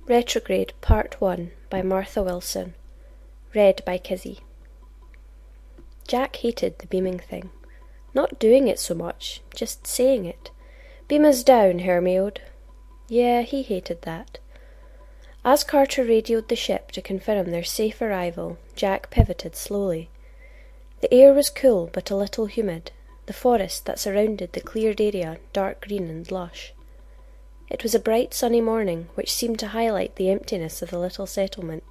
Retrograde Part 1 by Martha Wilson. Read by Kizzy. Jack hated the beaming thing. Not doing it so much, just saying it. "Beam us down, Hermione." Yeah, he hated that. As Carter radioed the ship to confirm their safe arrival, Jack pivoted slowly. The air was cool but a little humid, the forest that surrounded the cleared area dark green and lush. It was a bright sunny morning, which seemed to highlight the emptiness of the little settlement.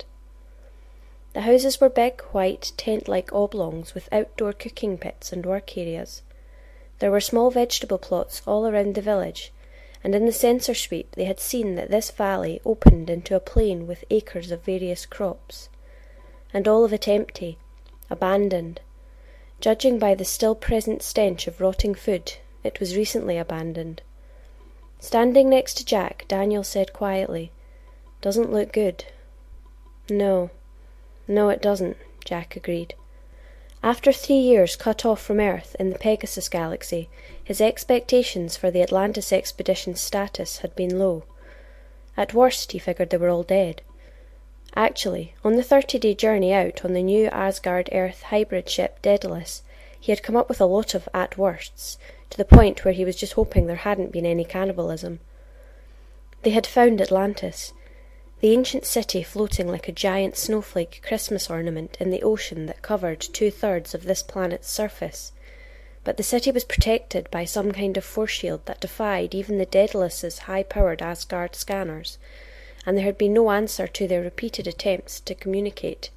The houses were big, white, tent-like oblongs with outdoor cooking pits and work areas. There were small vegetable plots all around the village, and in the sensor sweep they had seen that this valley opened into a plain with acres of various crops. And all of it empty, abandoned. Judging by the still-present stench of rotting food, it was recently abandoned. Standing next to Jack, Daniel said quietly, "Doesn't look good." No, it doesn't," Jack agreed. After 3 years cut off from Earth in the Pegasus galaxy, his expectations for the Atlantis expedition's status had been low. At worst, he figured they were all dead. Actually, on the 30-day journey out on the new Asgard-Earth hybrid ship Daedalus, he had come up with a lot of at-worsts, to the point where he was just hoping there hadn't been any cannibalism. They had found Atlantis, the ancient city floating like a giant snowflake Christmas ornament in the ocean that covered 2/3 of this planet's surface. But the city was protected by some kind of force shield that defied even the Daedalus's high-powered Asgard scanners, and there had been no answer to their repeated attempts to communicate.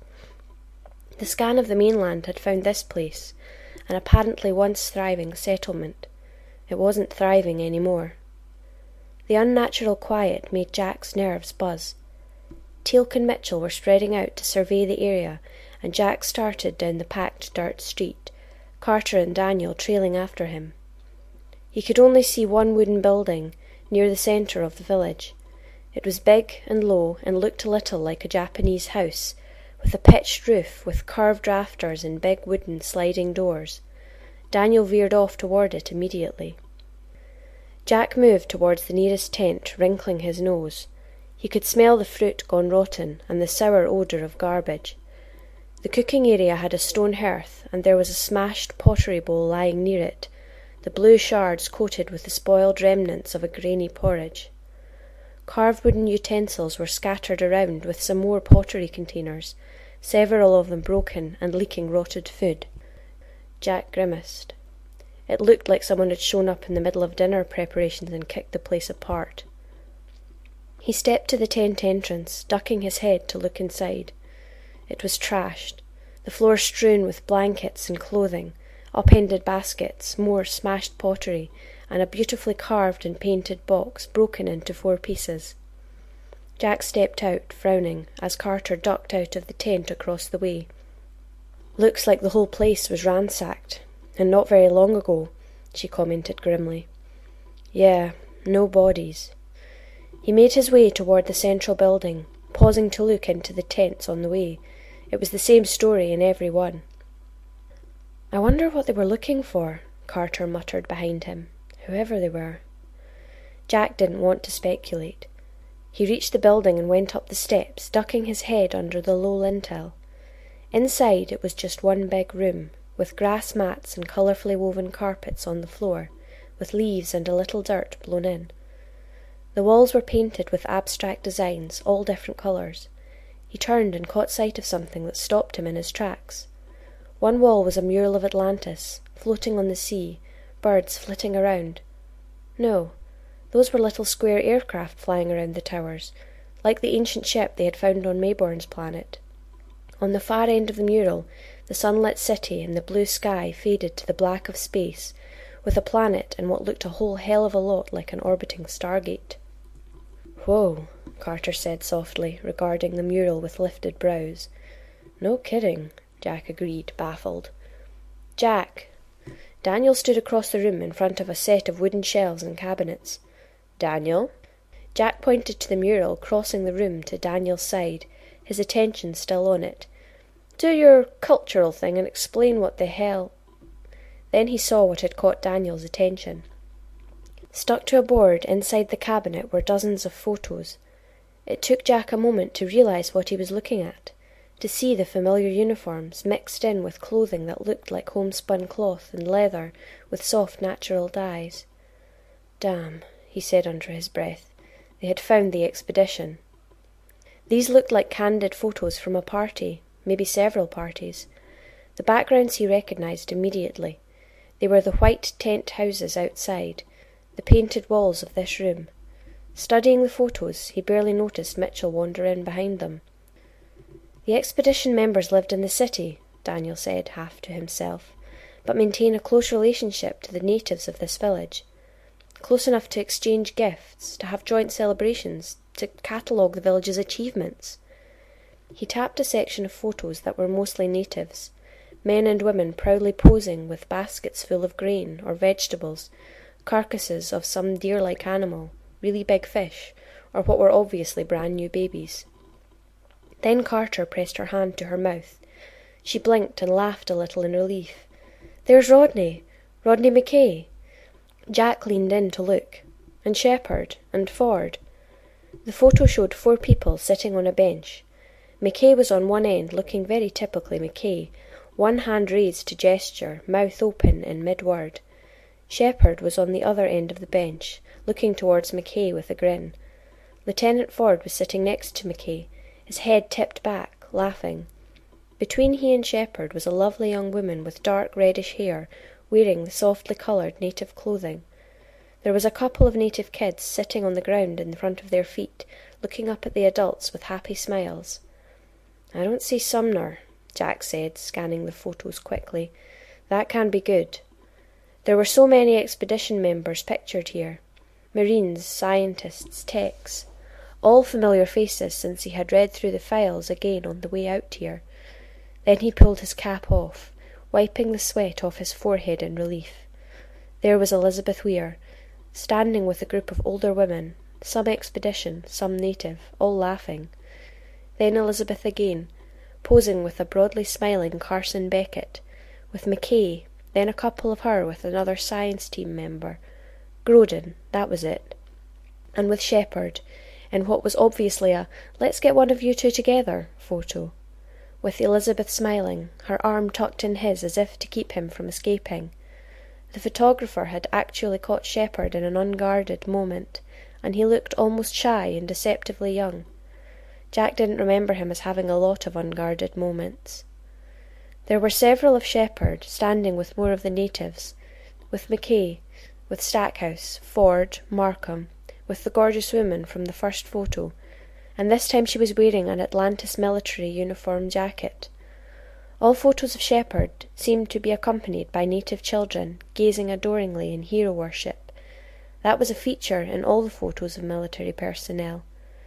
The scan of the mainland had found this place, an apparently once thriving settlement. It wasn't thriving anymore. The unnatural quiet made Jack's nerves buzz. Teal'c and Mitchell were spreading out to survey the area, and Jack started down the packed dirt street, Carter and Daniel trailing after him. He could only see one wooden building near the centre of the village. It was big and low and looked a little like a Japanese house, with a pitched roof with curved rafters and big wooden sliding doors. Daniel veered off toward it immediately. Jack moved towards the nearest tent, wrinkling his nose. He could smell the fruit gone rotten and the sour odour of garbage. The cooking area had a stone hearth, and there was a smashed pottery bowl lying near it, the blue shards coated with the spoiled remnants of a grainy porridge. Carved wooden utensils were scattered around with some more pottery containers, several of them broken and leaking rotted food. Jack grimaced. It looked like someone had shown up in the middle of dinner preparations and kicked the place apart. He stepped to the tent entrance, ducking his head to look inside. It was trashed, the floor strewn with blankets and clothing, upended baskets, more smashed pottery, and a beautifully carved and painted box broken into 4 pieces. Jack stepped out, frowning, as Carter ducked out of the tent across the way. "Looks like the whole place was ransacked, and not very long ago," she commented grimly. "Yeah, no bodies." He made his way toward the central building, pausing to look into the tents on the way. It was the same story in every one. "I wonder what they were looking for," Carter muttered behind him, whoever they were. Jack didn't want to speculate. He reached the building and went up the steps, ducking his head under the low lintel. Inside it was just one big room, with grass mats and colourfully woven carpets on the floor, with leaves and a little dirt blown in. The walls were painted with abstract designs, all different colours. He turned and caught sight of something that stopped him in his tracks. One wall was a mural of Atlantis, floating on the sea, birds flitting around. No, those were little square aircraft flying around the towers, like the ancient ship they had found on Mayborn's planet. On the far end of the mural, the sunlit city and the blue sky faded to the black of space, with a planet and what looked a whole hell of a lot like an orbiting stargate. "Whoa," Carter said softly, regarding the mural with lifted brows. "No kidding," Jack agreed, baffled. "Jack!" Daniel stood across the room in front of a set of wooden shelves and cabinets. "Daniel?" Jack pointed to the mural, crossing the room to Daniel's side, his attention still on it. "Do your cultural thing and explain what the hell—" Then he saw what had caught Daniel's attention. Stuck to a board inside the cabinet were dozens of photos. It took Jack a moment to realise what he was looking at, to see the familiar uniforms mixed in with clothing that looked like homespun cloth and leather with soft natural dyes. "Damn," he said under his breath. They had found the expedition. These looked like candid photos from a party, maybe several parties. The backgrounds he recognised immediately. They were the white tent houses outside, the painted walls of this room. Studying the photos, he barely noticed Mitchell wander in behind them. The expedition members lived in the city, Daniel said, half to himself, but maintain a close relationship to the natives of this village. Close enough to exchange gifts, to have joint celebrations, to catalogue the village's achievements. He tapped a section of photos that were mostly natives, men and women proudly posing with baskets full of grain or vegetables, carcasses of some deer-like animal, really big fish, or what were obviously brand-new babies. Then Carter pressed her hand to her mouth. She blinked and laughed a little in relief. "There's Rodney McKay." Jack leaned in to look, and Shepherd, and Ford. The photo showed 4 people sitting on a bench. McKay was on one end, looking very typically McKay, one hand raised to gesture, mouth open in mid-word. Shepherd was on the other end of the bench, looking towards McKay with a grin. Lieutenant Ford was sitting next to McKay, his head tipped back, laughing. Between he and Shepherd was a lovely young woman with dark reddish hair, wearing the softly coloured native clothing. There was a couple of native kids sitting on the ground in front of their feet, looking up at the adults with happy smiles. "I don't see Sumner," Jack said, scanning the photos quickly. "That can be good." There were so many expedition members pictured here. Marines, scientists, techs. All familiar faces since he had read through the files again on the way out here. Then he pulled his cap off, wiping the sweat off his forehead in relief. There was Elizabeth Weir, standing with a group of older women, some expedition, some native, all laughing. Then Elizabeth again, posing with a broadly smiling Carson Beckett, with McKay, then a couple of her with another science team member. Grodin, that was it. And with Shepherd, in what was obviously a "let's get one of you two together" photo, with Elizabeth smiling, her arm tucked in his as if to keep him from escaping. The photographer had actually caught Shepherd in an unguarded moment, and he looked almost shy and deceptively young. Jack didn't remember him as having a lot of unguarded moments. There were several of Shepherd, standing with more of the natives, with McKay, with Stackhouse, Ford, Markham, with the gorgeous woman from the first photo, and this time she was wearing an Atlantis military uniform jacket. All photos of Shepherd seemed to be accompanied by native children, gazing adoringly in hero worship. That was a feature in all the photos of military personnel.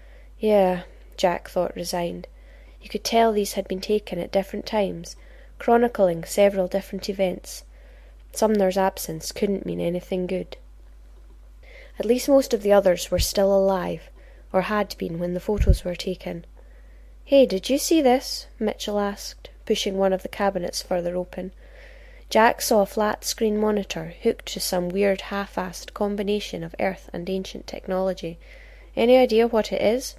Yeah, Jack thought, resigned. You could tell these had been taken at different times, chronicling several different events. Sumner's absence couldn't mean anything good. At least most of the others were still alive, or had been when the photos were taken. "Hey, did you see this?" Mitchell asked, pushing one of the cabinets further open. Jack saw a flat-screen monitor hooked to some weird half-assed combination of Earth and ancient technology. "Any idea what it is?"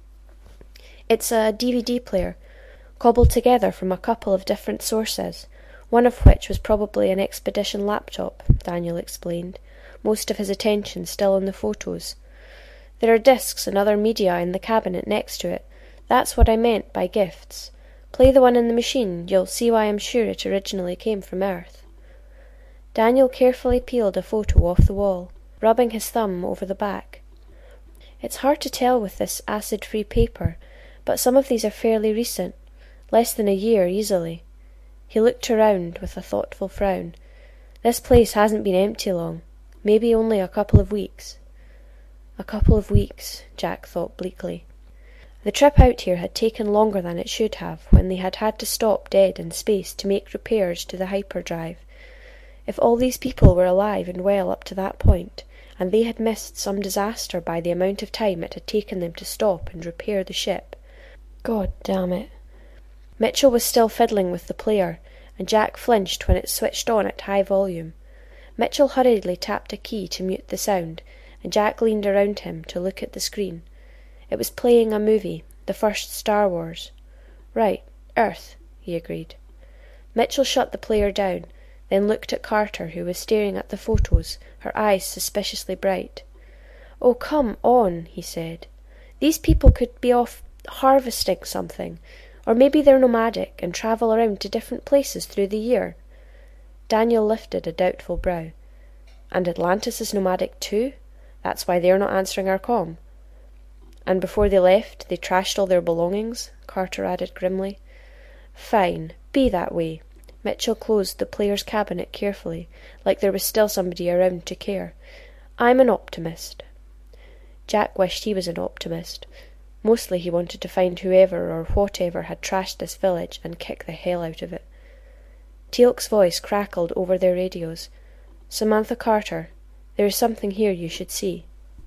"It's a DVD player, cobbled together from a couple of different sources, one of which was probably an expedition laptop," Daniel explained, most of his attention still on the photos. "There are discs and other media in the cabinet next to it. That's what I meant by gifts. Play the one in the machine, you'll see why I'm sure it originally came from Earth." Daniel carefully peeled a photo off the wall, rubbing his thumb over the back. "It's hard to tell with this acid-free paper, but some of these are fairly recent, less than a year easily." He looked around with a thoughtful frown. "This place hasn't been empty long. Maybe only a couple of weeks." A couple of weeks, Jack thought bleakly. The trip out here had taken longer than it should have when they had had to stop dead in space to make repairs to the hyperdrive. If all these people were alive and well up to that point, and they had missed some disaster by the amount of time it had taken them to stop and repair the ship. God damn it. Mitchell was still fiddling with the player, and Jack flinched when it switched on at high volume. Mitchell hurriedly tapped a key to mute the sound, and Jack leaned around him to look at the screen. It was playing a movie, the first Star Wars. Right, Earth, he agreed. Mitchell shut the player down, then looked at Carter, who was staring at the photos, her eyes suspiciously bright. "Oh, come on," he said. "These people could be off harvesting something, or maybe they're nomadic and travel around to different places through the year." Daniel lifted a doubtful brow. "And Atlantis is nomadic too? That's why they're not answering our comm." "And before they left, they trashed all their belongings," Carter added grimly. "Fine, be that way." Mitchell closed the player's cabinet carefully, like there was still somebody around to care. "I'm an optimist." Jack wished he was an optimist. Mostly he wanted to find whoever or whatever had trashed this village and kick the hell out of it. Teal'c's voice crackled over their radios. "Samantha Carter, there is something here you should see."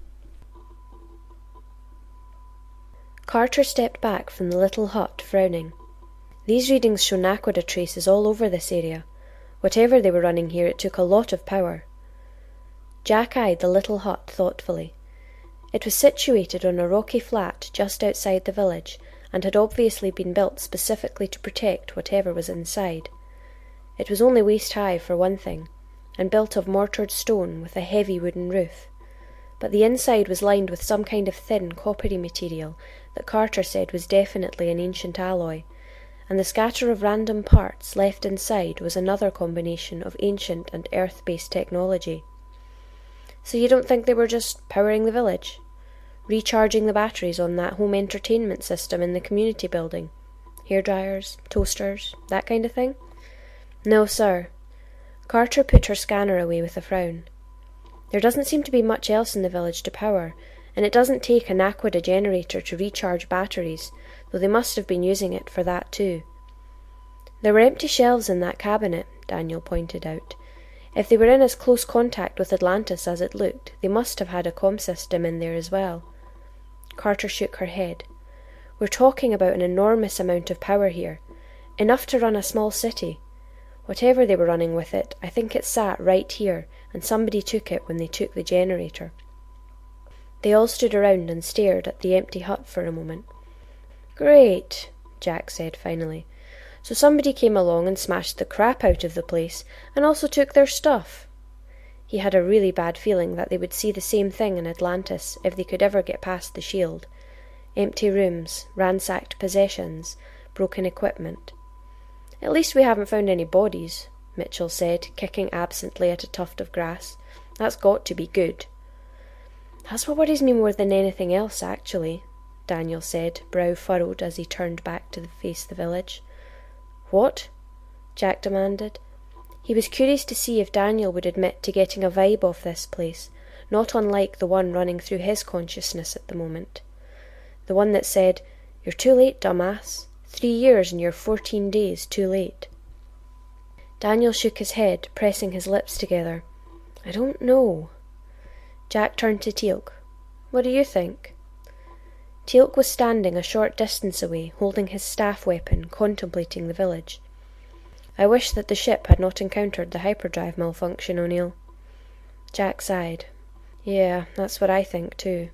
Carter stepped back from the little hut, frowning. These readings show Naquadah traces all over this area. Whatever they were running here, it took a lot of power. Jack eyed the little hut thoughtfully. It was situated on a rocky flat just outside the village, and had obviously been built specifically to protect whatever was inside. It was only waist-high for one thing, and built of mortared stone with a heavy wooden roof. But the inside was lined with some kind of thin, coppery material that Carter said was definitely an ancient alloy, and the scatter of random parts left inside was another combination of ancient and earth-based technology. "So you don't think they were just powering the village? Recharging the batteries on that home entertainment system in the community building? Hairdryers, toasters, that kind of thing?" "No, sir." Carter put her scanner away with a frown. "There doesn't seem to be much else in the village to power, and it doesn't take a Naquadah generator to recharge batteries, though they must have been using it for that too." "There were empty shelves in that cabinet," Daniel pointed out. "If they were in as close contact with Atlantis as it looked, they must have had a comm system in there as well." Carter shook her head. "We're talking about an enormous amount of power here, enough to run a small city. Whatever they were running with it, I think it sat right here, and somebody took it when they took the generator." They all stood around and stared at the empty hut for a moment. "Great," Jack said finally. "So somebody came along and smashed the crap out of the place, and also took their stuff." He had a really bad feeling that they would see the same thing in Atlantis if they could ever get past the shield. Empty rooms, ransacked possessions, broken equipment. "At least we haven't found any bodies," Mitchell said, kicking absently at a tuft of grass. "That's got to be good." "That's what worries me more than anything else, actually," Daniel said, brow furrowed as he turned back to face the village. "What?" Jack demanded. He was curious to see if Daniel would admit to getting a vibe off this place, not unlike the one running through his consciousness at the moment. The one that said, "You're too late, dumbass. 3 years and you're 14 days too late." Daniel shook his head, pressing his lips together. "I don't know." Jack turned to Teal'c. "What do you think?" Teal'c was standing a short distance away, holding his staff weapon, contemplating the village. "I wish that the ship had not encountered the hyperdrive malfunction, O'Neill." Jack sighed. "Yeah, that's what I think too."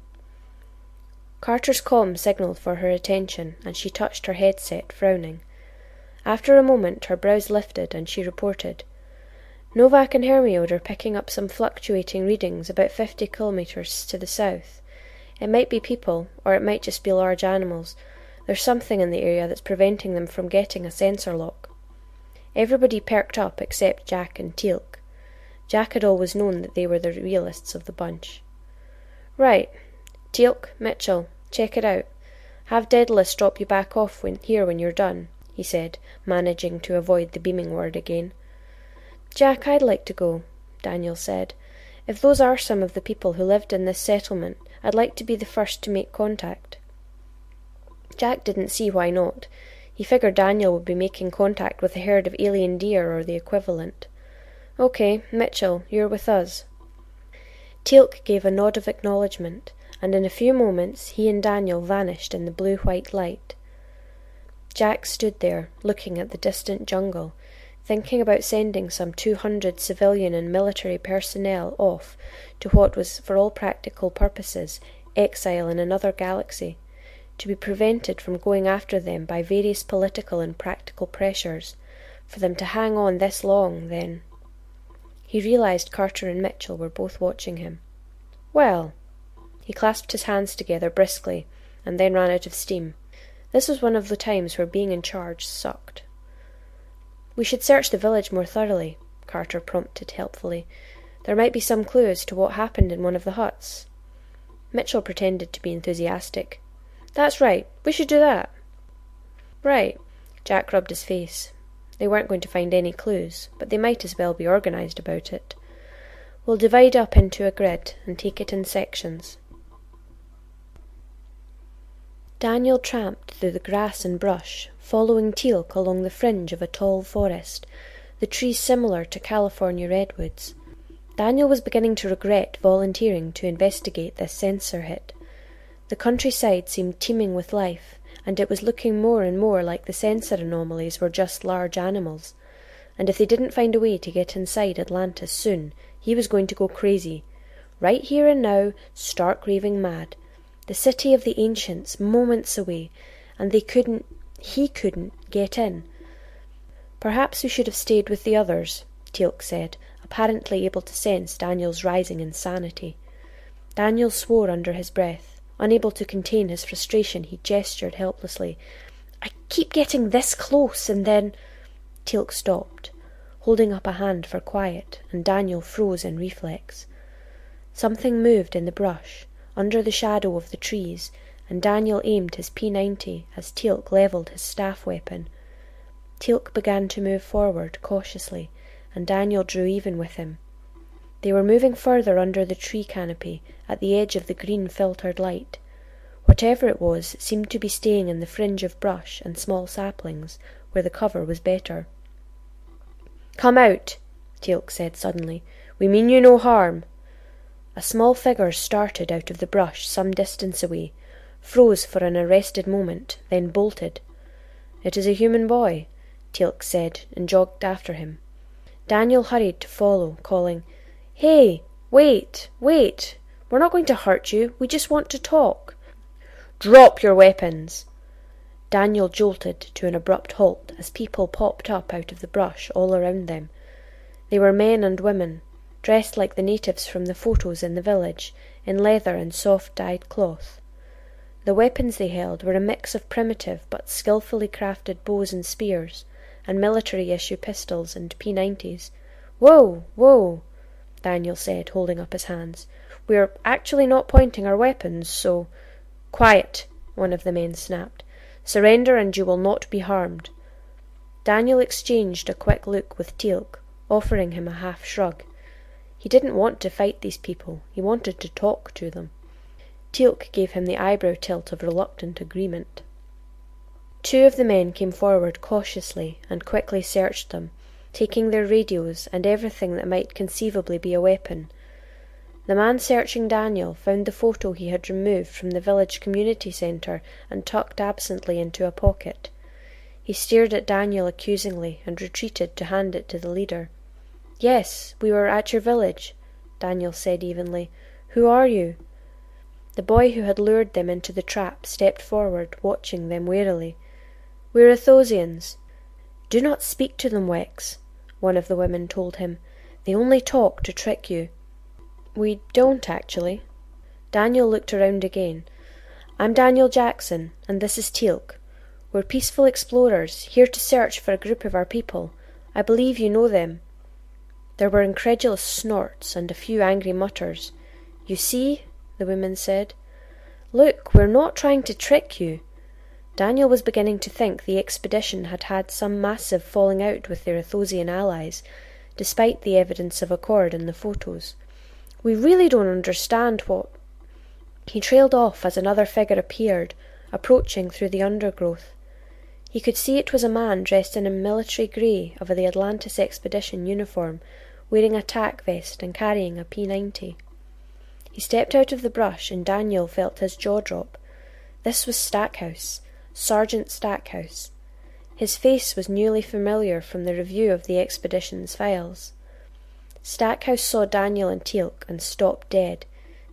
Carter's comm signalled for her attention, and she touched her headset, frowning. After a moment her brows lifted, and she reported, "Novak and Hermione are picking up some fluctuating readings about 50 kilometres to the south. It might be people, or it might just be large animals. There's something in the area that's preventing them from getting a sensor lock." Everybody perked up except Jack and Teal'c. Jack had always known that they were the realists of the bunch. "Right. Teal'c, Mitchell, check it out. Have Daedalus drop you back off here when you're done," he said, managing to avoid the beaming word again. "Jack, I'd like to go," Daniel said. "If those are some of the people who lived in this settlement, I'd like to be the first to make contact." Jack didn't see why not. He figured Daniel would be making contact with a herd of alien deer or the equivalent. "Okay, Mitchell, you're with us." Teal'c gave a nod of acknowledgement, and in a few moments he and Daniel vanished in the blue-white light. Jack stood there, looking at the distant jungle, thinking about sending some 200 civilian and military personnel off to what was, for all practical purposes, exile in another galaxy, to be prevented from going after them by various political and practical pressures, for them to hang on this long, then. He realised Carter and Mitchell were both watching him. Well, he clasped his hands together briskly, and then ran out of steam. This was one of the times where being in charge sucked. We should search the village more thoroughly, Carter prompted helpfully. There might be some clue as to what happened in one of the huts. Mitchell pretended to be enthusiastic. That's right, we should do that. Right, Jack rubbed his face. They weren't going to find any clues, but they might as well be organised about it. We'll divide up into a grid and take it in sections. Daniel tramped through the grass and brush, following Teal'c along the fringe of a tall forest, the trees similar to California redwoods. Daniel was beginning to regret volunteering to investigate this sensor hit. The countryside seemed teeming with life, and it was looking more and more like the sensor anomalies were just large animals. And if they didn't find a way to get inside Atlantis soon, he was going to go crazy. Right here and now, stark raving mad. The city of the ancients, moments away, and he couldn't get in. Perhaps we should have stayed with the others, Teal'c said, apparently able to sense Daniel's rising insanity. Daniel swore under his breath. Unable to contain his frustration, he gestured helplessly. I keep getting this close, and then... Teal'c stopped, holding up a hand for quiet, and Daniel froze in reflex. Something moved in the brush, under the shadow of the trees, and Daniel aimed his P90 as Teal'c levelled his staff weapon. Teal'c began to move forward cautiously, and Daniel drew even with him. They were moving further under the tree canopy, at the edge of the green filtered light. Whatever it was, it seemed to be staying in the fringe of brush and small saplings, where the cover was better. Come out, Teal'c said suddenly. We mean you no harm. A small figure started out of the brush some distance away, froze for an arrested moment, then bolted. It is a human boy, Teal'c said, and jogged after him. Daniel hurried to follow, calling, Hey, wait, we're not going to hurt you, we just want to talk. Drop your weapons! Daniel jolted to an abrupt halt as people popped up out of the brush all around them. They were men and women, dressed like the natives from the photos in the village, in leather and soft-dyed cloth. The weapons they held were a mix of primitive but skillfully crafted bows and spears, and military-issue pistols and P90s. Whoa, Daniel said, holding up his hands. We're actually not pointing our weapons, so... Quiet, one of the men snapped. Surrender and you will not be harmed. Daniel exchanged a quick look with Teal'c, offering him a half shrug. He didn't want to fight these people, he wanted to talk to them. Teal'c gave him the eyebrow tilt of reluctant agreement. Two of the men came forward cautiously and quickly searched them, taking their radios and everything that might conceivably be a weapon. The man searching Daniel found the photo he had removed from the village community centre and tucked absently into a pocket. He stared at Daniel accusingly and retreated to hand it to the leader. Yes, we were at your village, Daniel said evenly. Who are you? The boy who had lured them into the trap stepped forward, watching them warily. We're Athosians. Do not speak to them, Wex, one of the women told him. They only talk to trick you. We don't, actually. Daniel looked around again. I'm Daniel Jackson, and this is Teal'c. We're peaceful explorers, here to search for a group of our people. I believe you know them. There were incredulous snorts and a few angry mutters. You see, the woman said. Look, we're not trying to trick you. Daniel was beginning to think the expedition had had some massive falling out with their Athosian allies, despite the evidence of accord in the photos. We really don't understand what... He trailed off as another figure appeared, approaching through the undergrowth. He could see it was a man dressed in a military grey of the Atlantis expedition uniform, wearing a tack vest and carrying a P90. He stepped out of the brush and Daniel felt his jaw drop. This was Stackhouse, Sergeant Stackhouse. His face was newly familiar from the review of the expedition's files. Stackhouse saw Daniel and Teal'c and stopped dead,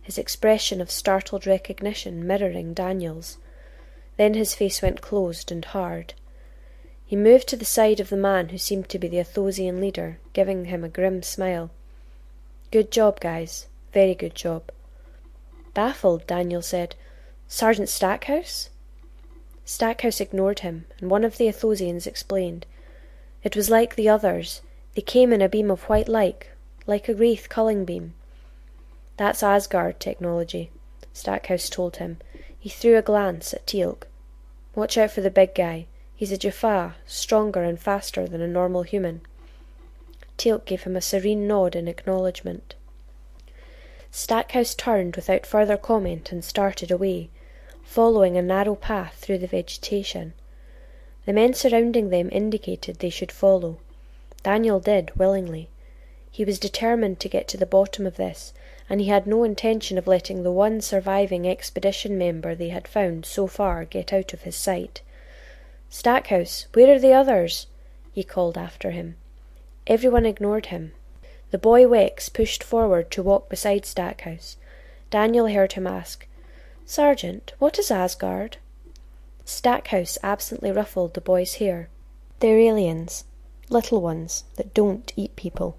his expression of startled recognition mirroring Daniel's. Then his face went closed and hard. He moved to the side of the man who seemed to be the Athosian leader, giving him a grim smile. "Good job, guys. Very good job." Baffled, Daniel said, "Sergeant Stackhouse?" Stackhouse ignored him, and one of the Athosians explained. "It was like the others. They came in a beam of white light, like a wraith culling beam." "That's Asgard technology," Stackhouse told him. He threw a glance at Teal'c. "Watch out for the big guy. He's a Jaffa, stronger and faster than a normal human." Teal'c gave him a serene nod in acknowledgement. Stackhouse turned without further comment and started away, following a narrow path through the vegetation. The men surrounding them indicated they should follow. Daniel did, willingly. He was determined to get to the bottom of this, and he had no intention of letting the one surviving expedition member they had found so far get out of his sight. "Stackhouse, where are the others?" he called after him. Everyone ignored him. The boy Wex pushed forward to walk beside Stackhouse. Daniel heard him ask, "Sergeant, what is Asgard?" Stackhouse absently ruffled the boy's hair. "They're aliens. Little ones that don't eat people."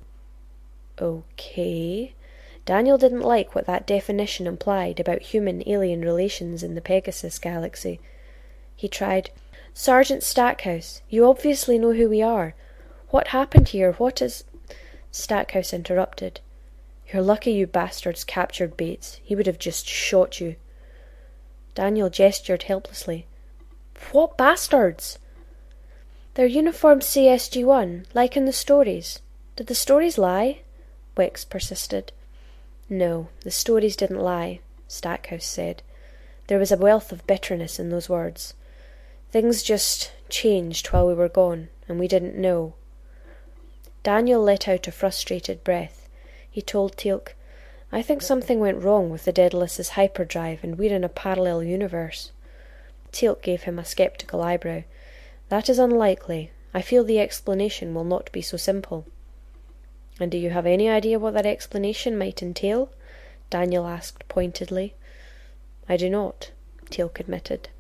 Okay. Daniel didn't like what that definition implied about human-alien relations in the Pegasus galaxy. He tried, "Sergeant Stackhouse, you obviously know who we are. What happened here? What is—" Stackhouse interrupted. "You're lucky you bastards captured Bates. He would have just shot you." Daniel gestured helplessly. "What bastards?" "Their uniforms say SG-1, like in the stories. Did the stories lie?" Wex persisted. "No, the stories didn't lie," Stackhouse said. There was a wealth of bitterness in those words. "Things just changed while we were gone, and we didn't know." Daniel let out a frustrated breath. He told Teal'c, "I think something went wrong with the Daedalus's hyperdrive, and we're in a parallel universe." Teal'c gave him a sceptical eyebrow. "That is unlikely. I feel the explanation will not be so simple." "And do you have any idea what that explanation might entail?" Daniel asked pointedly. "I do not," Teal'c admitted.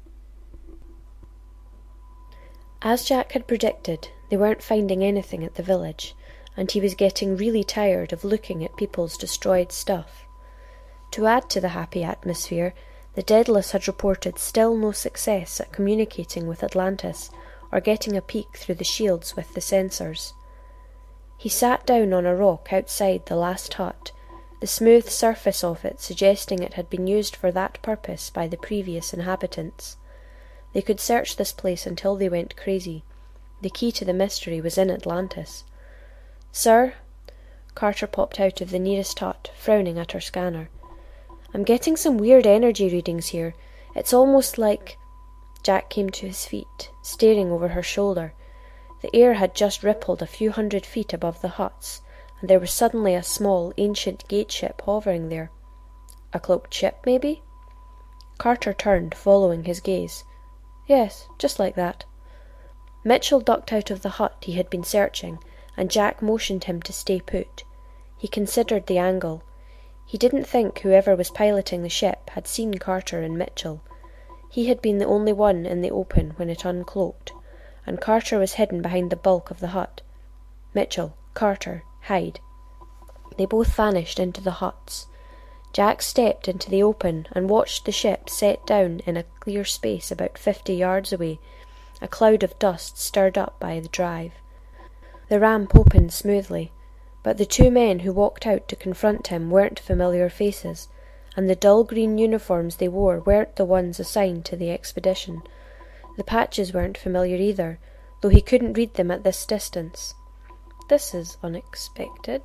As Jack had predicted, they weren't finding anything at the village, and he was getting really tired of looking at people's destroyed stuff. To add to the happy atmosphere, the Daedalus had reported still no success at communicating with Atlantis or getting a peek through the shields with the sensors. He sat down on a rock outside the last hut, the smooth surface of it suggesting it had been used for that purpose by the previous inhabitants. They could search this place until they went crazy. The key to the mystery was in Atlantis. "Sir?" Carter popped out of the nearest hut, frowning at her scanner. "I'm getting some weird energy readings here. It's almost like—" Jack came to his feet, staring over her shoulder. The air had just rippled a few 100 feet above the huts, and there was suddenly a small, ancient gateship hovering there. "A cloaked ship, maybe?" Carter turned, following his gaze. "Yes, just like that." Mitchell ducked out of the hut he had been searching, and Jack motioned him to stay put. He considered the angle. He didn't think whoever was piloting the ship had seen Carter and Mitchell. He had been the only one in the open when it uncloaked, and Carter was hidden behind the bulk of the hut. "Mitchell, Carter, hide." They both vanished into the huts. Jack stepped into the open and watched the ship set down in a clear space about 50 yards away, a cloud of dust stirred up by the drive. The ramp opened smoothly, but the two men who walked out to confront him weren't familiar faces, and the dull green uniforms they wore weren't the ones assigned to the expedition. The patches weren't familiar either, though he couldn't read them at this distance. "This is unexpected."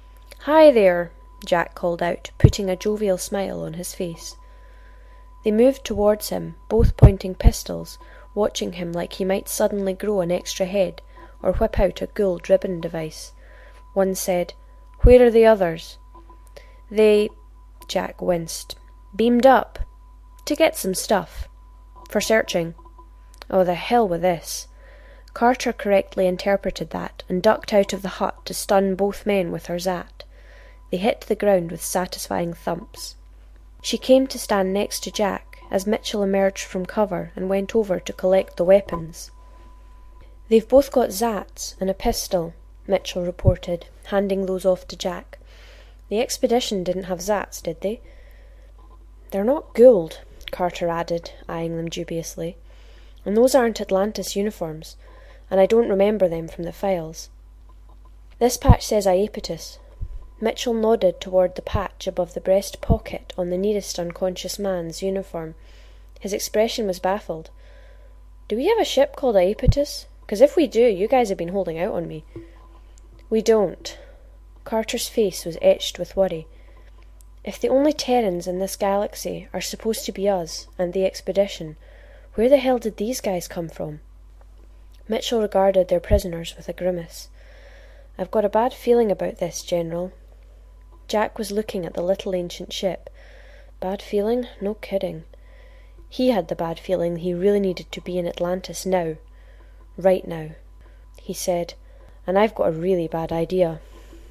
"Hi there," Jack called out, putting a jovial smile on his face. They moved towards him, both pointing pistols, watching him like he might suddenly grow an extra head or whip out a gold ribbon device. One said, "Where are the others?" "They—" Jack winced. "Beamed up. To get some stuff. For searching." "Oh, the hell with this." Carter correctly interpreted that and ducked out of the hut to stun both men with her Zat. They hit the ground with satisfying thumps. She came to stand next to Jack as Mitchell emerged from cover and went over to collect the weapons. "They've both got Zats and a pistol," Mitchell reported, handing those off to Jack. "The expedition didn't have Zats, did they?" "They're not Gould," Carter added, eyeing them dubiously. "And those aren't Atlantis uniforms, and I don't remember them from the files. This patch says Iapetus." Mitchell nodded toward the patch above the breast pocket on the nearest unconscious man's uniform. His expression was baffled. "Do we have a ship called Iapetus? 'Cause if we do, you guys have been holding out on me." "We don't." Carter's face was etched with worry. "If the only Terrans in this galaxy are supposed to be us and the expedition, where the hell did these guys come from?" Mitchell regarded their prisoners with a grimace. "I've got a bad feeling about this, General." Jack was looking at the little ancient ship. Bad feeling? No kidding. He had the bad feeling he really needed to be in Atlantis now. Right now. He said, "And I've got a really bad idea."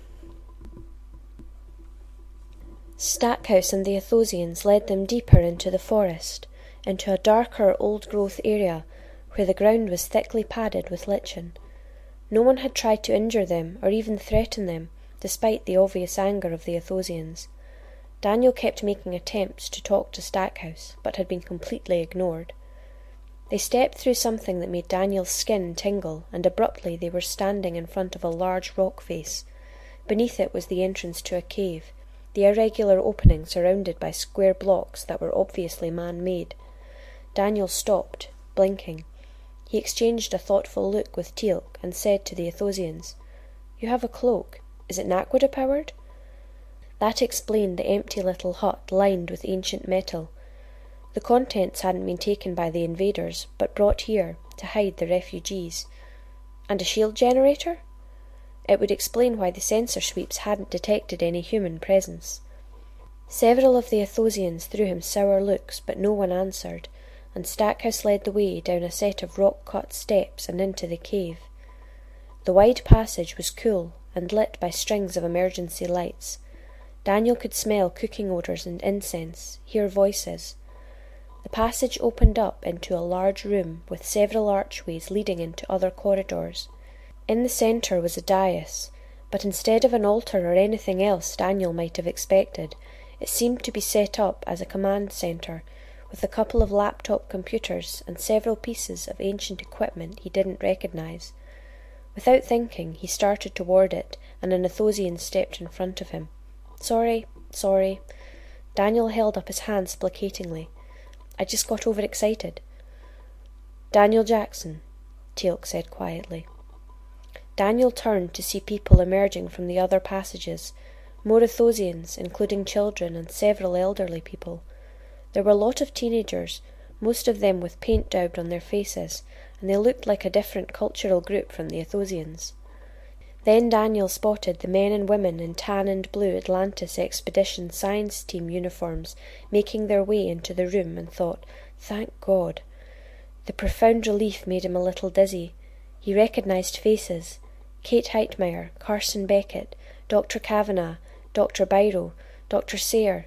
Stackhouse and the Athosians led them deeper into the forest, into a darker old-growth area where the ground was thickly padded with lichen. No one had tried to injure them or even threaten them, despite the obvious anger of the Athosians. Daniel kept making attempts to talk to Stackhouse, but had been completely ignored. They stepped through something that made Daniel's skin tingle, and abruptly they were standing in front of a large rock face. Beneath it was the entrance to a cave, the irregular opening surrounded by square blocks that were obviously man-made. Daniel stopped, blinking. He exchanged a thoughtful look with Teal'c and said to the Athosians, "You have a cloak. Is it Naquadah-powered?" That explained the empty little hut lined with ancient metal. The contents hadn't been taken by the invaders, but brought here to hide the refugees. And a shield generator? It would explain why the sensor sweeps hadn't detected any human presence. Several of the Athosians threw him sour looks, but no one answered, and Stackhouse led the way down a set of rock-cut steps and into the cave. The wide passage was cool and lit by strings of emergency lights. Daniel could smell cooking odours and incense, hear voices. The passage opened up into a large room with several archways leading into other corridors. In the centre was a dais, but instead of an altar or anything else Daniel might have expected, it seemed to be set up as a command centre, with a couple of laptop computers and several pieces of ancient equipment he didn't recognise. Without thinking, he started toward it, and an Athosian stepped in front of him. Sorry. Daniel held up his hands placatingly. "I just got overexcited." "Daniel Jackson," Teal'c said quietly. Daniel turned to see people emerging from the other passages, more Athosians, including children and several elderly people. There were a lot of teenagers, most of them with paint daubed on their faces, and they looked like a different cultural group from the Athosians. Then Daniel spotted the men and women in tan and blue Atlantis Expedition Science Team uniforms making their way into the room and thought, "Thank God." The profound relief made him a little dizzy. He recognised faces. Kate Heitmeyer, Carson Beckett, Dr. Kavanagh, Dr. Biro, Dr. Sayre.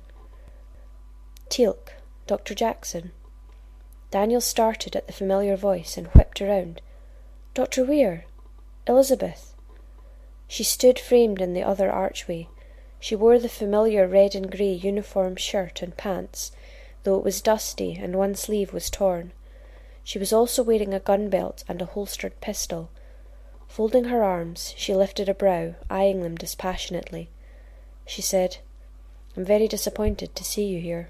Teal'c, Dr. Jackson. Daniel started at the familiar voice and whipped around. "Dr. Weir! Elizabeth!" She stood framed in the other archway. She wore the familiar red and grey uniform shirt and pants, though it was dusty and one sleeve was torn. She was also wearing a gun belt and a holstered pistol. Folding her arms, she lifted a brow, eyeing them dispassionately. She said, "I'm very disappointed to see you here."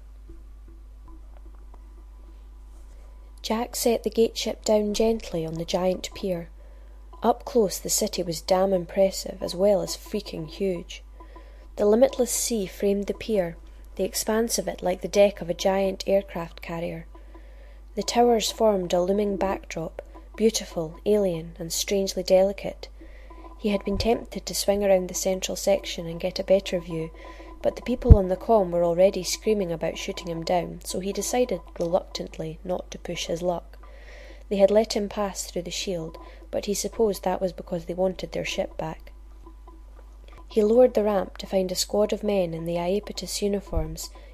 Jack set the gateship down gently on the giant pier. Up close the city was damn impressive, as well as freaking huge. The limitless sea framed the pier, the expanse of it like the deck of a giant aircraft carrier. The towers formed a looming backdrop, beautiful, alien, and strangely delicate. He had been tempted to swing around the central section and get a better view, but the people on the comm were already screaming about shooting him down, so he decided reluctantly not to push his luck. They had let him pass through the shield, but he supposed that was because they wanted their ship back. He lowered the ramp to find a squad of men in the Iapetus uniforms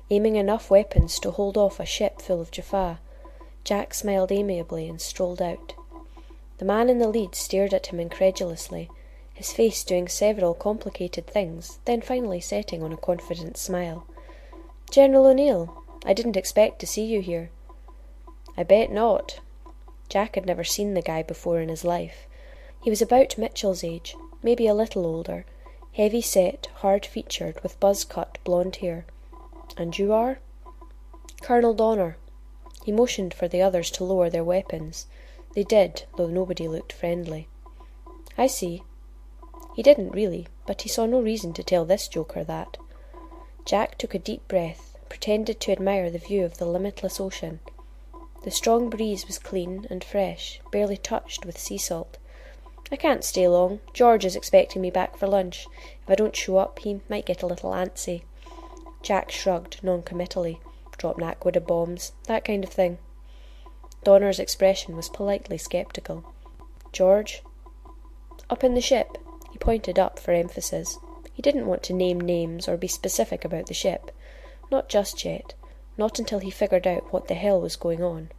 aiming enough weapons to hold off a ship full of Jaffa. Jack smiled amiably and strolled out. The man in the lead stared at him incredulously, his face doing several complicated things, then finally setting on a confident smile. "General O'Neill, I didn't expect to see you here." "I bet not." Jack had never seen the guy before in his life. He was about Mitchell's age, maybe a little older, heavy-set, hard-featured, with buzz-cut blonde hair. "And you are?" "Colonel Donner." He motioned for the others to lower their weapons. They did, though nobody looked friendly. "I see." He didn't really, but he saw no reason to tell this joker that. Jack took a deep breath, pretended to admire the view of the limitless ocean. The strong breeze was clean and fresh, barely touched with sea salt. "I can't stay long. George is expecting me back for lunch. If I don't show up, he might get a little antsy." Jack shrugged non-committally. "Drop Nakwada bombs, that kind of thing." Donner's expression was politely sceptical. "George?" "Up in the ship." He pointed up for emphasis. He didn't want to name names or be specific about the ship. Not just yet. Not until he figured out what the hell was going on.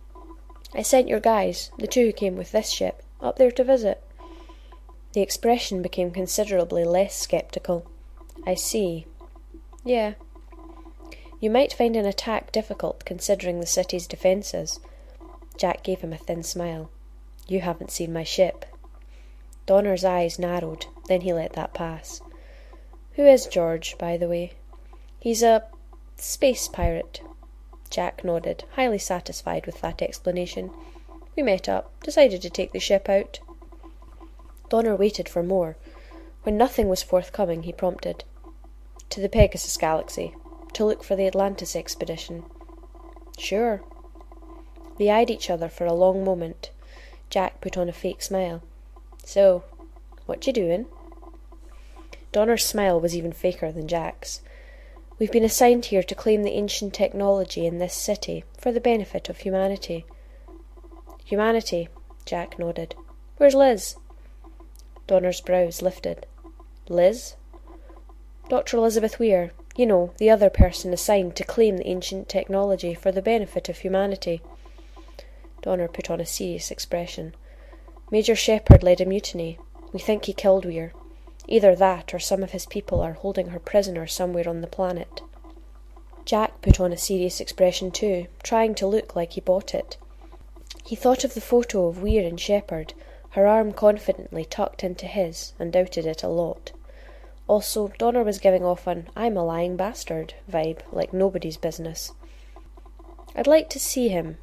"I sent your guys, the two who came with this ship, up there to visit." The expression became considerably less sceptical. "I see. Yeah. You might find an attack difficult considering the city's defences." Jack gave him a thin smile. "You haven't seen my ship." Donner's eyes narrowed, then he let that pass. "Who is George, by the way?" "He's a space pirate." Jack nodded, highly satisfied with that explanation. "We met up, decided to take the ship out." Donner waited for more. When nothing was forthcoming, he prompted. "To the Pegasus Galaxy, to look for the Atlantis expedition." "Sure." They eyed each other for a long moment. Jack put on a fake smile. "So, what you doing?" Donner's smile was even faker than Jack's. "We've been assigned here to claim the ancient technology in this city for the benefit of humanity." "Humanity," Jack nodded. "Where's Liz?" Donner's brows lifted. "Liz?" "Dr. Elizabeth Weir. You know, the other person assigned to claim the ancient technology for the benefit of humanity." Donner put on a serious expression. "Major Shepherd led a mutiny. We think he killed Weir. Either that or some of his people are holding her prisoner somewhere on the planet." Jack put on a serious expression too, trying to look like he bought it. He thought of the photo of Weir and Shepherd, her arm confidently tucked into his, and doubted it a lot. Also, Donner was giving off an "I'm a lying bastard" vibe, like nobody's business. "I'd like to see him."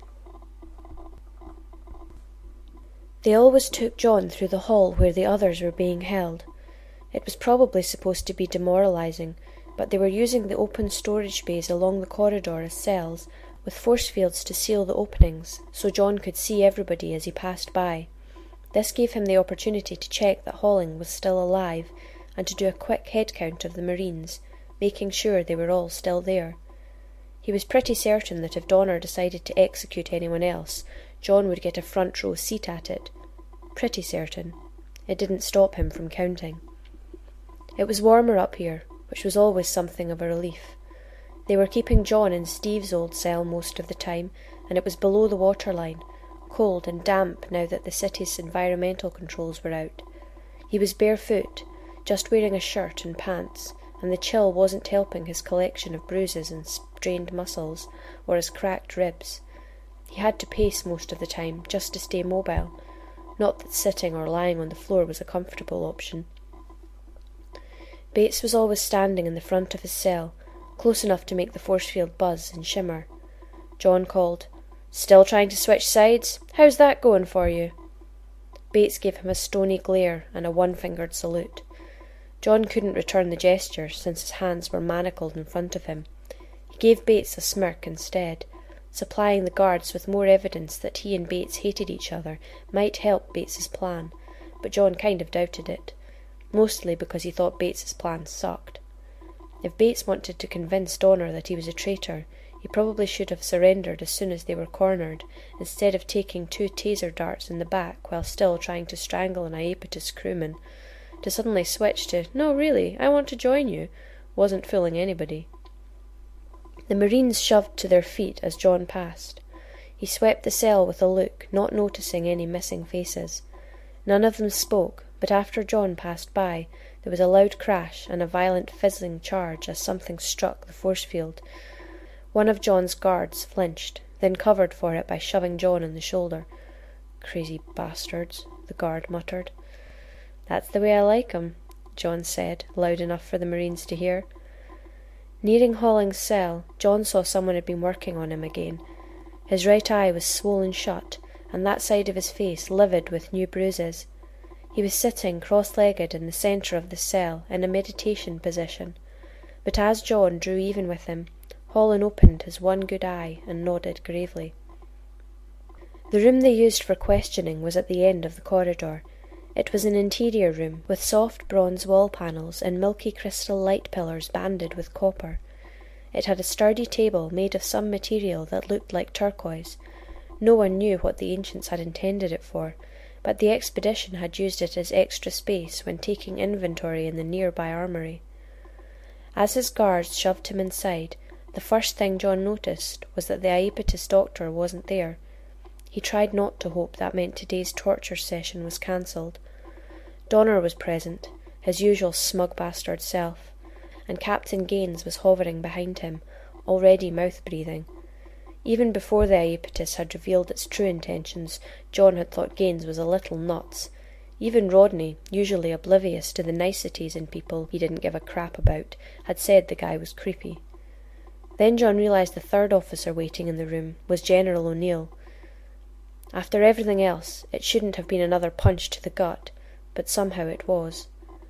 They always took John through the hall where the others were being held. It was probably supposed to be demoralizing, but they were using the open storage bays along the corridor as cells, with force fields to seal the openings, so John could see everybody as he passed by. This gave him the opportunity to check that Halling was still alive, and to do a quick head count of the Marines, making sure they were all still there. He was pretty certain that if Donner decided to execute anyone else, John would get a front row seat at it. Pretty certain. It didn't stop him from counting. It was warmer up here, which was always something of a relief. They were keeping John in Steve's old cell most of the time, and it was below the waterline, cold and damp now that the city's environmental controls were out. He was barefoot, just wearing a shirt and pants, and the chill wasn't helping his collection of bruises and strained muscles, or his cracked ribs. He had to pace most of the time, just to stay mobile. Not that sitting or lying on the floor was a comfortable option. Bates was always standing in the front of his cell, close enough to make the force field buzz and shimmer. John called, "Still trying to switch sides? How's that going for you?" Bates gave him a stony glare and a one-fingered salute. John couldn't return the gesture, since his hands were manacled in front of him. He gave Bates a smirk instead. Supplying the guards with more evidence that he and Bates hated each other might help Bates's plan, but John kind of doubted it, mostly because he thought Bates's plan sucked. If Bates wanted to convince Donner that he was a traitor, he probably should have surrendered as soon as they were cornered, instead of taking 2 taser darts in the back while still trying to strangle an Iapetus crewman. To suddenly switch to, "No, really, I want to join you," wasn't fooling anybody. The Marines shoved to their feet as John passed. He swept the cell with a look, not noticing any missing faces. None of them spoke, but after John passed by, there was a loud crash and a violent fizzling charge as something struck the force field. One of John's guards flinched, then covered for it by shoving John in the shoulder. "Crazy bastards," the guard muttered. "That's the way I like 'em," John said, loud enough for the Marines to hear. Nearing Holling's cell, John saw someone had been working on him again. His right eye was swollen shut, and that side of his face livid with new bruises. He was sitting cross-legged in the centre of the cell in a meditation position. But as John drew even with him, Holland opened his one good eye and nodded gravely. The room they used for questioning was at the end of the corridor. It was an interior room, with soft bronze wall panels and milky crystal light pillars banded with copper. It had a sturdy table made of some material that looked like turquoise. No one knew what the ancients had intended it for, but the expedition had used it as extra space when taking inventory in the nearby armoury. As his guards shoved him inside, the first thing John noticed was that the Iapetus doctor wasn't there. He tried not to hope that meant today's torture session was cancelled. Donner was present, his usual smug bastard self, and Captain Gaines was hovering behind him, already mouth-breathing. Even before the Iapetus had revealed its true intentions, John had thought Gaines was a little nuts. Even Rodney, usually oblivious to the niceties in people he didn't give a crap about, had said the guy was creepy. Then John realised the third officer waiting in the room was General O'Neill. After everything else, it shouldn't have been another punch to the gut, but somehow it was.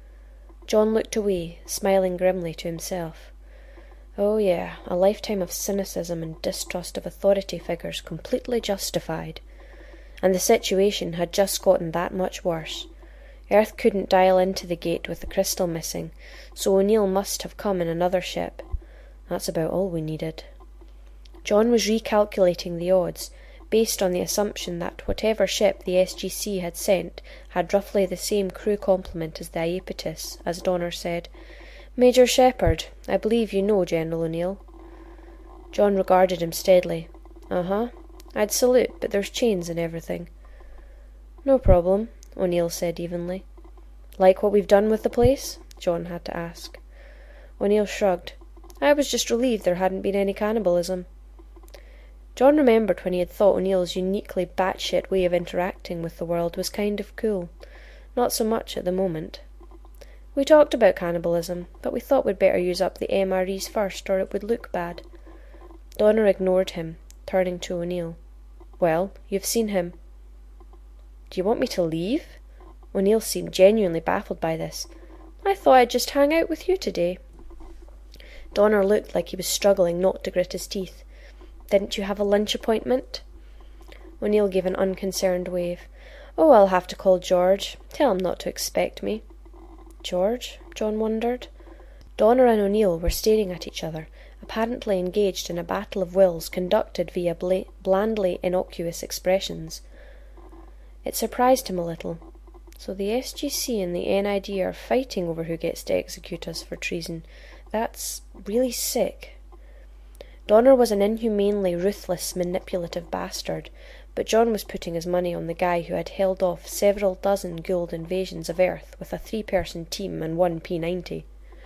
John looked away, smiling grimly to himself. Oh yeah, a lifetime of cynicism and distrust of authority figures completely justified. And the situation had just gotten that much worse. Earth couldn't dial into the gate with the crystal missing, so O'Neill must have come in another ship. That's about all we needed. John was recalculating the odds, based on the assumption that whatever ship the SGC had sent had roughly the same crew complement as the Iapetus, as Donner said. "Major Shepherd, I believe you know General O'Neill." John regarded him steadily. "Uh-huh. I'd salute, but there's chains and everything." "No problem," O'Neill said evenly. "Like what we've done with the place?" John had to ask. O'Neill shrugged. "I was just relieved there hadn't been any cannibalism." John remembered when he had thought O'Neill's uniquely batshit way of interacting with the world was kind of cool. Not so much at the moment. "We talked about cannibalism, but we thought we'd better use up the MREs first, or it would look bad." Donner ignored him, turning to O'Neill. "Well, you've seen him." "Do you want me to leave?" O'Neill seemed genuinely baffled by this. "I thought I'd just hang out with you today." Donner looked like he was struggling not to grit his teeth. "Didn't you have a lunch appointment?" O'Neill gave an unconcerned wave. "Oh, I'll have to call George. Tell him not to expect me." George? John wondered. Donner and O'Neill were staring at each other, apparently engaged in a battle of wills conducted via blandly innocuous expressions. It surprised him a little. So the SGC and the NID are fighting over who gets to execute us for treason. That's really sick. Donner was an inhumanely ruthless, manipulative bastard, but John was putting his money on the guy who had held off several dozen Gould invasions of Earth with a 3-person team and 1 P90.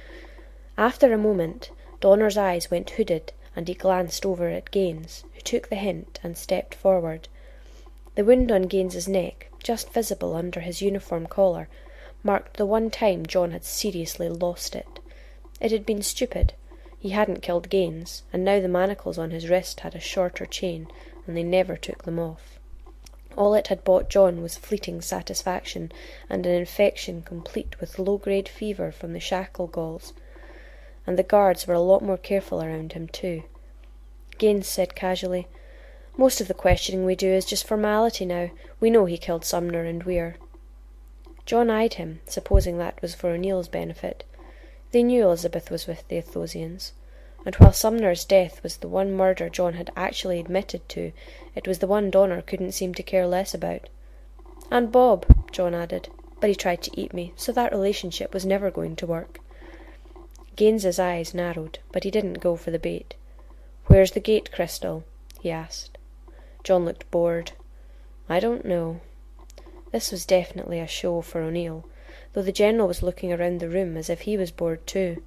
After a moment, Donner's eyes went hooded, and he glanced over at Gaines, who took the hint and stepped forward. The wound on Gaines's neck, just visible under his uniform collar, marked the one time John had seriously lost it. It had been stupid. He hadn't killed Gaines, and now the manacles on his wrist had a shorter chain, and they never took them off. All it had bought John was fleeting satisfaction, and an infection complete with low-grade fever from the shackle galls. And the guards were a lot more careful around him too. Gaines said casually, "Most of the questioning we do is just formality now. We know he killed Sumner and Weir." John eyed him, supposing that was for O'Neill's benefit. They knew Elizabeth was with the Athosians, and while Sumner's death was the one murder John had actually admitted to, it was the one Donner couldn't seem to care less about. "And Bob," John added, "but he tried to eat me, so that relationship was never going to work." Gaines's eyes narrowed, but he didn't go for the bait. "Where's the gate, Crystal?" he asked. John looked bored. "I don't know." This was definitely a show for O'Neill, though the General was looking around the room as if he was bored too.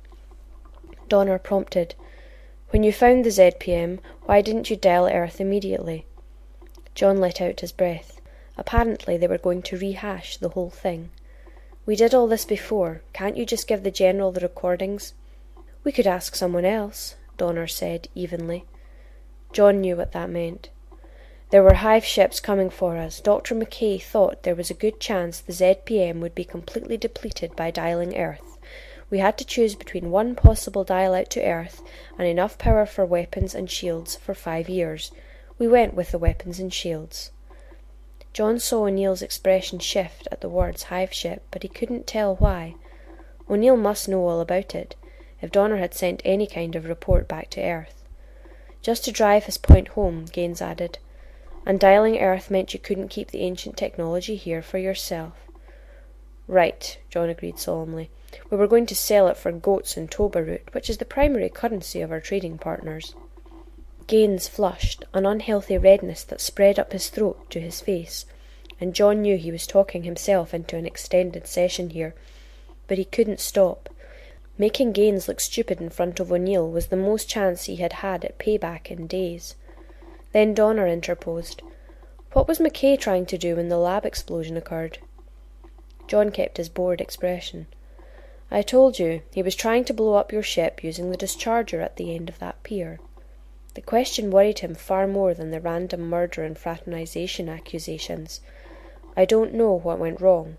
Donner prompted, "When you found the ZPM, why didn't you dial Earth immediately?" John let out his breath. Apparently they were going to rehash the whole thing. "We did all this before. Can't you just give the General the recordings?" "We could ask someone else," Donner said evenly. John knew what that meant. "There were hive ships coming for us. Dr. McKay thought there was a good chance the ZPM would be completely depleted by dialing Earth. We had to choose between one possible dial out to Earth and enough power for weapons and shields for 5 years. We went with the weapons and shields." John saw O'Neill's expression shift at the words hive ship, but he couldn't tell why. O'Neill must know all about it, if Donner had sent any kind of report back to Earth. Just to drive his point home, Gaines added, "And dialing Earth meant you couldn't keep the ancient technology here for yourself." "Right," John agreed solemnly. "We were going to sell it for goats and toba root, which is the primary currency of our trading partners." Gaines flushed, an unhealthy redness that spread up his throat to his face, and John knew he was talking himself into an extended session here, but he couldn't stop. Making Gaines look stupid in front of O'Neill was the most chance he had had at payback in days. Then Donner interposed. "What was McKay trying to do when the lab explosion occurred?" John kept his bored expression. "I told you, he was trying to blow up your ship using the discharger at the end of that pier." The question worried him far more than the random murder and fraternization accusations. "I don't know what went wrong."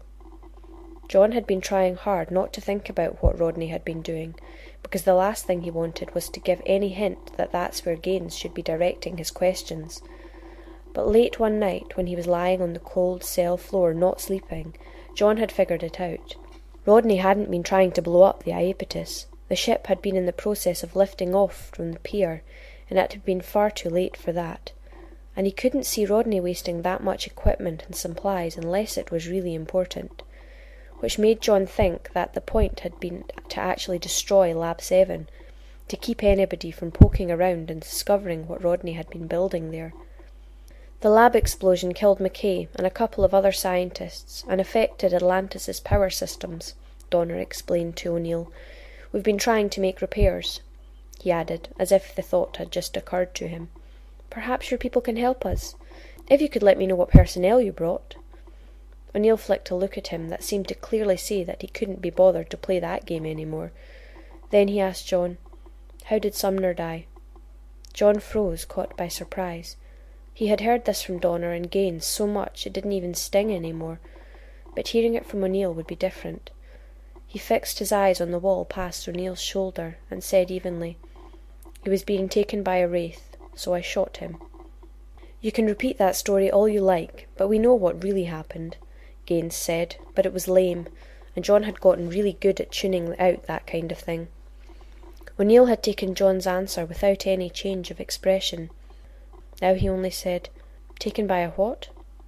John had been trying hard not to think about what Rodney had been doing, because the last thing he wanted was to give any hint that that's where Gaines should be directing his questions. But late one night, when he was lying on the cold cell floor not sleeping, John had figured it out. Rodney hadn't been trying to blow up the Iapetus. The ship had been in the process of lifting off from the pier, and it had been far too late for that. And he couldn't see Rodney wasting that much equipment and supplies unless it was really important. Which made John think that the point had been to actually destroy Lab 7, to keep anybody from poking around and discovering what Rodney had been building there. "The lab explosion killed McKay and a couple of other scientists and affected Atlantis' power systems," Donner explained to O'Neill. "We've been trying to make repairs," he added, as if the thought had just occurred to him. "Perhaps your people can help us. If you could let me know what personnel you brought." O'Neill flicked a look at him that seemed to clearly say that he couldn't be bothered to play that game any more. Then he asked John, "How did Sumner die?" John froze, caught by surprise. He had heard this from Donner and Gaines so much it didn't even sting any more, but hearing it from O'Neill would be different. He fixed his eyes on the wall past O'Neill's shoulder and said evenly, "He was being taken by a wraith, so I shot him." "You can repeat that story all you like, but we know what really happened," Gaines said, but it was lame, and John had gotten really good at tuning out that kind of thing. O'Neill had taken John's answer without any change of expression. Now he only said, "Taken by a what?"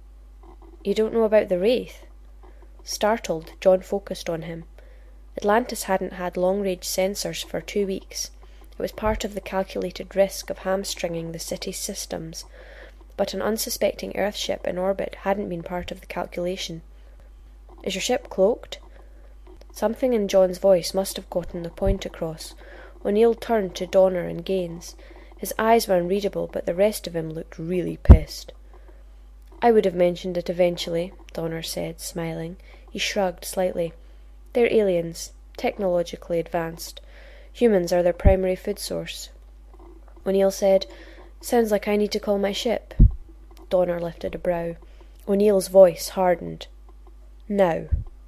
"You don't know about the wraith?" Startled, John focused on him. Atlantis hadn't had long-range sensors for 2 weeks. It was part of the calculated risk of hamstringing the city's systems, but an unsuspecting Earthship in orbit hadn't been part of the calculation. "Is your ship cloaked?" Something in John's voice must have gotten the point across. O'Neill turned to Donner and Gaines. His eyes were unreadable, but the rest of him looked really pissed. "I would have mentioned it eventually," Donner said, smiling. He shrugged slightly. "They're aliens, technologically advanced. Humans are their primary food source." O'Neill said, "Sounds like I need to call my ship." Donner lifted a brow. O'Neill's voice hardened. "Now."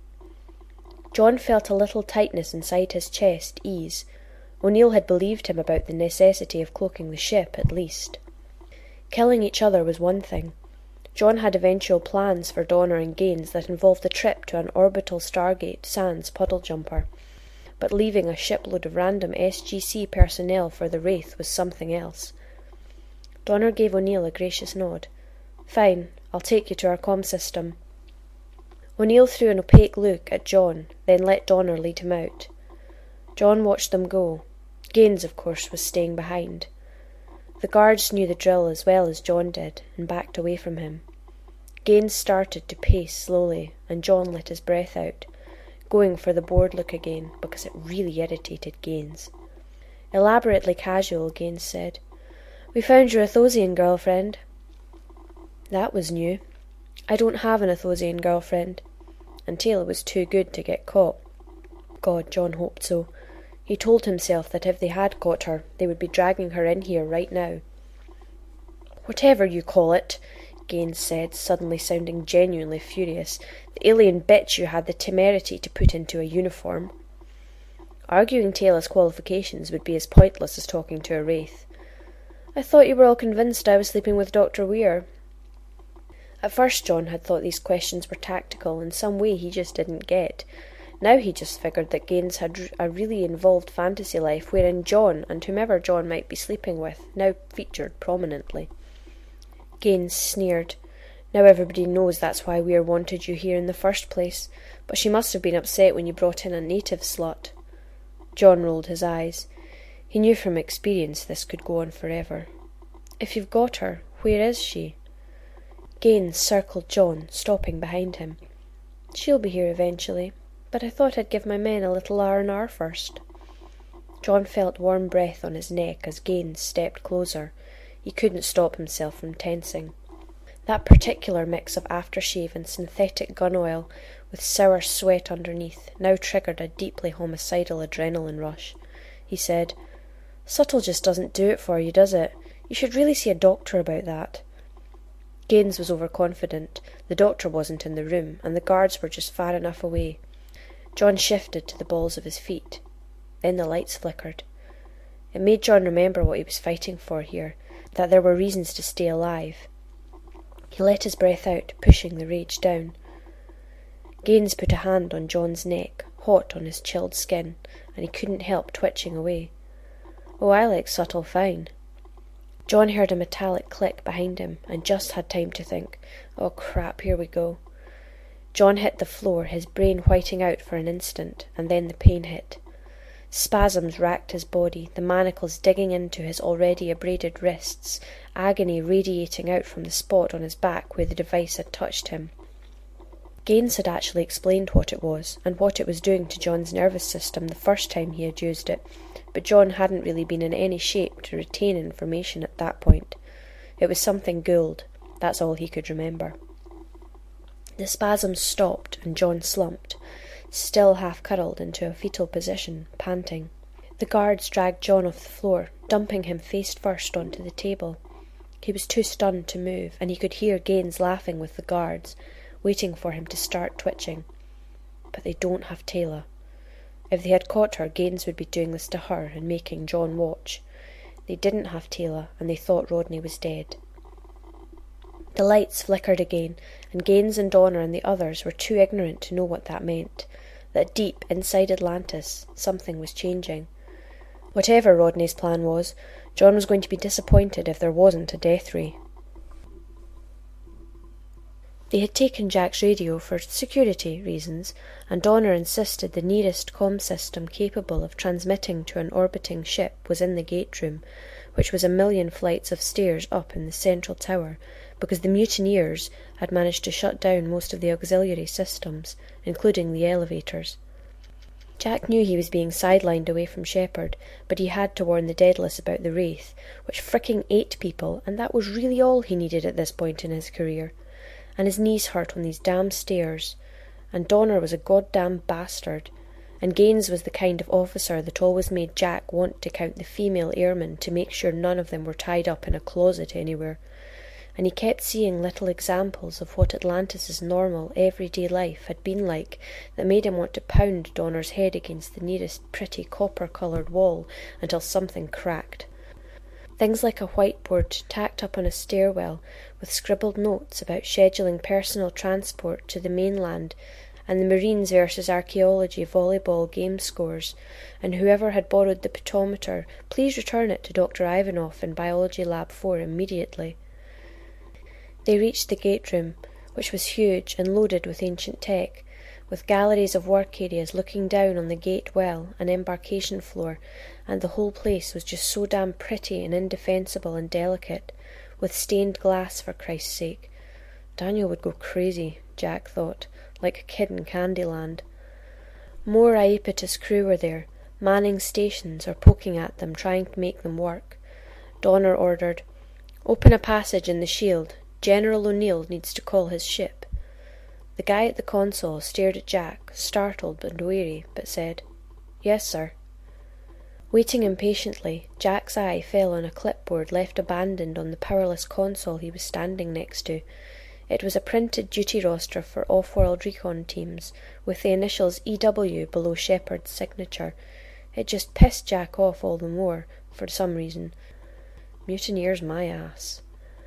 John felt a little tightness inside his chest ease. O'Neill had believed him about the necessity of cloaking the ship, at least. Killing each other was one thing. John had eventual plans for Donner and Gaines that involved a trip to an orbital Stargate sans puddle jumper, but leaving a shipload of random SGC personnel for the Wraith was something else. Donner gave O'Neill a gracious nod. "Fine, I'll take you to our comm system." O'Neill threw an opaque look at John, then let Donner lead him out. John watched them go. Gaines, of course, was staying behind. The guards knew the drill as well as John did, and backed away from him. Gaines started to pace slowly, and John let his breath out, going for the bored look again, because it really irritated Gaines. Elaborately casual, Gaines said, "We found your Athosian girlfriend." That was new. I don't have an Athosian girlfriend. And Taylor was too good to get caught. God, John hoped so. He told himself that if they had caught her, they would be dragging her in here right now. "Whatever you call it," Gaines said, suddenly sounding genuinely furious, "the alien bitch you had the temerity to put into a uniform." Arguing Taylor's qualifications would be as pointless as talking to a wraith. "I thought you were all convinced I was sleeping with Dr. Weir." At first John had thought these questions were tactical in some way he just didn't get. Now he just figured that Gaines had a really involved fantasy life wherein John, and whomever John might be sleeping with, now featured prominently. Gaines sneered. "Now everybody knows that's why Weir wanted you here in the first place, but she must have been upset when you brought in a native slut." John rolled his eyes. He knew from experience this could go on forever. "If you've got her, where is she?" Gaines circled John, stopping behind him. "She'll be here eventually, but I thought I'd give my men a little R&R first." John felt warm breath on his neck as Gaines stepped closer. He couldn't stop himself from tensing. That particular mix of aftershave and synthetic gun oil, with sour sweat underneath, now triggered a deeply homicidal adrenaline rush. He said, "Subtle just doesn't do it for you, does it? You should really see a doctor about that." Gaines was overconfident. The doctor wasn't in the room, and the guards were just far enough away. John shifted to the balls of his feet. Then the lights flickered. It made John remember what he was fighting for here, that there were reasons to stay alive. He let his breath out, pushing the rage down. Gaines put a hand on John's neck, hot on his chilled skin, and he couldn't help twitching away. "Oh, I like Subtle fine." John heard a metallic click behind him, and just had time to think, "Oh crap, here we go." John hit the floor, his brain whiting out for an instant, and then the pain hit. Spasms racked his body, the manacles digging into his already abraded wrists, agony radiating out from the spot on his back where the device had touched him. Gaines had actually explained what it was, and what it was doing to John's nervous system the first time he had used it, but John hadn't really been in any shape to retain information at that point. It was something Gould, that's all he could remember. The spasms stopped, and John slumped, still half-curled into a fetal position, panting. The guards dragged John off the floor, dumping him face first onto the table. He was too stunned to move, and he could hear Gaines laughing with the guards, waiting for him to start twitching. But they don't have Taylor. If they had caught her, Gaines would be doing this to her and making John watch. They didn't have Taylor, and they thought Rodney was dead. The lights flickered again, and Gaines and Donner and the others were too ignorant to know what that meant, that deep inside Atlantis something was changing. Whatever Rodney's plan was, John was going to be disappointed if there wasn't a death ray. They had taken Jack's radio for security reasons, and Donner insisted the nearest comm system capable of transmitting to an orbiting ship was in the gate room, which was 1,000,000 flights of stairs up in the central tower, because the mutineers had managed to shut down most of the auxiliary systems, including the elevators. Jack knew he was being sidelined away from Shepherd, but he had to warn the Daedalus about the Wraith, which fricking ate people, and that was really all he needed at this point in his career. And his knees hurt on these damn stairs, and Donner was a goddamn bastard, and Gaines was the kind of officer that always made Jack want to count the female airmen to make sure none of them were tied up in a closet anywhere, and he kept seeing little examples of what Atlantis's normal, everyday life had been like that made him want to pound Donner's head against the nearest pretty copper-coloured wall until something cracked. Things like a whiteboard tacked up on a stairwell with scribbled notes about scheduling personal transport to the mainland and the Marines versus Archaeology volleyball game scores, and whoever had borrowed the pedometer, please return it to Dr. Ivanov in Biology Lab 4 immediately. They reached the gate room, which was huge and loaded with ancient tech, with galleries of work areas looking down on the gate well and embarkation floor, and the whole place was just so damn pretty and indefensible and delicate, with stained glass for Christ's sake. Daniel would go crazy, Jack thought, like a kid in Candyland. More Iapetus crew were there, manning stations or poking at them, trying to make them work. Donner ordered, "Open a passage in the shield. General O'Neill needs to call his ship." The guy at the console stared at Jack, startled and weary, but said, "Yes, sir." Waiting impatiently, Jack's eye fell on a clipboard left abandoned on the powerless console he was standing next to. It was a printed duty roster for off-world recon teams, with the initials EW below Shepard's signature. It just pissed Jack off all the more, for some reason. Mutineers my ass.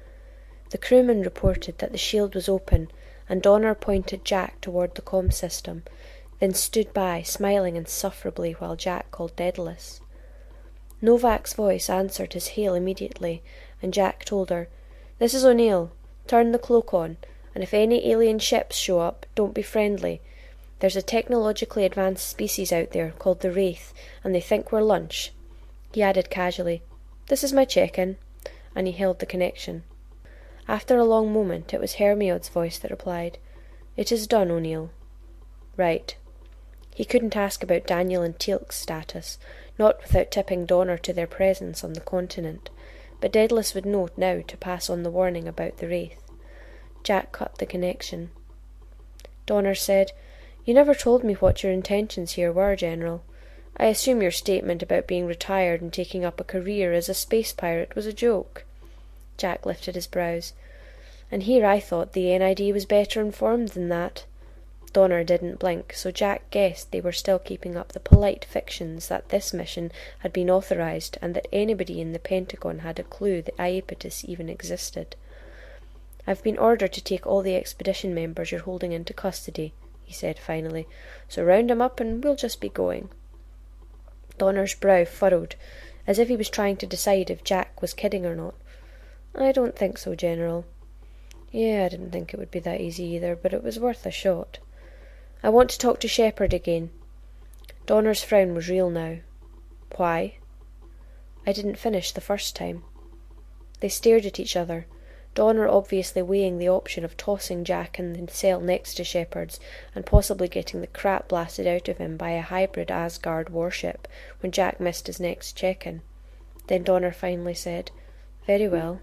The crewman reported that the shield was open, and Donner pointed Jack toward the comm system, then stood by, smiling insufferably while Jack called Daedalus. Novak's voice answered his hail immediately, and Jack told her, "This is O'Neill. Turn the cloak on, and if any alien ships show up, don't be friendly. There's a technologically advanced species out there called the Wraith, and they think we're lunch." He added casually, "This is my check-in," and he held the connection. After a long moment, it was Hermiod's voice that replied, "It is done, O'Neill." "Right." He couldn't ask about Daniel and Teal'c's status, not without tipping Donner to their presence on the continent, but Daedalus would know now to pass on the warning about the Wraith. Jack cut the connection. Donner said, "You never told me what your intentions here were, General. I assume your statement about being retired and taking up a career as a space pirate was a joke." Jack lifted his brows. "And here I thought the NID was better informed than that." Donner didn't blink, so Jack guessed they were still keeping up the polite fictions that this mission had been authorized and that anybody in the Pentagon had a clue that Iapetus even existed. "I've been ordered to take all the expedition members you're holding into custody," he said finally, "so round 'em up and we'll just be going." Donner's brow furrowed, as if he was trying to decide if Jack was kidding or not. "I don't think so, General." "Yeah, I didn't think it would be that easy either, but it was worth a shot. I want to talk to Shepard again." Donner's frown was real now. "Why?" "I didn't finish the first time." They stared at each other, Donner obviously weighing the option of tossing Jack in the cell next to Shepard's and possibly getting the crap blasted out of him by a hybrid Asgard warship when Jack missed his next check-in. Then Donner finally said, "Very well."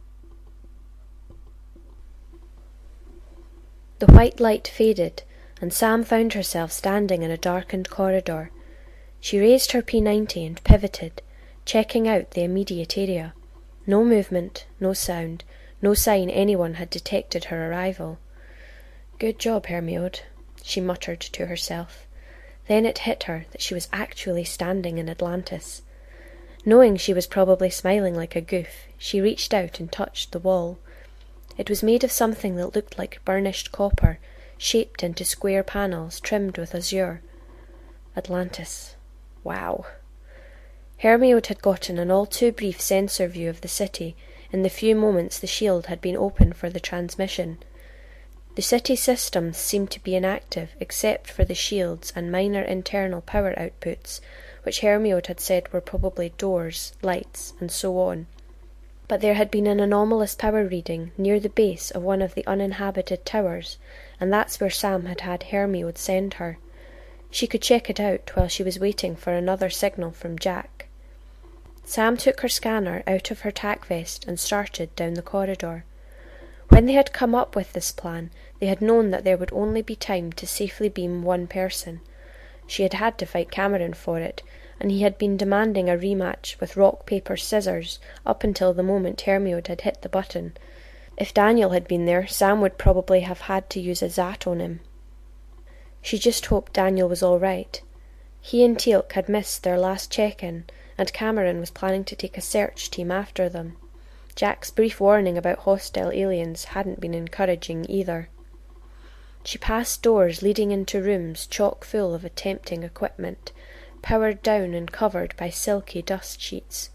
The white light faded, and Sam found herself standing in a darkened corridor. She raised her P90 and pivoted, checking out the immediate area. No movement, no sound, no sign anyone had detected her arrival. "Good job, Hermione," she muttered to herself. Then it hit her that she was actually standing in Atlantis. Knowing she was probably smiling like a goof, she reached out and touched the wall. It was made of something that looked like burnished copper, shaped into square panels trimmed with azure. Atlantis. Wow. Hermione had gotten an all too brief sensor view of the city in the few moments the shield had been open for the transmission. The city systems seemed to be inactive except for the shields and minor internal power outputs, which Hermione had said were probably doors, lights, and so on. But there had been an anomalous power reading near the base of one of the uninhabited towers, and that's where Sam had had Hermione send her. She could check it out while she was waiting for another signal from Jack. Sam took her scanner out of her tack vest and started down the corridor. When they had come up with this plan, they had known that there would only be time to safely beam one person. She had had to fight Cameron for it, and he had been demanding a rematch with rock, paper, scissors up until the moment Hermione had hit the button. If Daniel had been there, Sam would probably have had to use a Zat on him. She just hoped Daniel was all right. He and Teal'c had missed their last check-in, and Cameron was planning to take a search team after them. Jack's brief warning about hostile aliens hadn't been encouraging either. She passed doors leading into rooms chock full of tempting equipment, powered down and covered by silky dust sheets,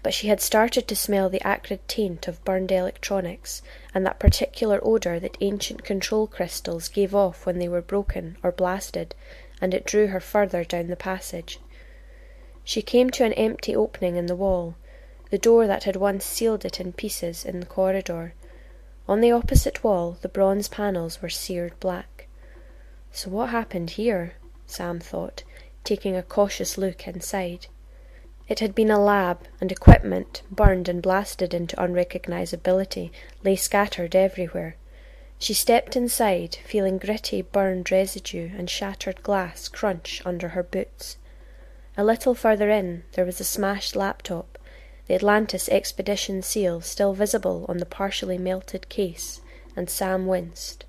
but she had started to smell the acrid taint of burned electronics and that particular odour that ancient control crystals gave off when they were broken or blasted, and it drew her further down the passage. She came to an empty opening in the wall, the door that had once sealed it in pieces in the corridor. On the opposite wall, the bronze panels were seared black. So what happened here? Sam thought, taking a cautious look inside. It had been a lab, and equipment, burned and blasted into unrecognisability, lay scattered everywhere. She stepped inside, feeling gritty, burned residue and shattered glass crunch under her boots. A little further in, there was a smashed laptop, the Atlantis expedition seal still visible on the partially melted case, and Sam winced.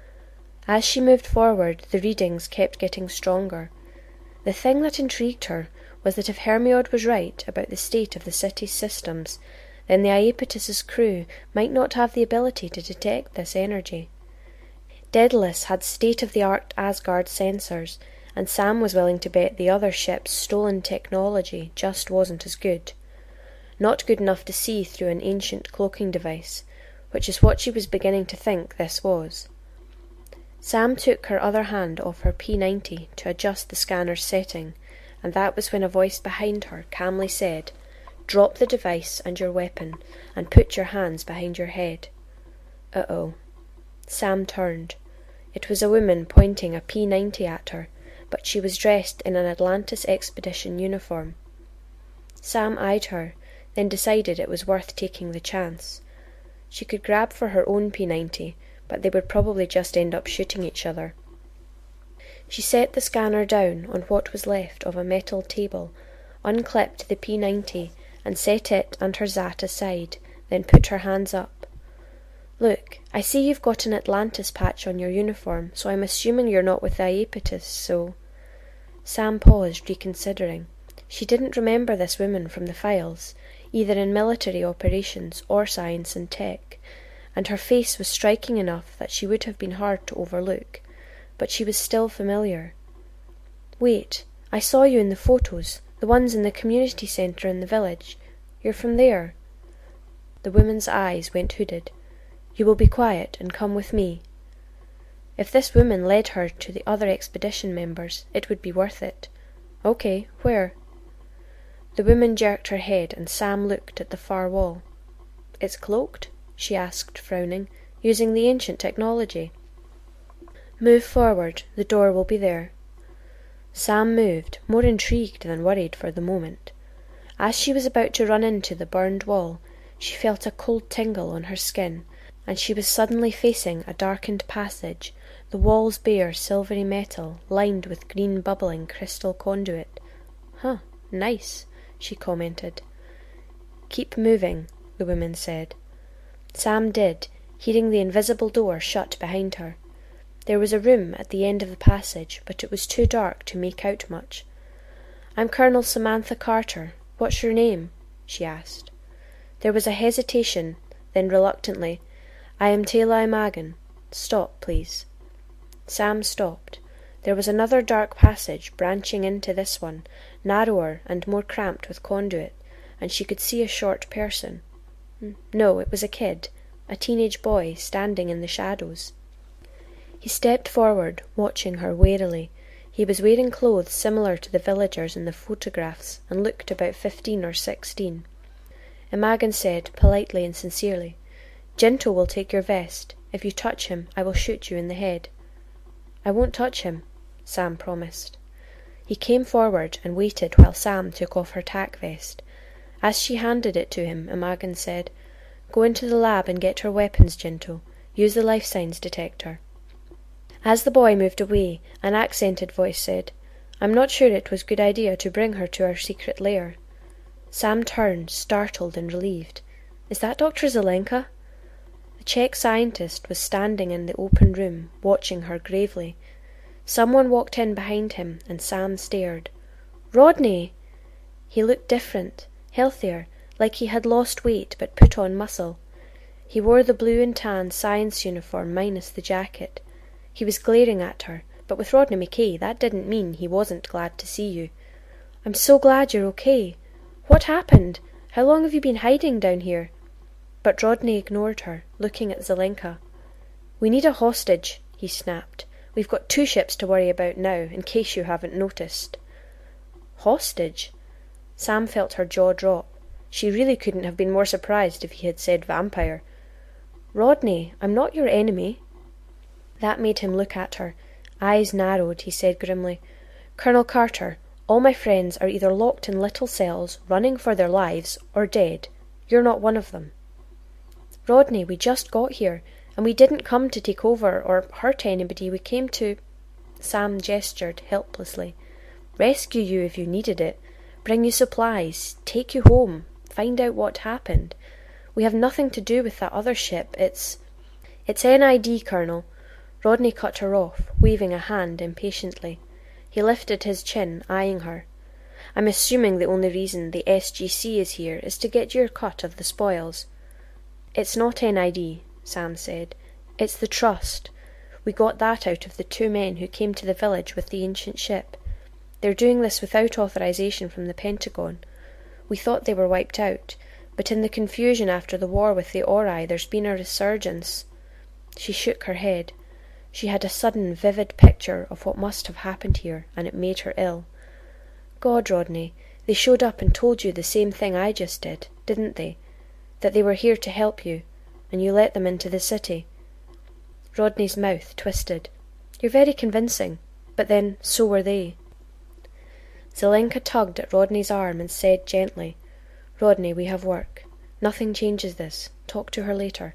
As she moved forward, the readings kept getting stronger. The thing that intrigued her was that if Hermione was right about the state of the city's systems, then the Iapetus's crew might not have the ability to detect this energy. Daedalus had state-of-the-art Asgard sensors, and Sam was willing to bet the other ship's stolen technology just wasn't as good. Not good enough to see through an ancient cloaking device, which is what she was beginning to think this was. Sam took her other hand off her P90 to adjust the scanner's setting, and that was when a voice behind her calmly said, "Drop the device and your weapon, and put your hands behind your head." Uh-oh. Sam turned. It was a woman pointing a P90 at her, but she was dressed in an Atlantis expedition uniform. Sam eyed her, then decided it was worth taking the chance. She could grab for her own P90, but they would probably just end up shooting each other. She set the scanner down on what was left of a metal table, unclipped the P90, and set it and her Zat aside, then put her hands up. "Look, I see you've got an Atlantis patch on your uniform, so I'm assuming you're not with the Iapetus, so—" Sam paused, reconsidering. She didn't remember this woman from the files, either in military operations or science and tech, and her face was striking enough that she would have been hard to overlook, but she was still familiar. "Wait, I saw you in the photos, the ones in the community centre in the village. You're from there." The woman's eyes went hooded. "You will be quiet and come with me." If this woman led her to the other expedition members, it would be worth it. "Okay, where?" The woman jerked her head, and Sam looked at the far wall. "It's cloaked?" she asked, frowning, "using the ancient technology." "Move forward, the door will be there." Sam moved, more intrigued than worried for the moment. As she was about to run into the burned wall, she felt a cold tingle on her skin, and she was suddenly facing a darkened passage, the walls bare silvery metal, lined with green bubbling crystal conduit. "Huh, nice," she commented. "Keep moving," the woman said. Sam did, hearing the invisible door shut behind her. There was a room at the end of the passage, but it was too dark to make out much. "I'm Colonel Samantha Carter. What's your name?" she asked. There was a hesitation, then reluctantly, "I am Taylor Imagan. Stop, please." Sam stopped. There was another dark passage branching into this one, narrower and more cramped with conduit, and she could see a short person. No, it was a kid, a teenage boy standing in the shadows. He stepped forward, watching her warily. He was wearing clothes similar to the villagers in the photographs, and looked about 15 or 16. Imagan said, politely and sincerely, "Jinto will take your vest. If you touch him, I will shoot you in the head." "I won't touch him," Sam promised. He came forward and waited while Sam took off her tack vest. As she handed it to him, Imagan said, "Go into the lab and get her weapons, Jinto. Use the life signs detector." As the boy moved away, an accented voice said, "I'm not sure it was a good idea to bring her to our secret lair." Sam turned, startled and relieved. "Is that Dr. Zelenka?" The Czech scientist was standing in the open room, watching her gravely. Someone walked in behind him, and Sam stared. "Rodney!" He looked different, healthier, like he had lost weight but put on muscle. He wore the blue and tan science uniform minus the jacket. He was glaring at her, but with Rodney McKay that didn't mean he wasn't glad to see you. "I'm so glad you're okay. What happened? How long have you been hiding down here?" But Rodney ignored her, looking at Zelenka. "We need a hostage," he snapped. "We've got 2 ships to worry about now, in case you haven't noticed." Hostage? Sam felt her jaw drop. She really couldn't have been more surprised if he had said vampire. "Rodney, I'm not your enemy." That made him look at her. Eyes narrowed, he said grimly. "Colonel Carter, all my friends are either locked in little cells, running for their lives, or dead. You're not one of them." "Rodney, we just got here, and we didn't come to take over or hurt anybody. We came to—" Sam gestured helplessly. "Rescue you if you needed it. Bring you supplies. Take you home. Find out what happened. We have nothing to do with that other ship. It's NID, Colonel." Rodney cut her off, waving a hand impatiently. He lifted his chin, eyeing her. "I'm assuming the only reason the SGC is here is to get your cut of the spoils." "It's not NID," Sam said. "It's the Trust. We got that out of the 2 men who came to the village with the ancient ship. They're doing this without authorization from the Pentagon. We thought they were wiped out, but in the confusion after the war with the Ori, there's been a resurgence." She shook her head. She had a sudden, vivid picture of what must have happened here, and it made her ill. "God, Rodney, they showed up and told you the same thing I just did, didn't they? That they were here to help you, and you let them into the city." Rodney's mouth twisted. "You're very convincing, but then so were they." Zelenka tugged at Rodney's arm and said gently, "Rodney, we have work. Nothing changes this. Talk to her later."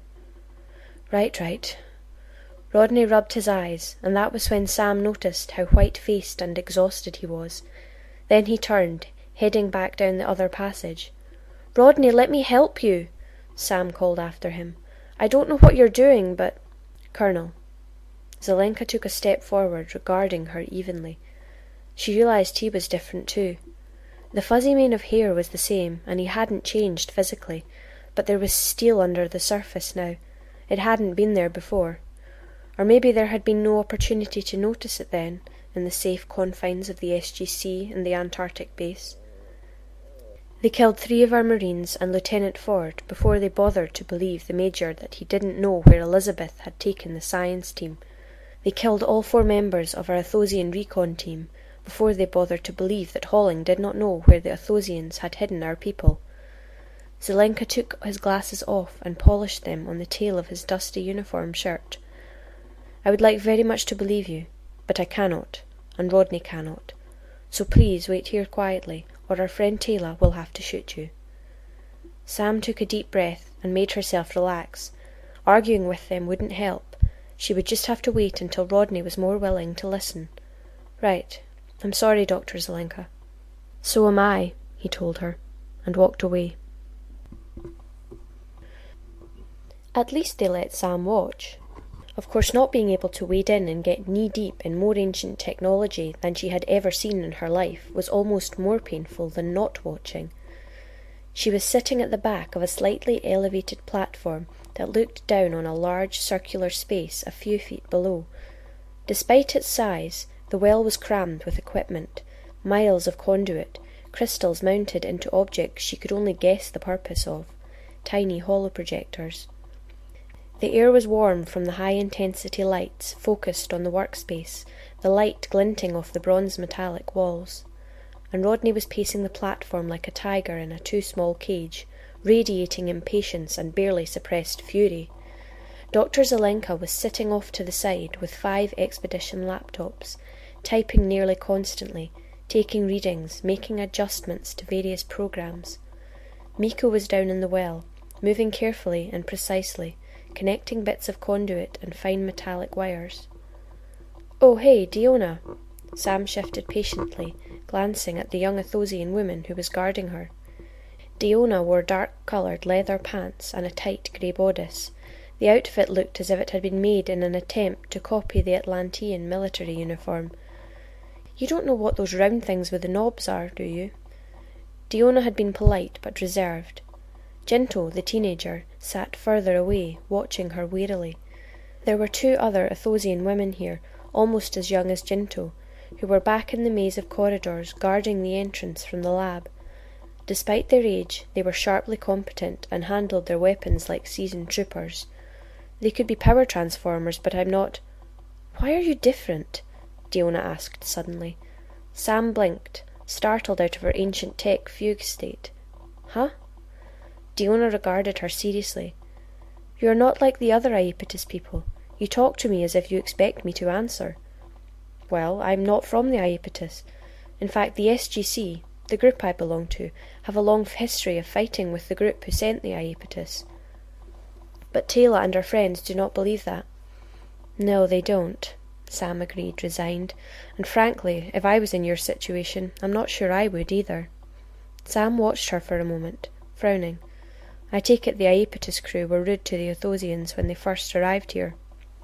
Right. Rodney rubbed his eyes, and that was when Sam noticed how white-faced and exhausted he was. Then he turned, heading back down the other passage. "Rodney, let me help you," Sam called after him. "I don't know what you're doing, but—" "Colonel." Zelenka took a step forward, regarding her evenly. She realized he was different too. The fuzzy mane of hair was the same, and he hadn't changed physically, but there was steel under the surface now. It hadn't been there before. Or maybe there had been no opportunity to notice it then, in the safe confines of the SGC and the Antarctic base. "They killed 3 of our Marines and Lieutenant Ford before they bothered to believe the Major that he didn't know where Elizabeth had taken the science team. They killed all 4 members of our Athosian recon team before they bothered to believe that Halling did not know where the Athosians had hidden our people." Zelenka took his glasses off and polished them on the tail of his dusty uniform shirt. "I would like very much to believe you, but I cannot, and Rodney cannot. So please wait here quietly, or our friend Taylor will have to shoot you." Sam took a deep breath and made herself relax. Arguing with them wouldn't help. She would just have to wait until Rodney was more willing to listen. "Right. I'm sorry, Dr. Zelenka." "So am I," he told her, and walked away. At least they let Sam watch. Of course, not being able to wade in and get knee-deep in more ancient technology than she had ever seen in her life was almost more painful than not watching. She was sitting at the back of a slightly elevated platform that looked down on a large circular space a few feet below. Despite its size, the well was crammed with equipment, miles of conduit, crystals mounted into objects she could only guess the purpose of, tiny holoprojectors. The air was warm from the high-intensity lights focused on the workspace, the light glinting off the bronze metallic walls. And Rodney was pacing the platform like a tiger in a too-small cage, radiating impatience and barely suppressed fury. Dr. Zelenka was sitting off to the side with 5 expedition laptops, typing nearly constantly, taking readings, making adjustments to various programs. Miko was down in the well, moving carefully and precisely, connecting bits of conduit and fine metallic wires. "Oh, hey, Diona." Sam shifted patiently, glancing at the young Athosian woman who was guarding her. Diona wore dark-coloured leather pants and a tight grey bodice. The outfit looked as if it had been made in an attempt to copy the Atlantean military uniform. "You don't know what those round things with the knobs are, do you?" Diona had been polite but reserved. Jinto, the teenager, sat further away, watching her warily. There were 2 other Athosian women here, almost as young as Jinto, who were back in the maze of corridors guarding the entrance from the lab. Despite their age, they were sharply competent and handled their weapons like seasoned troopers. They could be power transformers, but I'm not. Why are you different? Diona asked suddenly. Sam blinked, startled out of her ancient tech fugue state. Huh? Diona regarded her seriously. You are not like the other Iapetus people. You talk to me as if you expect me to answer. Well, I'm not from the Iapetus. In fact, the SGC, the group I belong to, have a long history of fighting with the group who sent the Iapetus. But Teyla and her friends do not believe that. No, they don't, Sam agreed, resigned, and frankly, if I was in your situation, I'm not sure I would either. Sam watched her for a moment, frowning. I take it the Iapetus crew were rude to the Athosians when they first arrived here.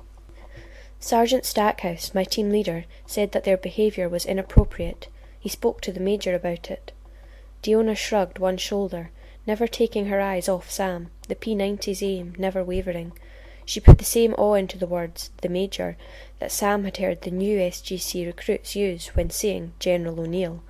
Sergeant Stackhouse, my team leader, said that their behaviour was inappropriate. He spoke to the Major about it. Diona shrugged one shoulder, never taking her eyes off Sam, the P-90's aim never wavering. She put the same awe into the words, the Major, that Sam had heard the new SGC recruits use when saying General O'Neill.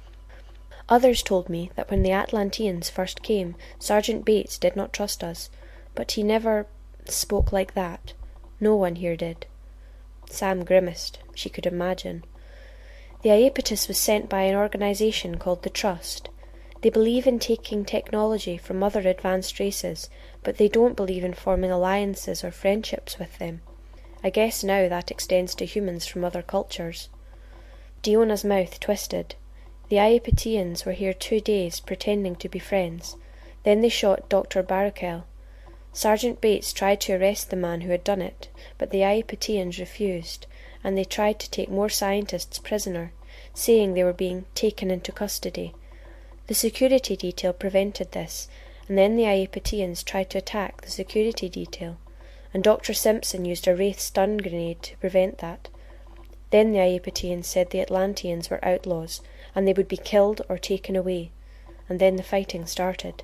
Others told me that when the Atlanteans first came, Sergeant Bates did not trust us, but he never spoke like that. No one here did. Sam grimaced. She could imagine. The Iapetus was sent by an organisation called the Trust. They believe in taking technology from other advanced races, but they don't believe in forming alliances or friendships with them. I guess now that extends to humans from other cultures. Diona's mouth twisted. The Iapetians were here 2 days pretending to be friends. Then they shot Dr. Barakel. Sergeant Bates tried to arrest the man who had done it, but the Iapetians refused, and they tried to take more scientists prisoner, saying they were being taken into custody. The security detail prevented this, and then the Iapetians tried to attack the security detail, and Dr. Simpson used a Wraith stun grenade to prevent that. Then the Iapetians said the Atlanteans were outlaws, and they would be killed or taken away, and then the fighting started.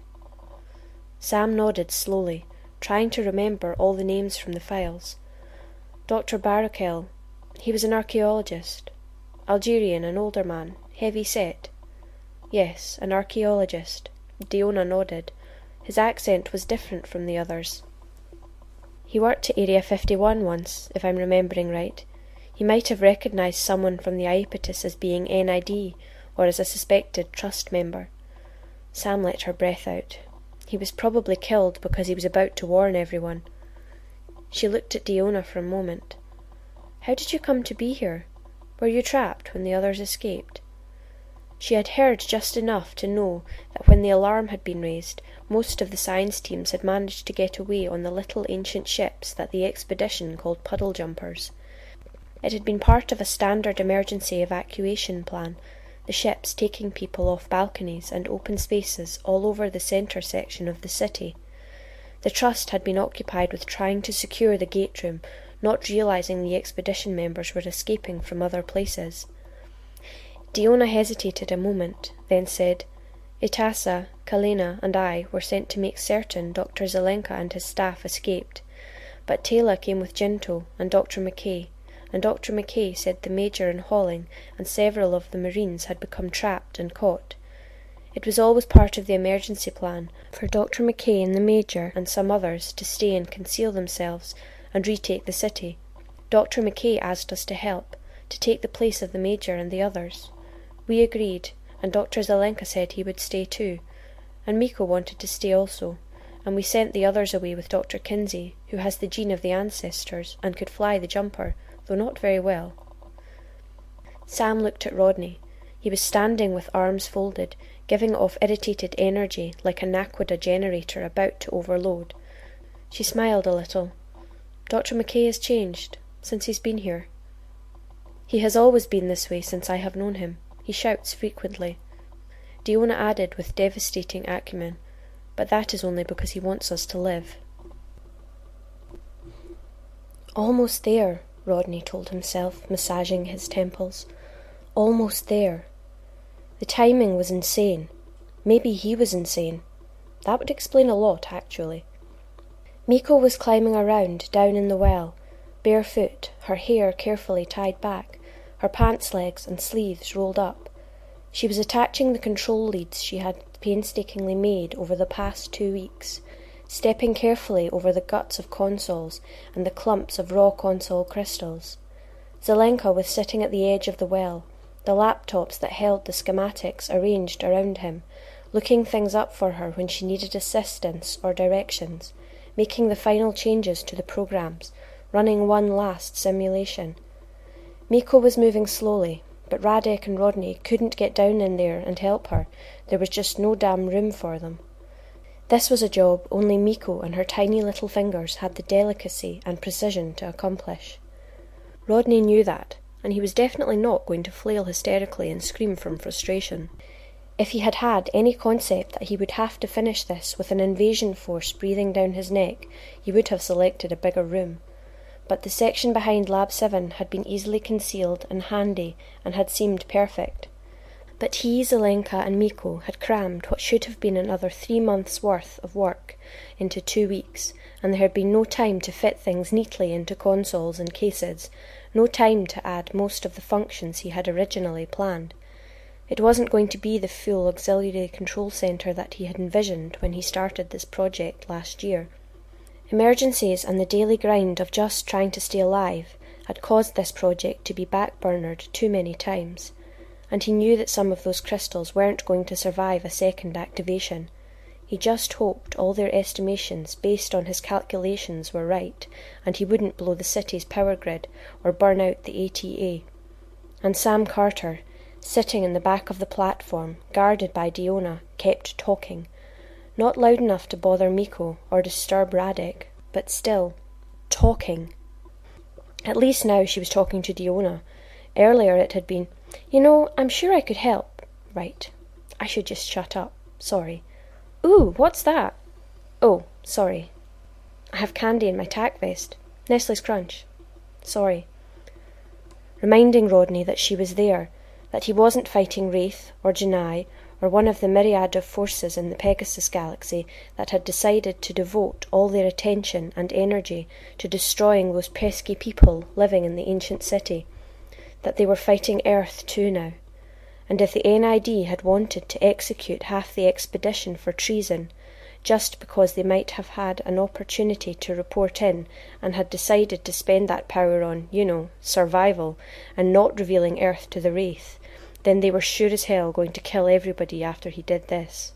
Sam nodded slowly, trying to remember all the names from the files. Dr. Barakel, he was an archaeologist. Algerian, an older man, heavy set. Yes, an archaeologist. Diona nodded. His accent was different from the others. He worked at Area 51 once, if I'm remembering right. He might have recognised someone from the Iapetus as being NID, or as a suspected Trust member. Sam let her breath out. He was probably killed because he was about to warn everyone. She looked at Diona for a moment. How did you come to be here? Were you trapped when the others escaped? She had heard just enough to know that when the alarm had been raised, most of the science teams had managed to get away on the little ancient ships that the expedition called puddle jumpers. It had been part of a standard emergency evacuation plan, the ships taking people off balconies and open spaces all over the centre section of the city. The Trust had been occupied with trying to secure the gate room, not realising the expedition members were escaping from other places. Diona hesitated a moment, then said, Itasa, Kalena, and I were sent to make certain Dr. Zelenka and his staff escaped, but Teyla came with Jinto and Dr. McKay, and Dr. McKay said the Major and Halling and several of the Marines had become trapped and caught. It was always part of the emergency plan for Dr. McKay and the Major and some others to stay and conceal themselves and retake the city. Dr. McKay asked us to help, to take the place of the Major and the others. We agreed, and Dr. Zelenka said he would stay too, and Miko wanted to stay also, and we sent the others away with Dr. Kinsey, who has the gene of the ancestors and could fly the jumper, though not very well. Sam looked at Rodney. He was standing with arms folded, giving off irritated energy like a Naquadah generator about to overload. She smiled a little. Dr. McKay has changed since he's been here. He has always been this way since I have known him. He shouts frequently. Diona added with devastating acumen, but that is only because he wants us to live. Almost there, Rodney told himself, massaging his temples. Almost there. The timing was insane. Maybe he was insane. That would explain a lot, actually. Miko was climbing around down in the well, barefoot, her hair carefully tied back, her pants legs and sleeves rolled up. She was attaching the control leads she had painstakingly made over the past 2 weeks, stepping carefully over the guts of consoles and the clumps of raw console crystals. Zelenka was sitting at the edge of the well, the laptops that held the schematics arranged around him, looking things up for her when she needed assistance or directions, making the final changes to the programs, running one last simulation. Miko was moving slowly, but Radek and Rodney couldn't get down in there and help her. There was just no damn room for them. This was a job only Miko and her tiny little fingers had the delicacy and precision to accomplish. Rodney knew that, and he was definitely not going to flail hysterically and scream from frustration. If he had had any concept that he would have to finish this with an invasion force breathing down his neck, he would have selected a bigger room. But the section behind Lab 7 had been easily concealed and handy and had seemed perfect. But he, Zelenka and Miko had crammed what should have been another 3 months' worth of work into 2 weeks, and there had been no time to fit things neatly into consoles and cases, no time to add most of the functions he had originally planned. It wasn't going to be the full auxiliary control centre that he had envisioned when he started this project last year. Emergencies and the daily grind of just trying to stay alive had caused this project to be backburnered too many times, and he knew that some of those crystals weren't going to survive a second activation. He just hoped all their estimations based on his calculations were right, and he wouldn't blow the city's power grid or burn out the ATA. And Sam Carter, sitting in the back of the platform, guarded by Diona, kept talking. Not loud enough to bother Miko or disturb Radek, but still, talking. At least now she was talking to Diona. Earlier it had been, I'm sure I could help. Right. I should just shut up. Sorry. Ooh, what's that? Oh, sorry. I have candy in my tack vest. Nestle's Crunch. Sorry. Reminding Rodney that she was there, that he wasn't fighting Wraith or Janai or one of the myriad of forces in the Pegasus Galaxy that had decided to devote all their attention and energy to destroying those pesky people living in the ancient city, that they were fighting Earth too now. And if the NID had wanted to execute half the expedition for treason, just because they might have had an opportunity to report in and had decided to spend that power on, survival, and not revealing Earth to the Wraith, then they were sure as hell going to kill everybody after he did this.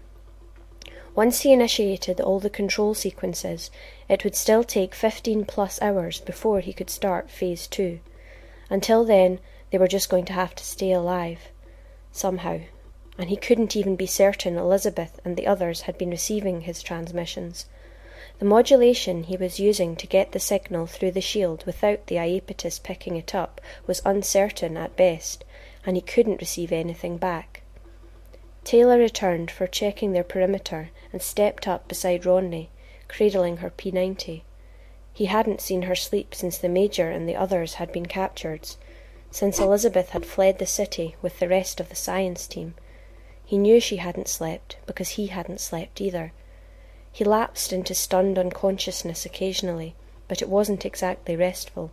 Once he initiated all the control sequences, it would still take 15+ hours before he could start Phase 2. Until then, they were just going to have to stay alive. Somehow. And he couldn't even be certain Elizabeth and the others had been receiving his transmissions. The modulation he was using to get the signal through the shield without the Iapetus picking it up was uncertain at best, and he couldn't receive anything back. Taylor returned for checking their perimeter and stepped up beside Rodney, cradling her P90. He hadn't seen her sleep since the Major and the others had been captured, since Elizabeth had fled the city with the rest of the science team. He knew she hadn't slept, because he hadn't slept either. He lapsed into stunned unconsciousness occasionally, but it wasn't exactly restful.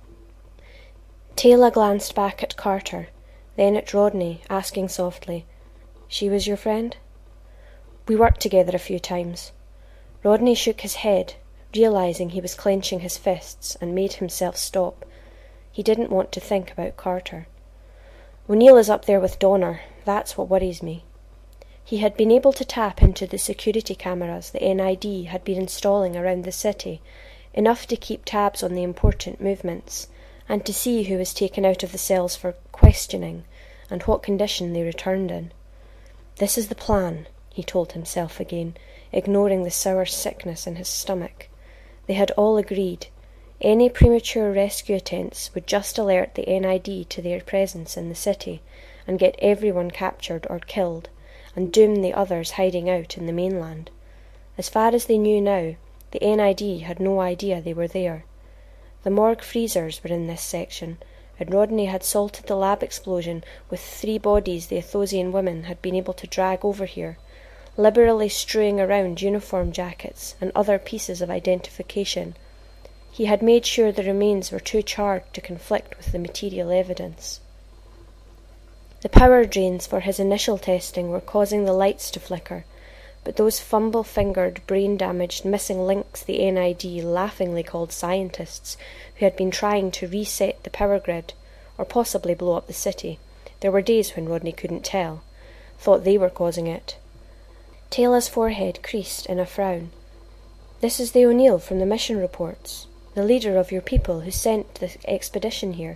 Taylor glanced back at Carter, then at Rodney, asking softly, "She was your friend?" "We worked together a few times." Rodney shook his head, realizing he was clenching his fists, and made himself stop. He didn't want to think about Carter. "O'Neill is up there with Donner. That's what worries me." He had been able to tap into the security cameras the NID had been installing around the city, enough to keep tabs on the important movements, and to see who was taken out of the cells for questioning, and what condition they returned in. "This is the plan," he told himself again, ignoring the sour sickness in his stomach. They had all agreed. Any premature rescue attempts would just alert the NID to their presence in the city, and get everyone captured or killed, and doom the others hiding out in the mainland. As far as they knew now, the NID had no idea they were there. The morgue freezers were in this section, and Rodney had salted the lab explosion with 3 bodies the Athosian women had been able to drag over here, liberally strewing around uniform jackets and other pieces of identification. He had made sure the remains were too charred to conflict with the material evidence. The power drains for his initial testing were causing the lights to flicker, but those fumble-fingered, brain-damaged missing links the NID laughingly called scientists, who had been trying to reset the power grid, or possibly blow up the city — there were days when Rodney couldn't tell — thought they were causing it. Tayla's forehead creased in a frown. "This is the O'Neill from the mission reports, the leader of your people who sent the expedition here."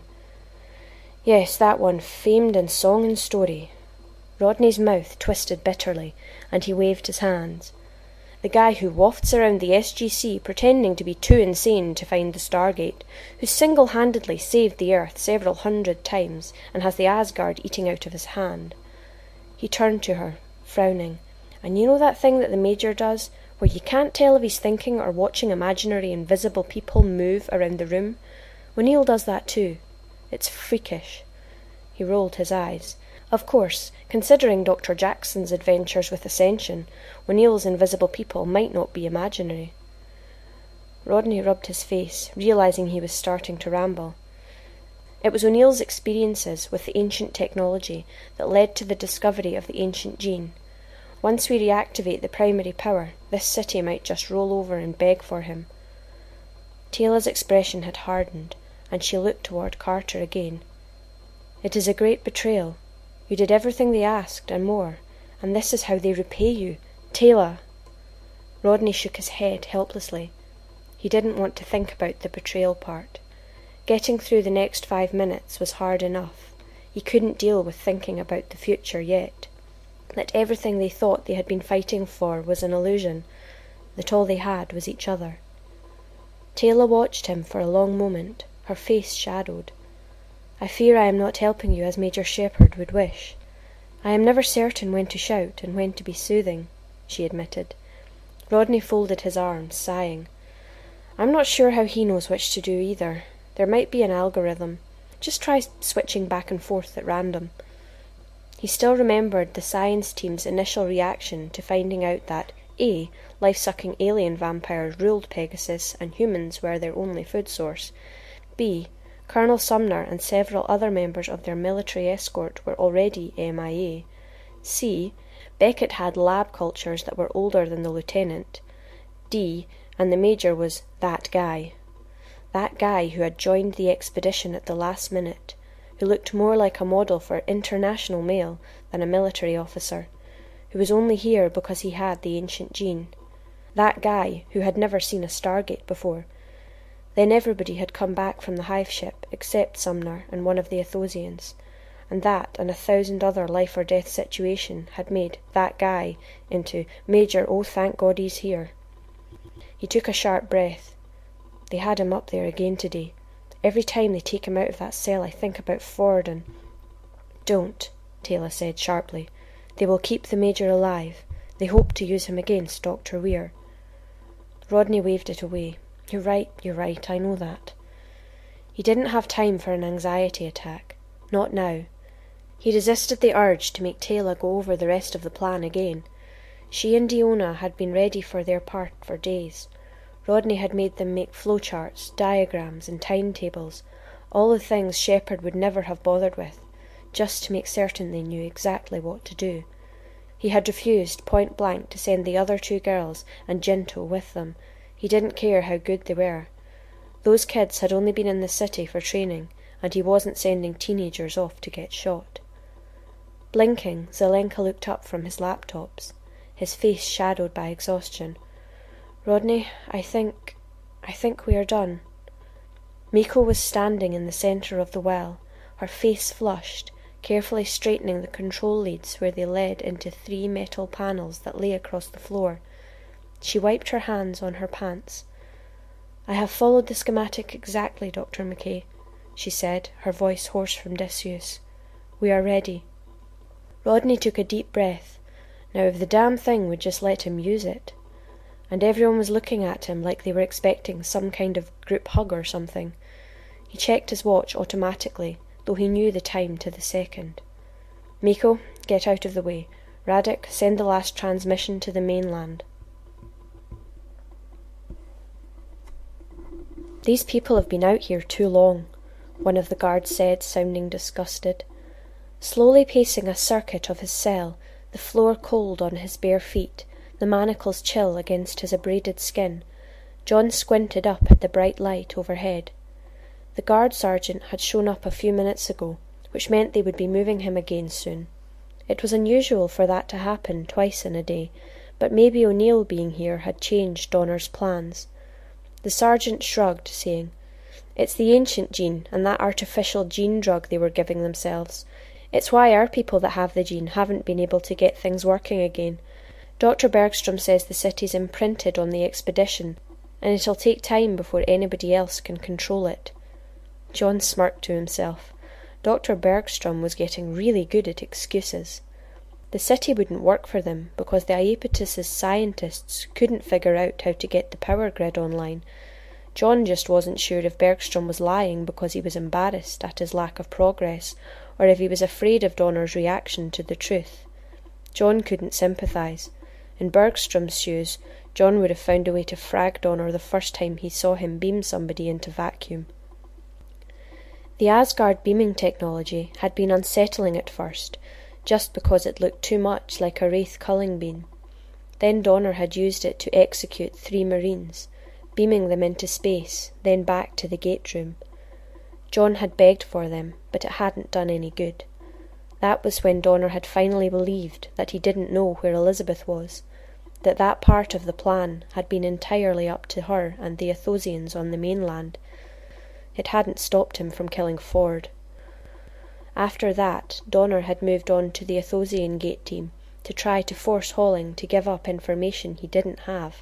"Yes, that one, famed in song and story." Rodney's mouth twisted bitterly, and he waved his hands. "The guy who wafts around the SGC pretending to be too insane to find the Stargate, who single-handedly saved the Earth several 100 times and has the Asgard eating out of his hand." He turned to her, frowning. "And you know that thing that the Major does, where you can't tell if he's thinking or watching imaginary invisible people move around the room? O'Neill does that too. It's freakish." He rolled his eyes. Of course, considering Dr. Jackson's adventures with Ascension, O'Neill's invisible people might not be imaginary. Rodney rubbed his face, realizing he was starting to ramble. It was O'Neill's experiences with the ancient technology that led to the discovery of the ancient gene. Once we reactivate the primary power, this city might just roll over and beg for him. Tayla's expression had hardened, and she looked toward Carter again. "It is a great betrayal. You did everything they asked, and more, and this is how they repay you. Tayla!" Rodney shook his head helplessly. He didn't want to think about the betrayal part. Getting through the next 5 minutes was hard enough. He couldn't deal with thinking about the future yet. That everything they thought they had been fighting for was an illusion, that all they had was each other. Tayla watched him for a long moment, her face shadowed. "I fear I am not helping you as Major Shepherd would wish. I am never certain when to shout and when to be soothing," she admitted. Rodney folded his arms, sighing. "I'm not sure how he knows which to do either. There might be an algorithm. Just try switching back and forth at random." He still remembered the science team's initial reaction to finding out that A, life-sucking alien vampires ruled Pegasus and humans were their only food source. B, Colonel Sumner and several other members of their military escort were already MIA. C, Beckett had lab cultures that were older than the lieutenant. D, and the Major was that guy. That guy who had joined the expedition at the last minute, who looked more like a model for international mail than a military officer, who was only here because he had the ancient gene. That guy who had never seen a Stargate before. Then everybody had come back from the hive ship except Sumner and one of the Athosians, and that and 1,000 other life-or-death situation had made that guy into Major "Oh, thank God he's here." He took a sharp breath. They had him up there again today. Every time they take him out of that cell I think about Ford and— "Don't," Tayla said sharply. "They will keep the Major alive. They hope to use him against Dr. Weir." Rodney waved it away. You're right, I know that." He didn't have time for an anxiety attack. Not now. He resisted the urge to make Tayla go over the rest of the plan again. She and Diona had been ready for their part for days. Rodney had made them make flowcharts, diagrams, and timetables, all the things Shepherd would never have bothered with, just to make certain they knew exactly what to do. He had refused point blank to send the other 2 girls and Jinto with them. He didn't care how good they were. Those kids had only been in the city for training, and he wasn't sending teenagers off to get shot. Blinking, Zelenka looked up from his laptops, his face shadowed by exhaustion. "Rodney, I think we are done." Miko was standing in the centre of the well, her face flushed, carefully straightening the control leads where they led into 3 metal panels that lay across the floor. She wiped her hands on her pants. "I have followed the schematic exactly, Dr. McKay," she said, her voice hoarse from disuse. "We are ready." Rodney took a deep breath. Now if the damn thing would just let him use it. And everyone was looking at him like they were expecting some kind of group hug or something. He checked his watch automatically, though he knew the time to the second. "Miko, get out of the way. Radek, send the last transmission to the mainland." "These people have been out here too long," one of the guards said, sounding disgusted. Slowly pacing a circuit of his cell, the floor cold on his bare feet, the manacles chill against his abraded skin, John squinted up at the bright light overhead. The guard sergeant had shown up a few minutes ago, which meant they would be moving him again soon. It was unusual for that to happen twice in a day, but maybe O'Neill being here had changed Donner's plans. The sergeant shrugged, saying, "It's the ancient gene, and that artificial gene drug they were giving themselves. It's why our people that have the gene haven't been able to get things working again. Dr. Bergstrom says the city's imprinted on the expedition, and it'll take time before anybody else can control it." John smirked to himself. Dr. Bergstrom was getting really good at excuses. The city wouldn't work for them because the Iapetus's scientists couldn't figure out how to get the power grid online. John just wasn't sure if Bergstrom was lying because he was embarrassed at his lack of progress, or if he was afraid of Donner's reaction to the truth. John couldn't sympathise. In Bergstrom's shoes, John would have found a way to frag Donner the first time he saw him beam somebody into vacuum. The Asgard beaming technology had been unsettling at first, just because it looked too much like a Wraith culling beam. Then Donner had used it to execute 3 Marines, beaming them into space, then back to the gate room. John had begged for them, but it hadn't done any good. That was when Donner had finally believed that he didn't know where Elizabeth was, that that part of the plan had been entirely up to her and the Athosians on the mainland. It hadn't stopped him from killing Ford. After that, Donner had moved on to the Athosian gate team to try to force Halling to give up information he didn't have.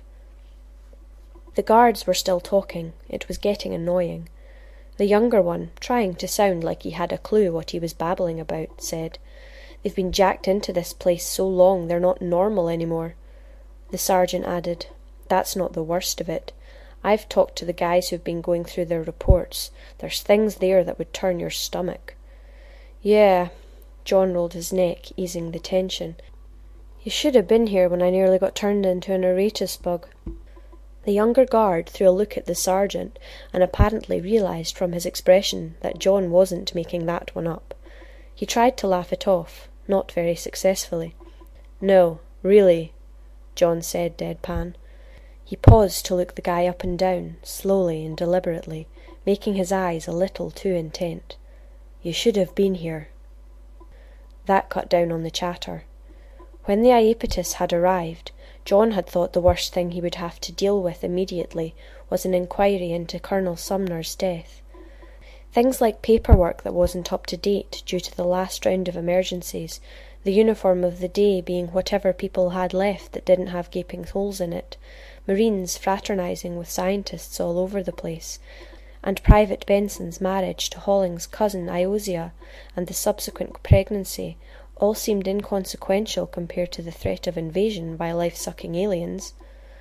The guards were still talking. It was getting annoying. The younger one, trying to sound like he had a clue what he was babbling about, said, "They've been jacked into this place so long they're not normal anymore." The sergeant added, "That's not the worst of it. I've talked to the guys who've been going through their reports. There's things there that would turn your stomach." "Yeah." John rolled his neck, easing the tension. "You should have been here when I nearly got turned into an Aretus bug." The younger guard threw a look at the sergeant, and apparently realised from his expression that John wasn't making that one up. He tried to laugh it off, not very successfully. "No, really," John said deadpan. He paused to look the guy up and down, slowly and deliberately, making his eyes a little too intent. "You should have been here." That cut down on the chatter. When the Iapetus had arrived, John had thought the worst thing he would have to deal with immediately was an inquiry into Colonel Sumner's death. Things like paperwork that wasn't up to date due to the last round of emergencies, the uniform of the day being whatever people had left that didn't have gaping holes in it, Marines fraternising with scientists all over the place, and Private Benson's marriage to Holling's cousin Iosia and the subsequent pregnancy all seemed inconsequential compared to the threat of invasion by life-sucking aliens.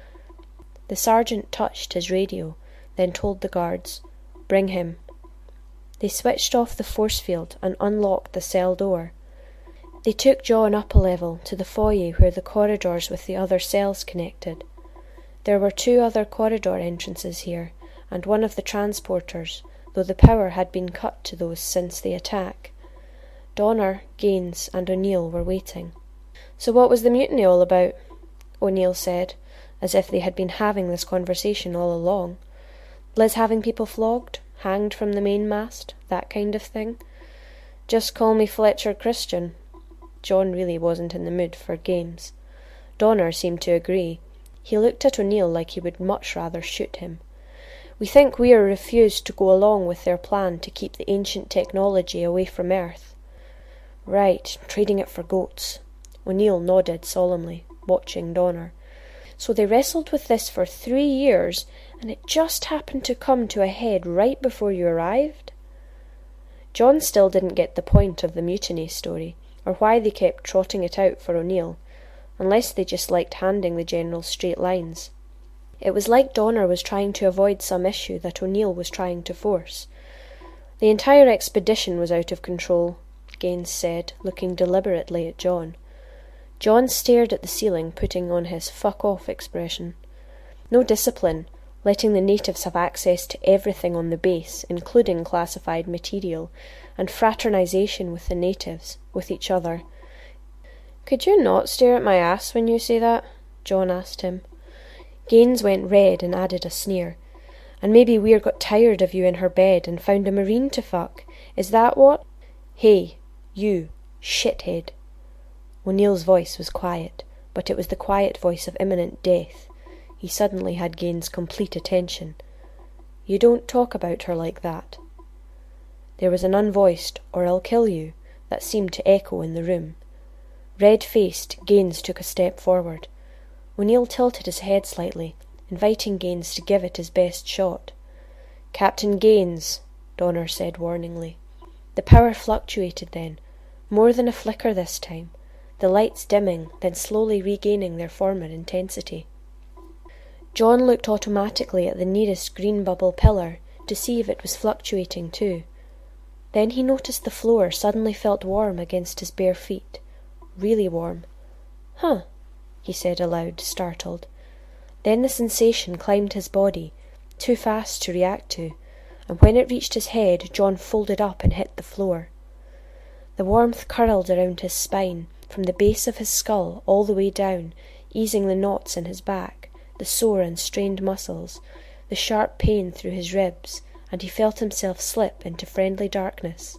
The sergeant touched his radio, then told the guards, "Bring him." They switched off the force field and unlocked the cell door. They took John up a level to the foyer where the corridors with the other cells connected. There were 2 other corridor entrances here, and one of the transporters, though the power had been cut to those since the attack. Donner, Gaines, and O'Neill were waiting. "So what was the mutiny all about?" O'Neill said, as if they had been having this conversation all along. "Liz having people flogged, hanged from the mainmast, that kind of thing?" "Just call me Fletcher Christian." John really wasn't in the mood for games. Donner seemed to agree. He looked at O'Neill like he would much rather shoot him. "We think Weir refused to go along with their plan to keep the ancient technology away from Earth." "Right, trading it for goats." O'Neill nodded solemnly, watching Donner. "So they wrestled with this for 3 years, and it just happened to come to a head right before you arrived?" John still didn't get the point of the mutiny story, or why they kept trotting it out for O'Neill, unless they just liked handing the general straight lines. It was like Donner was trying to avoid some issue that O'Neill was trying to force. "The entire expedition was out of control," Gaines said, looking deliberately at John. John stared at the ceiling, putting on his fuck-off expression. "No discipline, letting the natives have access to everything on the base, including classified material, and fraternization with the natives, with each other. "Could you not stare at my ass when you say that?" John asked him. Gaines went red and added a sneer. "And maybe Weir got tired of you in her bed and found a marine to fuck. Is that what?" "Hey, you, shithead." O'Neill's voice was quiet, but it was the quiet voice of imminent death. He suddenly had Gaines' complete attention. "You don't talk about her like that." There was an unvoiced, "or I'll kill you," that seemed to echo in the room. Red-faced, Gaines took a step forward. O'Neill tilted his head slightly, inviting Gaines to give it his best shot. "Captain Gaines," Donner said warningly. The power fluctuated then, more than a flicker this time, the lights dimming, then slowly regaining their former intensity. John looked automatically at the nearest green bubble pillar to see if it was fluctuating too. Then he noticed the floor suddenly felt warm against his bare feet. Really warm. "Huh," he said aloud, startled. Then the sensation climbed his body, too fast to react to, and when it reached his head, John folded up and hit the floor. The warmth curled around his spine, from the base of his skull all the way down, easing the knots in his back, the sore and strained muscles, the sharp pain through his ribs, and he felt himself slip into friendly darkness.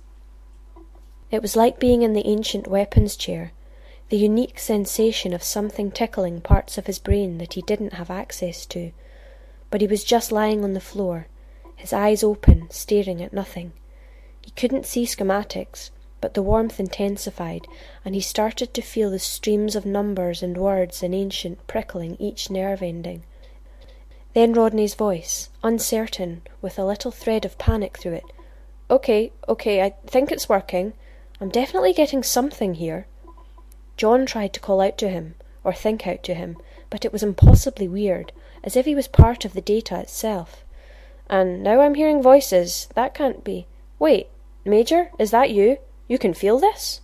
It was like being in the ancient weapons chair, the unique sensation of something tickling parts of his brain that he didn't have access to. But he was just lying on the floor, his eyes open, staring at nothing. He couldn't see schematics, but the warmth intensified, and he started to feel the streams of numbers and words in ancient prickling each nerve ending. Then Rodney's voice, uncertain, with a little thread of panic through it. Okay, I think it's working. I'm definitely getting something here." John tried to call out to him, or think out to him, but it was impossibly weird, as if he was part of the data itself. "And now I'm hearing voices. That can't be. Wait, Major, is that you? You can feel this?"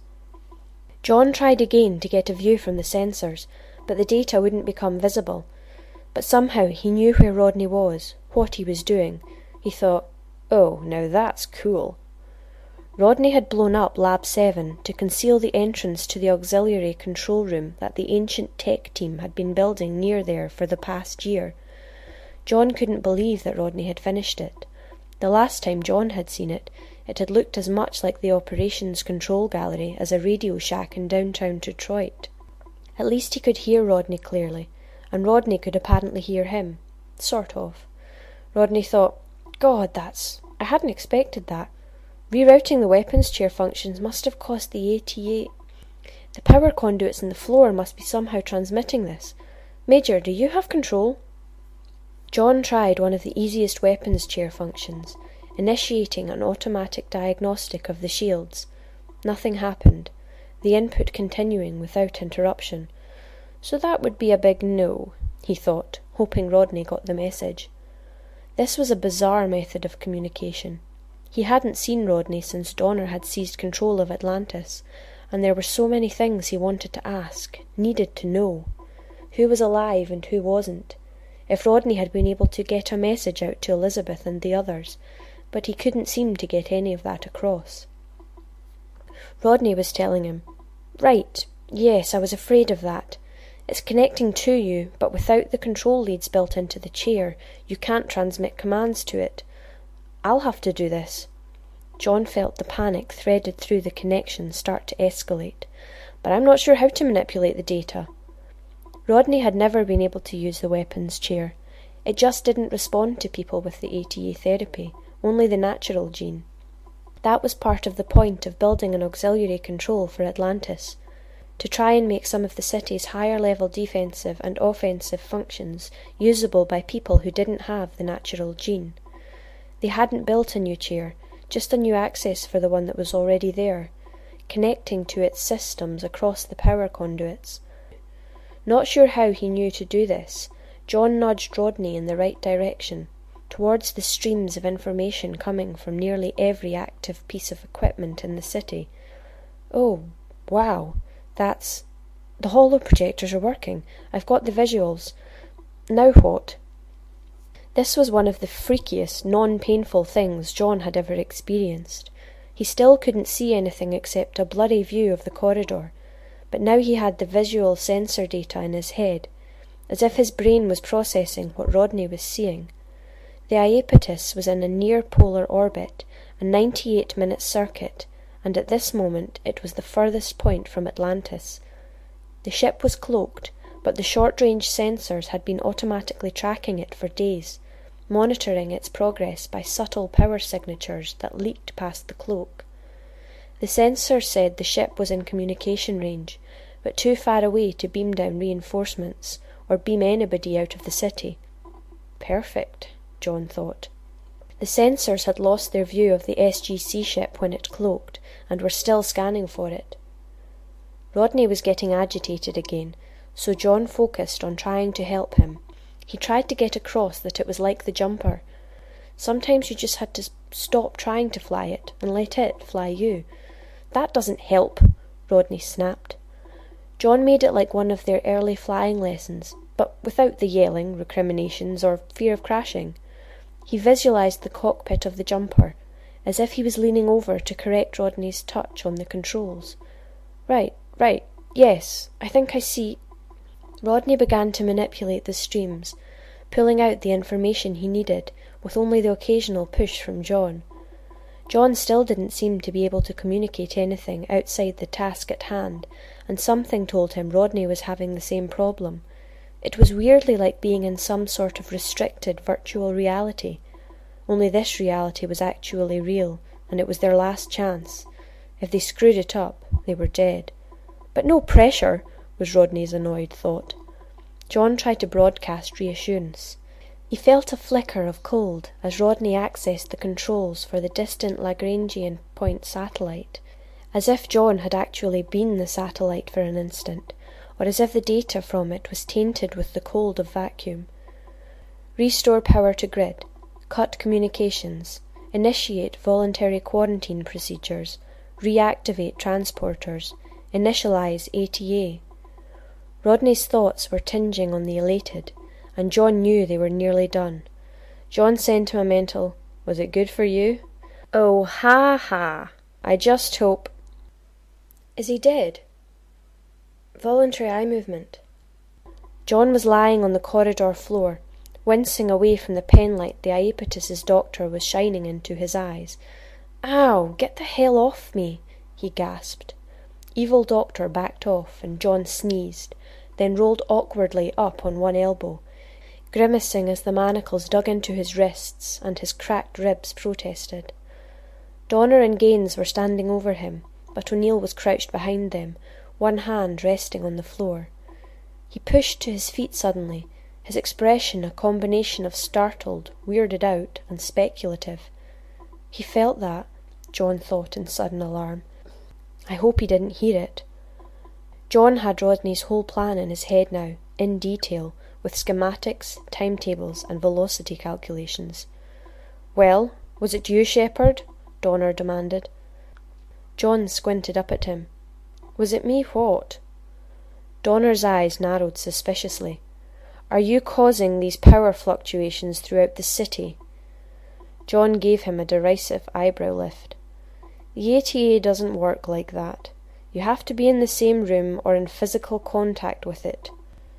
John tried again to get a view from the sensors, but the data wouldn't become visible. But somehow he knew where Rodney was, what he was doing. He thought, "Oh, now that's cool." Rodney had blown up Lab 7 to conceal the entrance to the auxiliary control room that the ancient tech team had been building near there for the past year. John couldn't believe that Rodney had finished it. The last time John had seen it, it had looked as much like the operations control gallery as a Radio Shack in downtown Detroit. At least he could hear Rodney clearly, and Rodney could apparently hear him. Sort of. Rodney thought, "God, I hadn't expected that. Rerouting the weapons chair functions must have cost the ATA. The power conduits in the floor must be somehow transmitting this. Major, do you have control?" John tried one of the easiest weapons chair functions, initiating an automatic diagnostic of the shields. Nothing happened, the input continuing without interruption. So that would be a big no, he thought, hoping Rodney got the message. This was a bizarre method of communication. He hadn't seen Rodney since Donner had seized control of Atlantis, and there were so many things he wanted to ask, needed to know. Who was alive and who wasn't? If Rodney had been able to get a message out to Elizabeth and the others, but he couldn't seem to get any of that across. Rodney was telling him, "Right, yes, I was afraid of that. It's connecting to you, but without the control leads built into the chair, you can't transmit commands to it. I'll have to do this." John felt the panic threaded through the connection start to escalate. "But I'm not sure how to manipulate the data." Rodney had never been able to use the weapons chair. It just didn't respond to people with the ATA therapy, only the natural gene. That was part of the point of building an auxiliary control for Atlantis, to try and make some of the city's higher-level defensive and offensive functions usable by people who didn't have the natural gene. They hadn't built a new chair, just a new access for the one that was already there, connecting to its systems across the power conduits. Not sure how he knew to do this, John nudged Rodney in the right direction, towards the streams of information coming from nearly every active piece of equipment in the city. "Oh, wow. The holo projectors are working. I've got the visuals. Now what?" This was one of the freakiest, non-painful things John had ever experienced. He still couldn't see anything except a blurry view of the corridor, but now he had the visual sensor data in his head, as if his brain was processing what Rodney was seeing. The Iapetus was in a near-polar orbit, a 98-minute circuit, and at this moment it was the furthest point from Atlantis. The ship was cloaked, but the short-range sensors had been automatically tracking it for days, monitoring its progress by subtle power signatures that leaked past the cloak. The sensors said the ship was in communication range, but too far away to beam down reinforcements or beam anybody out of the city. Perfect, John thought. The sensors had lost their view of the SGC ship when it cloaked, and were still scanning for it. Rodney was getting agitated again, so John focused on trying to help him. He tried to get across that it was like the jumper. Sometimes you just had to stop trying to fly it and let it fly you. That doesn't help, Rodney snapped. John made it like one of their early flying lessons, but without the yelling, recriminations, or fear of crashing. He visualized the cockpit of the jumper, as if he was leaning over to correct Rodney's touch on the controls. Right, yes, I think I see. Rodney began to manipulate the streams, pulling out the information he needed, with only the occasional push from John. John still didn't seem to be able to communicate anything outside the task at hand, and something told him Rodney was having the same problem. It was weirdly like being in some sort of restricted virtual reality, only this reality was actually real, and it was their last chance. If they screwed it up, they were dead. But no pressure, was Rodney's annoyed thought. John tried to broadcast reassurance. He felt a flicker of cold as Rodney accessed the controls for the distant Lagrangian point satellite, as if John had actually been the satellite for an instant, or as if the data from it was tainted with the cold of vacuum. Restore power to grid. Cut communications. Initiate voluntary quarantine procedures. Reactivate transporters. Initialize ATA. Rodney's thoughts were tinging on the elated, and John knew they were nearly done. John sent him a mental, "Was it good for you?" "Oh, ha. I just hope—" "Is he dead?" Voluntary eye movement. John was lying on the corridor floor, wincing away from the penlight the Iapetus's doctor was shining into his eyes. "Ow, get the hell off me," he gasped. Evil Doctor backed off, and John sneezed, then rolled awkwardly up on one elbow, grimacing as the manacles dug into his wrists and his cracked ribs protested. Donner and Gaines were standing over him, but O'Neill was crouched behind them, one hand resting on the floor. He pushed to his feet suddenly, his expression a combination of startled, weirded out, and speculative. He felt that, John thought in sudden alarm. I hope he didn't hear it. John had Rodney's whole plan in his head now, in detail, with schematics, timetables, and velocity calculations. "Well, was it you, Shepherd?" Donner demanded. John squinted up at him. "Was it me what?" Donner's eyes narrowed suspiciously. "Are you causing these power fluctuations throughout the city?" John gave him a derisive eyebrow lift. "The ATA doesn't work like that. You have to be in the same room or in physical contact with it.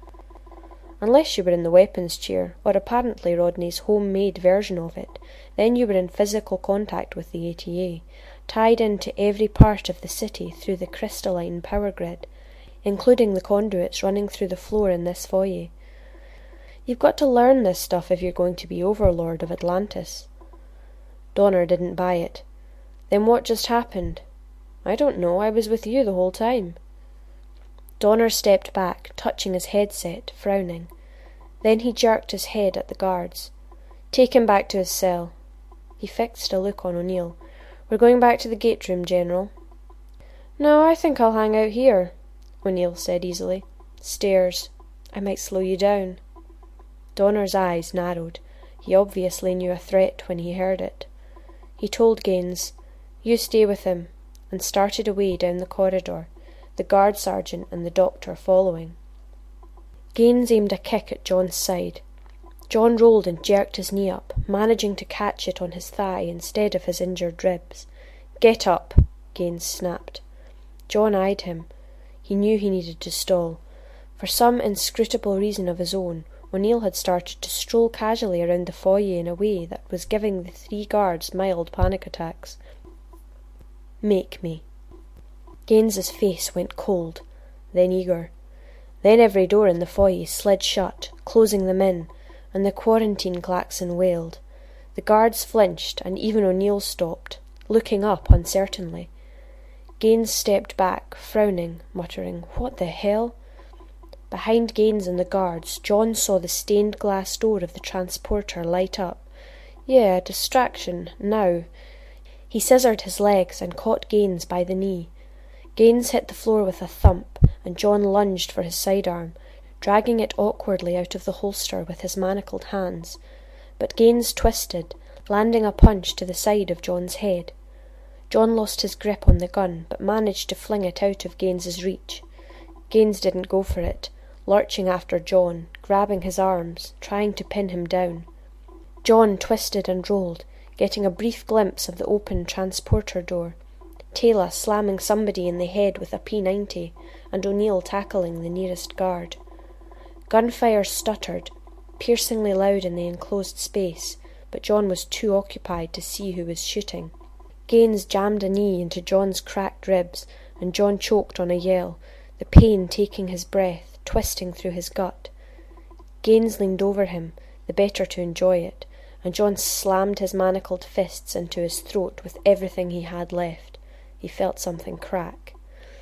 Unless you were in the weapons chair, or apparently Rodney's homemade version of it, then you were in physical contact with the ATA, tied into every part of the city through the crystalline power grid, including the conduits running through the floor in this foyer. You've got to learn this stuff if you're going to be Overlord of Atlantis." Donner didn't buy it. "Then what just happened?" "I don't know. I was with you the whole time." Donner stepped back, touching his headset, frowning. Then he jerked his head at the guards. "Take him back to his cell." He fixed a look on O'Neill. "We're going back to the gate room, General." "No, I think I'll hang out here," O'Neill said easily. "Stairs. I might slow you down." Donner's eyes narrowed. He obviously knew a threat when he heard it. He told Gaines, "You stay with him," and started away down the corridor, the guard sergeant and the doctor following. Gaines aimed a kick at John's side. John rolled and jerked his knee up, managing to catch it on his thigh instead of his injured ribs. "Get up," Gaines snapped. John eyed him. He knew he needed to stall. For some inscrutable reason of his own, O'Neill had started to stroll casually around the foyer in a way that was giving the 3 guards mild panic attacks. "Make me." Gaines's face went cold, then eager. Then every door in the foyer slid shut, closing them in, and the quarantine klaxon wailed. The guards flinched, and even O'Neill stopped, looking up uncertainly. Gaines stepped back, frowning, muttering, "What the hell?" Behind Gaines and the guards, John saw the stained glass door of the transporter light up. Yeah, distraction, now. He scissored his legs and caught Gaines by the knee. Gaines hit the floor with a thump, and John lunged for his sidearm, dragging it awkwardly out of the holster with his manacled hands. But Gaines twisted, landing a punch to the side of John's head. John lost his grip on the gun, but managed to fling it out of Gaines's reach. Gaines didn't go for it, lurching after John, grabbing his arms, trying to pin him down. John twisted and rolled, getting a brief glimpse of the open transporter door. Taylor slamming somebody in the head with a P90, and O'Neill tackling the nearest guard. Gunfire stuttered, piercingly loud in the enclosed space, but John was too occupied to see who was shooting. Gaines jammed a knee into John's cracked ribs, and John choked on a yell, the pain taking his breath, twisting through his gut. Gaines leaned over him, the better to enjoy it, and John slammed his manacled fists into his throat with everything he had left. He felt something crack.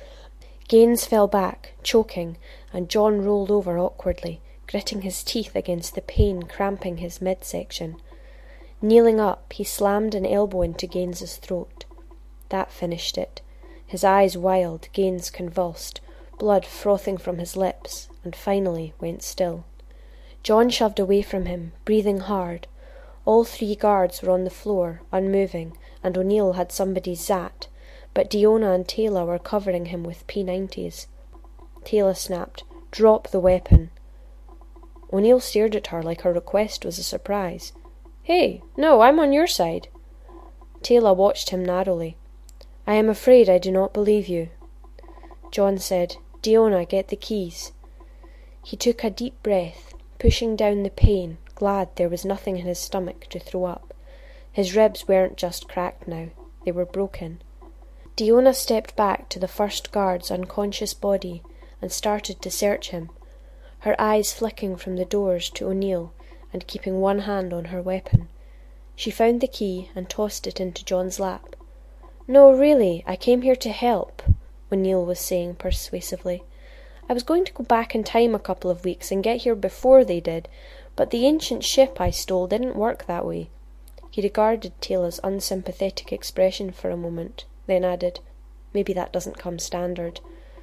Gaines fell back, choking, and John rolled over awkwardly, gritting his teeth against the pain cramping his midsection. Kneeling up, he slammed an elbow into Gaines's throat. That finished it. His eyes wild, Gaines convulsed, blood frothing from his lips, and finally went still. John shoved away from him, breathing hard. All 3 guards were on the floor, unmoving, and O'Neill had somebody's Zat, but Diona and Taylor were covering him with P90s. Taylor snapped, "Drop the weapon." O'Neill stared at her like her request was a surprise. "Hey, no, I'm on your side." Taylor watched him narrowly. "I am afraid I do not believe you." John said, "Diona, get the keys." He took a deep breath, pushing down the pain, glad there was nothing in his stomach to throw up. His ribs weren't just cracked now, they were broken. Diona stepped back to the first guard's unconscious body and started to search him, her eyes flicking from the doors to O'Neill and keeping one hand on her weapon. She found the key and tossed it into John's lap. "No, really, I came here to help," O'Neill was saying persuasively. "I was going to go back in time a couple of weeks and get here before they did, but the ancient ship I stole didn't work that way." He regarded Taylor's unsympathetic expression for a moment, then added, "Maybe that doesn't come standard."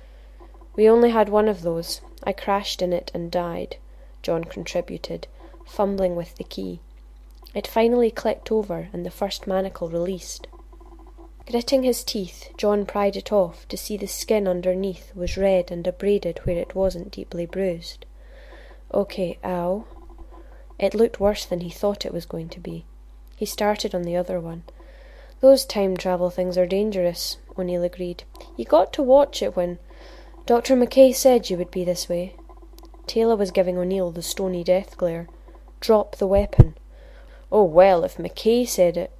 "We only had one of those. I crashed in it and died," John contributed, fumbling with the key. It finally clicked over and the first manacle released. Gritting his teeth, John pried it off to see the skin underneath was red and abraded where it wasn't deeply bruised. "Okay, ow." It looked worse than he thought it was going to be. He started on the other one. "Those time travel things are dangerous," O'Neill agreed. "You got to watch it when Dr. McKay said you would be this way." Taylor was giving O'Neill the stony death glare. "Drop the weapon." "Oh, well, if McKay said it—"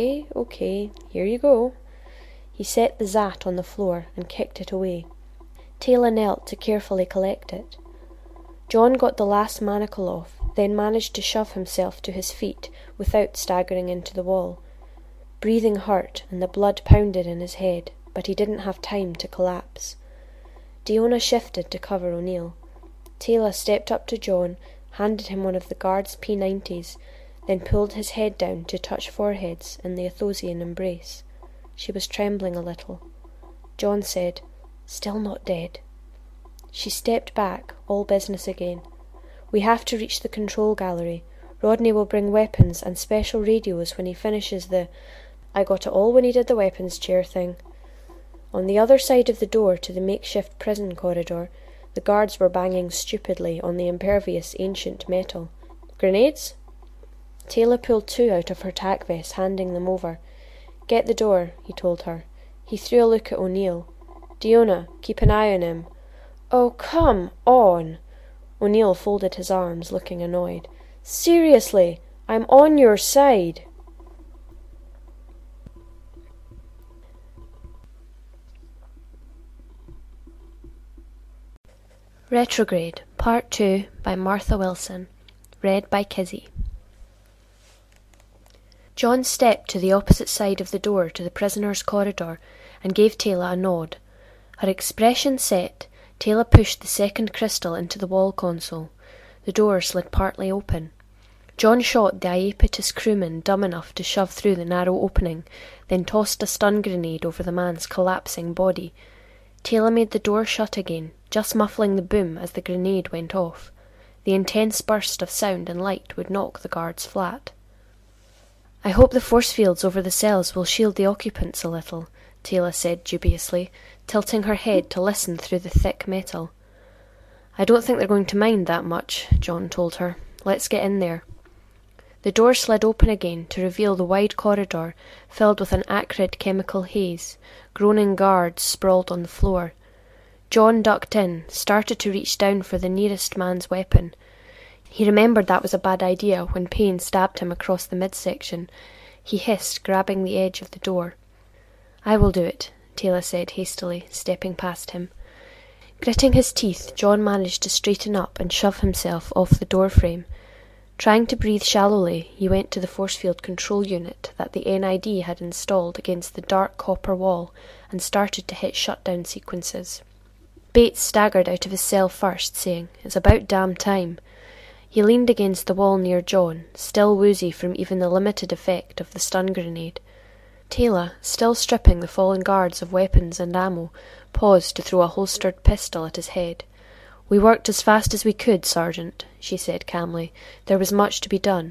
Okay, here you go." He set the Zat on the floor and kicked it away. Taylor knelt to carefully collect it. John got the last manacle off, then managed to shove himself to his feet without staggering into the wall. Breathing hurt and the blood pounded in his head, but he didn't have time to collapse. Diona shifted to cover O'Neill. Taylor stepped up to John, handed him one of the guard's P90s, then pulled his head down to touch foreheads in the Athosian embrace. She was trembling a little. John said, "Still not dead." She stepped back, all business again. "We have to reach the control gallery. Rodney will bring weapons and special radios when he finishes the— I got it all when he did the weapons chair thing." On the other side of the door to the makeshift prison corridor, the guards were banging stupidly on the impervious ancient metal. Grenades? Taylor pulled 2 out of her tack vest, handing them over. Get the door, he told her. He threw a look at O'Neill. Diona, keep an eye on him. Oh, come on! O'Neill folded his arms, looking annoyed. Seriously, I'm on your side. Retrograde, Part 2 by Martha Wilson. Read by Kizzy. John stepped to the opposite side of the door to the prisoner's corridor and gave Taylor a nod. Her expression set, Taylor pushed the second crystal into the wall console. The door slid partly open. John shot the Iapetus crewman dumb enough to shove through the narrow opening, then tossed a stun grenade over the man's collapsing body. Taylor made the door shut again, just muffling the boom as the grenade went off. The intense burst of sound and light would knock the guards flat. I hope the force fields over the cells will shield the occupants a little, Taylor said dubiously, tilting her head to listen through the thick metal. I don't think they're going to mind that much, John told her. Let's get in there. The door slid open again to reveal the wide corridor filled with an acrid chemical haze. Groaning guards sprawled on the floor. John ducked in, started to reach down for the nearest man's weapon. He remembered that was a bad idea when Payne stabbed him across the midsection. He hissed, grabbing the edge of the door. I will do it, Taylor said hastily, stepping past him. Gritting his teeth, John managed to straighten up and shove himself off the door frame. Trying to breathe shallowly, he went to the force field control unit that the NID had installed against the dark copper wall and started to hit shutdown sequences. Bates staggered out of his cell first, saying, It's about damn time. He leaned against the wall near John, still woozy from even the limited effect of the stun grenade. Taylor, still stripping the fallen guards of weapons and ammo, paused to throw a holstered pistol at his head. We worked as fast as we could, Sergeant, she said calmly. There was much to be done.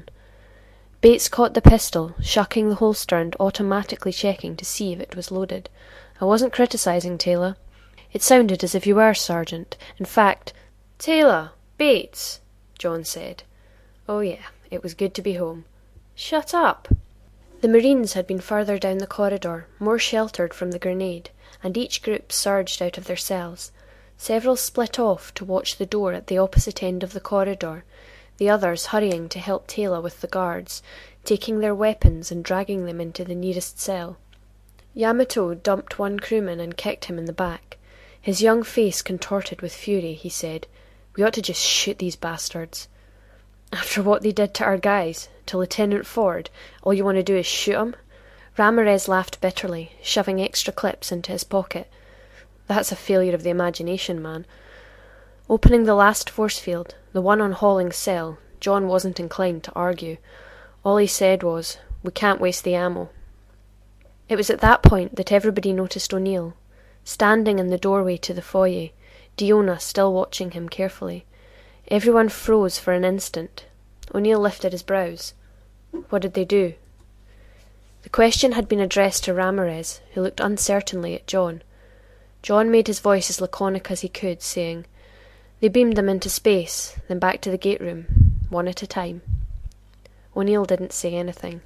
Bates caught the pistol, shucking the holster and automatically checking to see if it was loaded. I wasn't criticising, Taylor. It sounded as if you were, Sergeant. In fact, Taylor, Bates, John said. Oh yeah, it was good to be home. Shut up. The Marines had been further down the corridor, more sheltered from the grenade, and each group surged out of their cells. Several split off to watch the door at the opposite end of the corridor, the others hurrying to help Taylor with the guards, taking their weapons and dragging them into the nearest cell. Yamato dumped one crewman and kicked him in the back. His young face contorted with fury, he said, We ought to just shoot these bastards. After what they did to our guys, to Lieutenant Ford, all you want to do is shoot 'em? Ramirez laughed bitterly, shoving extra clips into his pocket. That's a failure of the imagination, man. Opening the last force field, the one on Holling's cell, John wasn't inclined to argue. All he said was, We can't waste the ammo. It was at that point that everybody noticed O'Neill, standing in the doorway to the foyer, Diona still watching him carefully. Everyone froze for an instant. O'Neill lifted his brows. What did they do? The question had been addressed to Ramirez, who looked uncertainly at John. John made his voice as laconic as he could, saying, They beamed them into space, then back to the gate room, one at a time. O'Neill didn't say anything.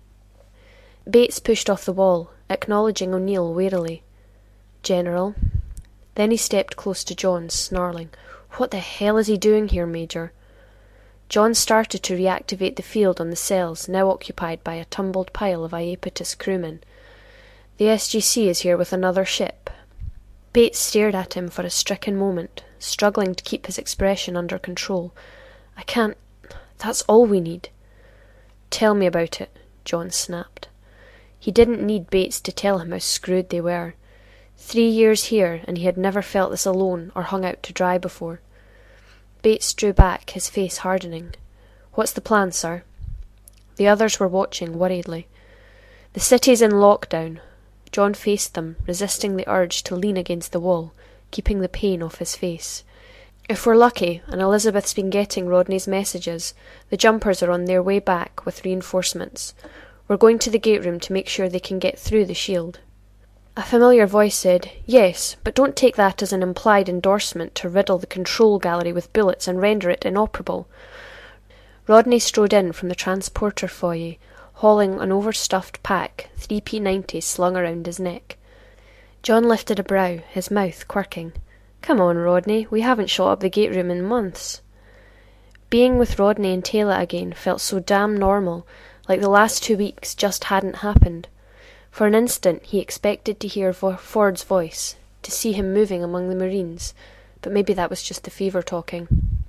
Bates pushed off the wall, acknowledging O'Neill warily. General. Then he stepped close to John, snarling, What the hell is he doing here, Major? John started to reactivate the field on the cells, now occupied by a tumbled pile of Iapetus crewmen. The SGC is here with another ship. Bates stared at him for a stricken moment, struggling to keep his expression under control. I can't... That's all we need. Tell me about it, John snapped. He didn't need Bates to tell him how screwed they were. 3 years here, and he had never felt this alone or hung out to dry before. Bates drew back, his face hardening. What's the plan, sir? The others were watching worriedly. The city's in lockdown. John faced them, resisting the urge to lean against the wall, keeping the pain off his face. If we're lucky, and Elizabeth's been getting Rodney's messages, the jumpers are on their way back with reinforcements. We're going to the gate room to make sure they can get through the shield. A familiar voice said, Yes, but don't take that as an implied endorsement to riddle the control gallery with bullets and render it inoperable. Rodney strode in from the transporter foyer, hauling an overstuffed pack, 3 P90s slung around his neck. John lifted a brow, his mouth quirking. "Come on, Rodney, we haven't shot up the gate room in months." Being with Rodney and Taylor again felt so damn normal, like the last 2 weeks just hadn't happened. For an instant he expected to hear Ford's voice, to see him moving among the Marines, but maybe that was just the fever talking.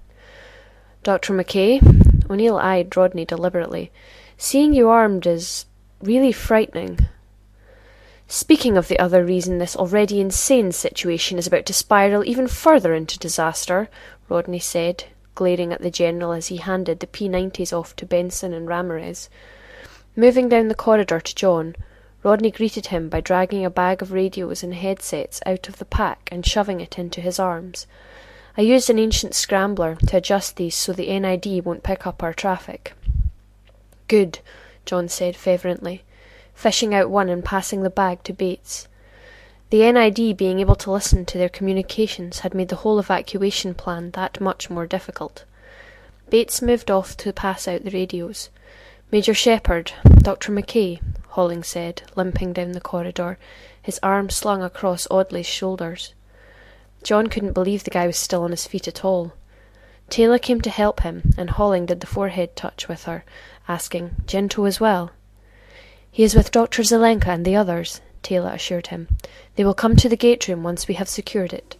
"Dr. McKay?" O'Neill eyed Rodney deliberately. "Seeing you armed is really frightening." "Speaking of the other reason this already insane situation is about to spiral even further into disaster," Rodney said, glaring at the General as he handed the P90s off to Benson and Ramirez. Moving down the corridor to John, Rodney greeted him by dragging a bag of radios and headsets out of the pack and shoving it into his arms. "I used an ancient scrambler to adjust these so the NID won't pick up our traffic." "Good," John said fervently, fishing out one and passing the bag to Bates. The NID being able to listen to their communications had made the whole evacuation plan that much more difficult. Bates moved off to pass out the radios. "Major Shepherd, Dr. McKay," Holling said, limping down the corridor, his arm slung across Audley's shoulders. John couldn't believe the guy was still on his feet at all. Taylor came to help him, and Holling did the forehead touch with her, asking, "Gento as well?" "He is with Dr. Zelenka and the others," Taylor assured him. "They will come to the gate room once we have secured it."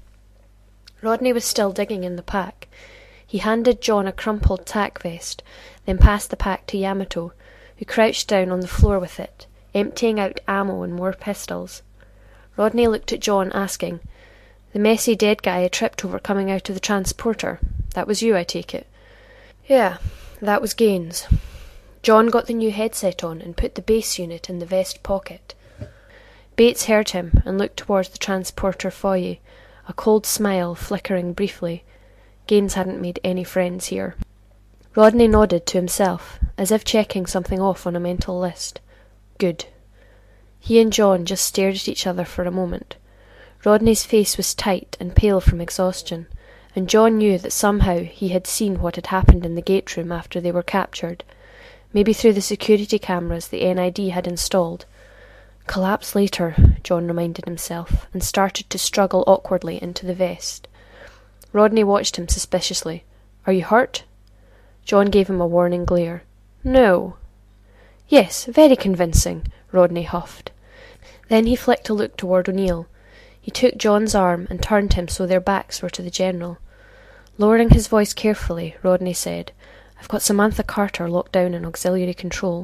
Rodney was still digging in the pack. He handed John a crumpled tack vest, then passed the pack to Yamato, who crouched down on the floor with it, emptying out ammo and more pistols. Rodney looked at John, asking, "The messy dead guy I tripped over coming out of the transporter. That was you, I take it?" "Yeah, that was Gaines." John got the new headset on and put the base unit in the vest pocket. Bates heard him and looked towards the transporter foyer, a cold smile flickering briefly. Gaines hadn't made any friends here. Rodney nodded to himself, as if checking something off on a mental list. Good. He and John just stared at each other for a moment. Rodney's face was tight and pale from exhaustion, and John knew that somehow he had seen what had happened in the gate room after they were captured, maybe through the security cameras the NID had installed. "Collapse later," John reminded himself, and started to struggle awkwardly into the vest. Rodney watched him suspiciously. "Are you hurt?" John gave him a warning glare. "No." "Yes, very convincing," Rodney huffed. Then he flicked a look toward O'Neill. He took John's arm and turned him so their backs were to the General. Lowering his voice carefully, Rodney said, "I've got Samantha Carter locked down in auxiliary control."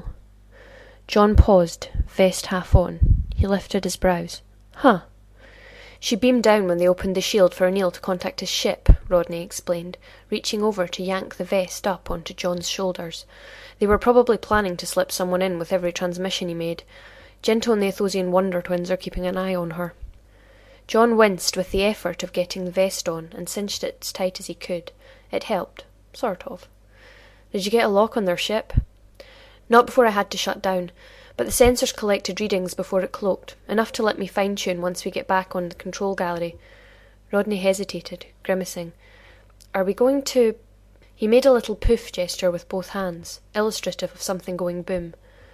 John paused, vest half on. He lifted his brows. "Huh." "She beamed down when they opened the shield for O'Neill to contact his ship," Rodney explained, reaching over to yank the vest up onto John's shoulders. "They were probably planning to slip someone in with every transmission he made. Gento and the Athosian Wonder Twins are keeping an eye on her." John winced with the effort of getting the vest on and cinched it as tight as he could. It helped. Sort of. "Did you get a lock on their ship?" "Not before I had to shut down, but the sensors collected readings before it cloaked, enough to let me fine-tune once we get back on the control gallery." Rodney hesitated, grimacing. "Are we going to—" He made a little poof gesture with both hands, illustrative of something going boom.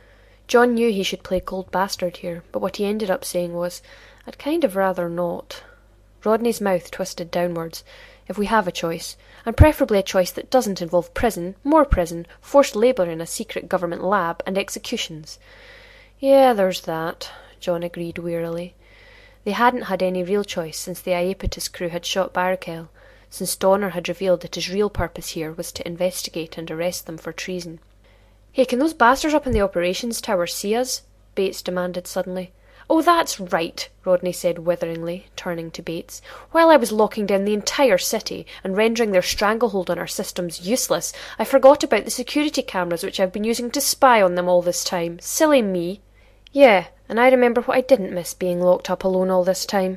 John knew he should play cold bastard here, but what he ended up saying was, "I'd kind of rather not." Rodney's mouth twisted downwards. "If we have a choice, and preferably a choice that doesn't involve prison, more prison, forced labour in a secret government lab, and executions." "Yeah, there's that," John agreed wearily. They hadn't had any real choice since the Iapetus crew had shot Barakel, since Donner had revealed that his real purpose here was to investigate and arrest them for treason. "Hey, can those bastards up in the operations tower see us?" Bates demanded suddenly. "Oh, that's right," Rodney said witheringly, turning to Bates. "While I was locking down the entire city and rendering their stranglehold on our systems useless, I forgot about the security cameras which I've been using to spy on them all this time. Silly me." "Yeah, and I remember what I didn't miss being locked up alone all this time."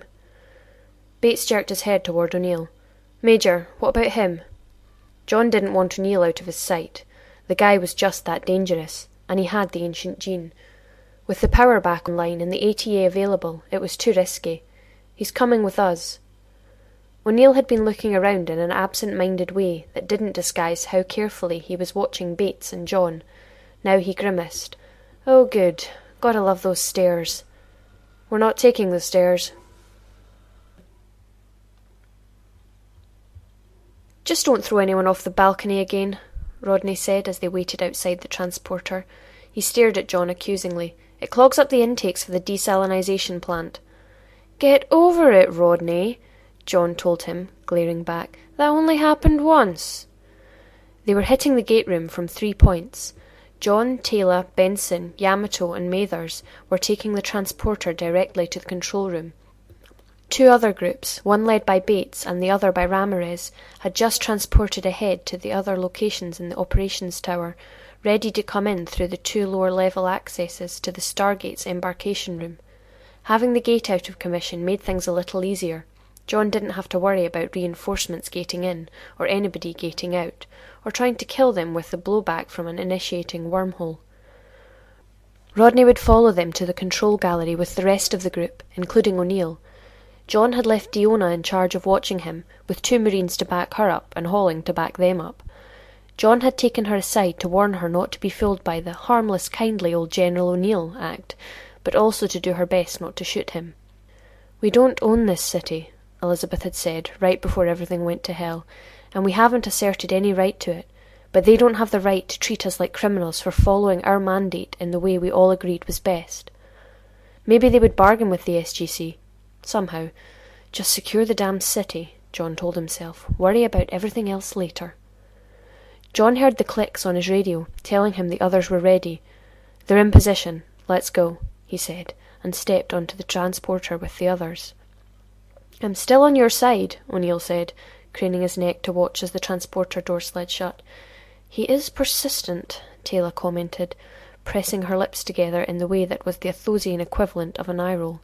Bates jerked his head toward O'Neill. "Major, what about him?" John didn't want O'Neill out of his sight. The guy was just that dangerous, and he had the ancient gene. With the power back online and the ATA available, it was too risky. "He's coming with us." O'Neill had been looking around in an absent-minded way that didn't disguise how carefully he was watching Bates and John. Now he grimaced. "Oh, good. Gotta love those stairs." "We're not taking the stairs." "Just don't throw anyone off the balcony again," Rodney said as they waited outside the transporter. He stared at John accusingly. "It clogs up the intakes for the desalinization plant." "Get over it, Rodney," John told him, glaring back. "That only happened once." They were hitting the gate room from 3 points. John, Taylor, Benson, Yamato, and Mathers were taking the transporter directly to the control room. 2 other groups, one led by Bates and the other by Ramirez, had just transported ahead to the other locations in the operations tower, ready to come in through the 2 lower-level accesses to the Stargate's embarkation room. Having the gate out of commission made things a little easier. John didn't have to worry about reinforcements gating in, or anybody gating out, or trying to kill them with the blowback from an initiating wormhole. Rodney would follow them to the control gallery with the rest of the group, including O'Neill. John had left Diona in charge of watching him, with 2 Marines to back her up and Halling to back them up. John had taken her aside to warn her not to be fooled by the harmless, kindly old General O'Neill act, but also to do her best not to shoot him. "We don't own this city," Elizabeth had said, right before everything went to hell, "and we haven't asserted any right to it, but they don't have the right to treat us like criminals for following our mandate in the way we all agreed was best." Maybe they would bargain with the SGC. Somehow. Just secure the damn city, John told himself. Worry about everything else later. John heard the clicks on his radio, telling him the others were ready. "They're in position. Let's go," he said, and stepped onto the transporter with the others. "I'm still on your side," O'Neill said, craning his neck to watch as the transporter door slid shut. "He is persistent," Taylor commented, pressing her lips together in the way that was the Athosian equivalent of an eye roll.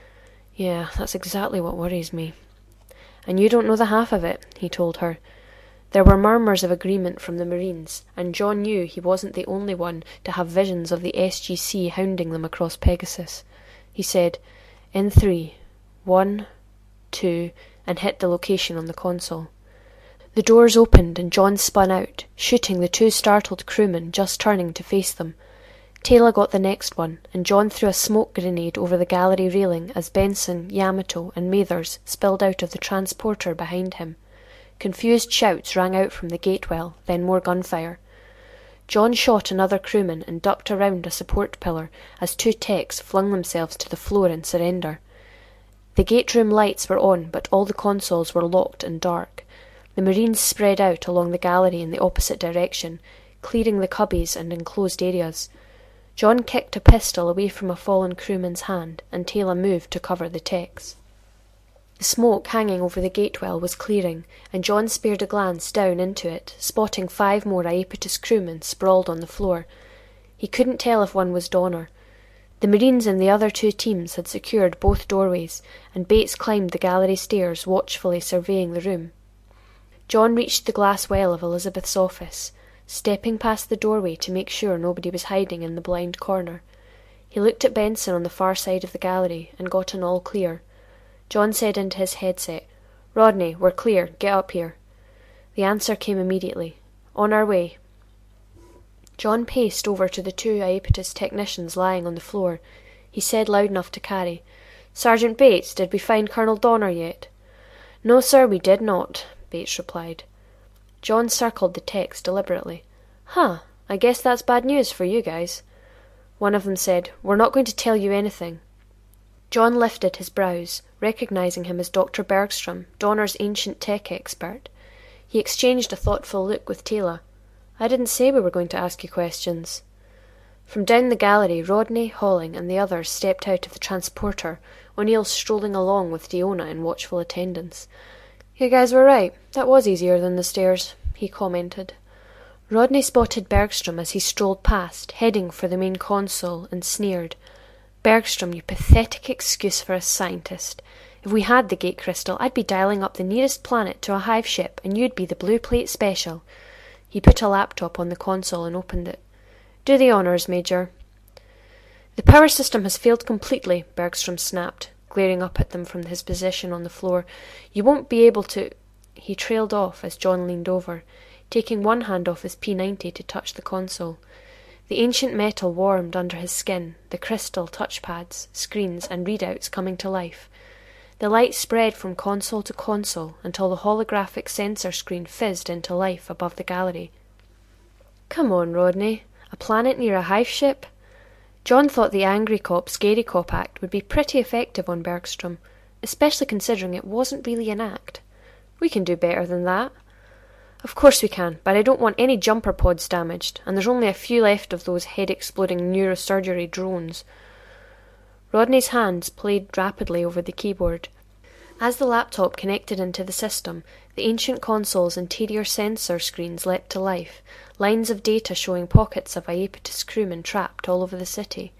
"Yeah, that's exactly what worries me." "And you don't know the half of it," he told her. There were murmurs of agreement from the Marines, and John knew he wasn't the only one to have visions of the SGC hounding them across Pegasus. He said, "In 3, 1, 2, and hit the location on the console." The doors opened and John spun out, shooting the 2 startled crewmen just turning to face them. Taylor got the next one, and John threw a smoke grenade over the gallery railing as Benson, Yamato, and Mathers spilled out of the transporter behind him. Confused shouts rang out from the gatewell, then more gunfire. John shot another crewman and ducked around a support pillar as 2 techs flung themselves to the floor in surrender. The gate room lights were on, but all the consoles were locked and dark. The Marines spread out along the gallery in the opposite direction, clearing the cubbies and enclosed areas. John kicked a pistol away from a fallen crewman's hand, and Taylor moved to cover the techs. The smoke hanging over the gatewell was clearing, and John spared a glance down into it, spotting 5 more Iapetus crewmen sprawled on the floor. He couldn't tell if one was Donner. The Marines in the other 2 teams had secured both doorways, and Bates climbed the gallery stairs, watchfully surveying the room. John reached the glass well of Elizabeth's office, stepping past the doorway to make sure nobody was hiding in the blind corner. He looked at Benson on the far side of the gallery and got an all clear. John said into his headset, "Rodney, we're clear. Get up here." The answer came immediately. "On our way." John paced over to the 2 Iapetus technicians lying on the floor. He said loud enough to carry, "Sergeant Bates, did we find Colonel Donner yet?" "No, sir, we did not," Bates replied. John circled the techs deliberately. "Huh, I guess that's bad news for you guys." One of them said, "We're not going to tell you anything." John lifted his brows, recognizing him as Dr. Bergstrom, Donner's ancient tech expert. He exchanged a thoughtful look with Taylor. "I didn't say we were going to ask you questions." From down the gallery, Rodney, Halling, and the others stepped out of the transporter, O'Neill strolling along with Diona in watchful attendance. "You guys were right. That was easier than the stairs," he commented. Rodney spotted Bergstrom as he strolled past, heading for the main console, and sneered. "Bergstrom, you pathetic excuse for a scientist. If we had the gate crystal, I'd be dialing up the nearest planet to a hive ship, and you'd be the Blue Plate Special." He put a laptop on the console and opened it. "Do the honours, Major." "The power system has failed completely," Bergstrom snapped. glaring up at them from his position on the floor. "You won't be able to—" He trailed off as John leaned over, taking one hand off his P90 to touch the console. The ancient metal warmed under his skin, the crystal touchpads, screens, and readouts coming to life. The light spread from console to console until the holographic sensor screen fizzed into life above the gallery. "Come on, Rodney. A planet near a hive ship?" John thought the Angry Cop, Scary Cop act would be pretty effective on Bergstrom, especially considering it wasn't really an act. "We can do better than that." "Of course we can, but I don't want any jumper pods damaged, and there's only a few left of those head-exploding neurosurgery drones." Rodney's hands played rapidly over the keyboard. As the laptop connected into the system, the ancient console's interior sensor screens leapt to life, lines of data showing pockets of Iapetus crewmen trapped all over the city.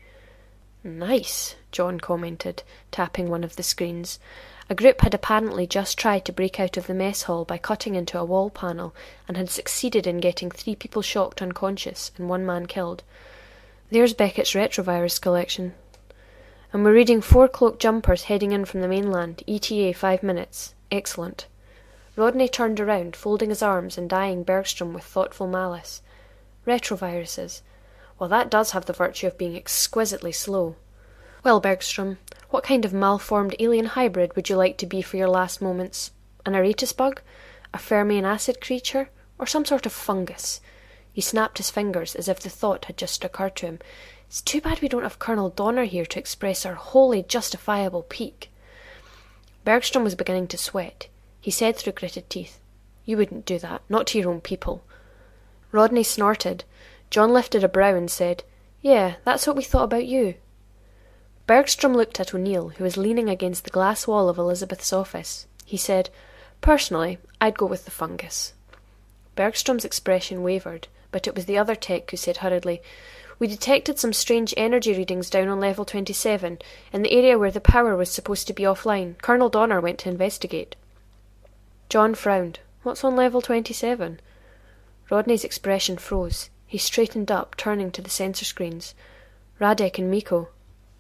"Nice," John commented, tapping one of the screens. A group had apparently just tried to break out of the mess hall by cutting into a wall panel, and had succeeded in getting 3 people shocked unconscious and 1 man killed. "There's Beckett's retrovirus collection. And we're reading 4 cloaked jumpers heading in from the mainland, ETA 5 minutes. Excellent." Rodney turned around, folding his arms and eyeing Bergstrom with thoughtful malice. "Retroviruses. Well, that does have the virtue of being exquisitely slow. Well, Bergstrom, what kind of malformed alien hybrid would you like to be for your last moments? An Aratus bug? A Fermion acid creature? Or some sort of fungus?" He snapped his fingers as if the thought had just occurred to him. "It's too bad we don't have Colonel Donner here to express our wholly justifiable pique." Bergstrom was beginning to sweat. He said through gritted teeth, "You wouldn't do that, not to your own people." Rodney snorted. John lifted a brow and said, "Yeah, that's what we thought about you." Bergstrom looked at O'Neill, who was leaning against the glass wall of Elizabeth's office. He said, "Personally, I'd go with the fungus." Bergstrom's expression wavered, but it was the other tech who said hurriedly, "We detected some strange energy readings down on level 27, in the area where the power was supposed to be offline. Colonel Donner went to investigate." John frowned. "What's on level 27? Rodney's expression froze. He straightened up, turning to the sensor screens. "Radek and Miko."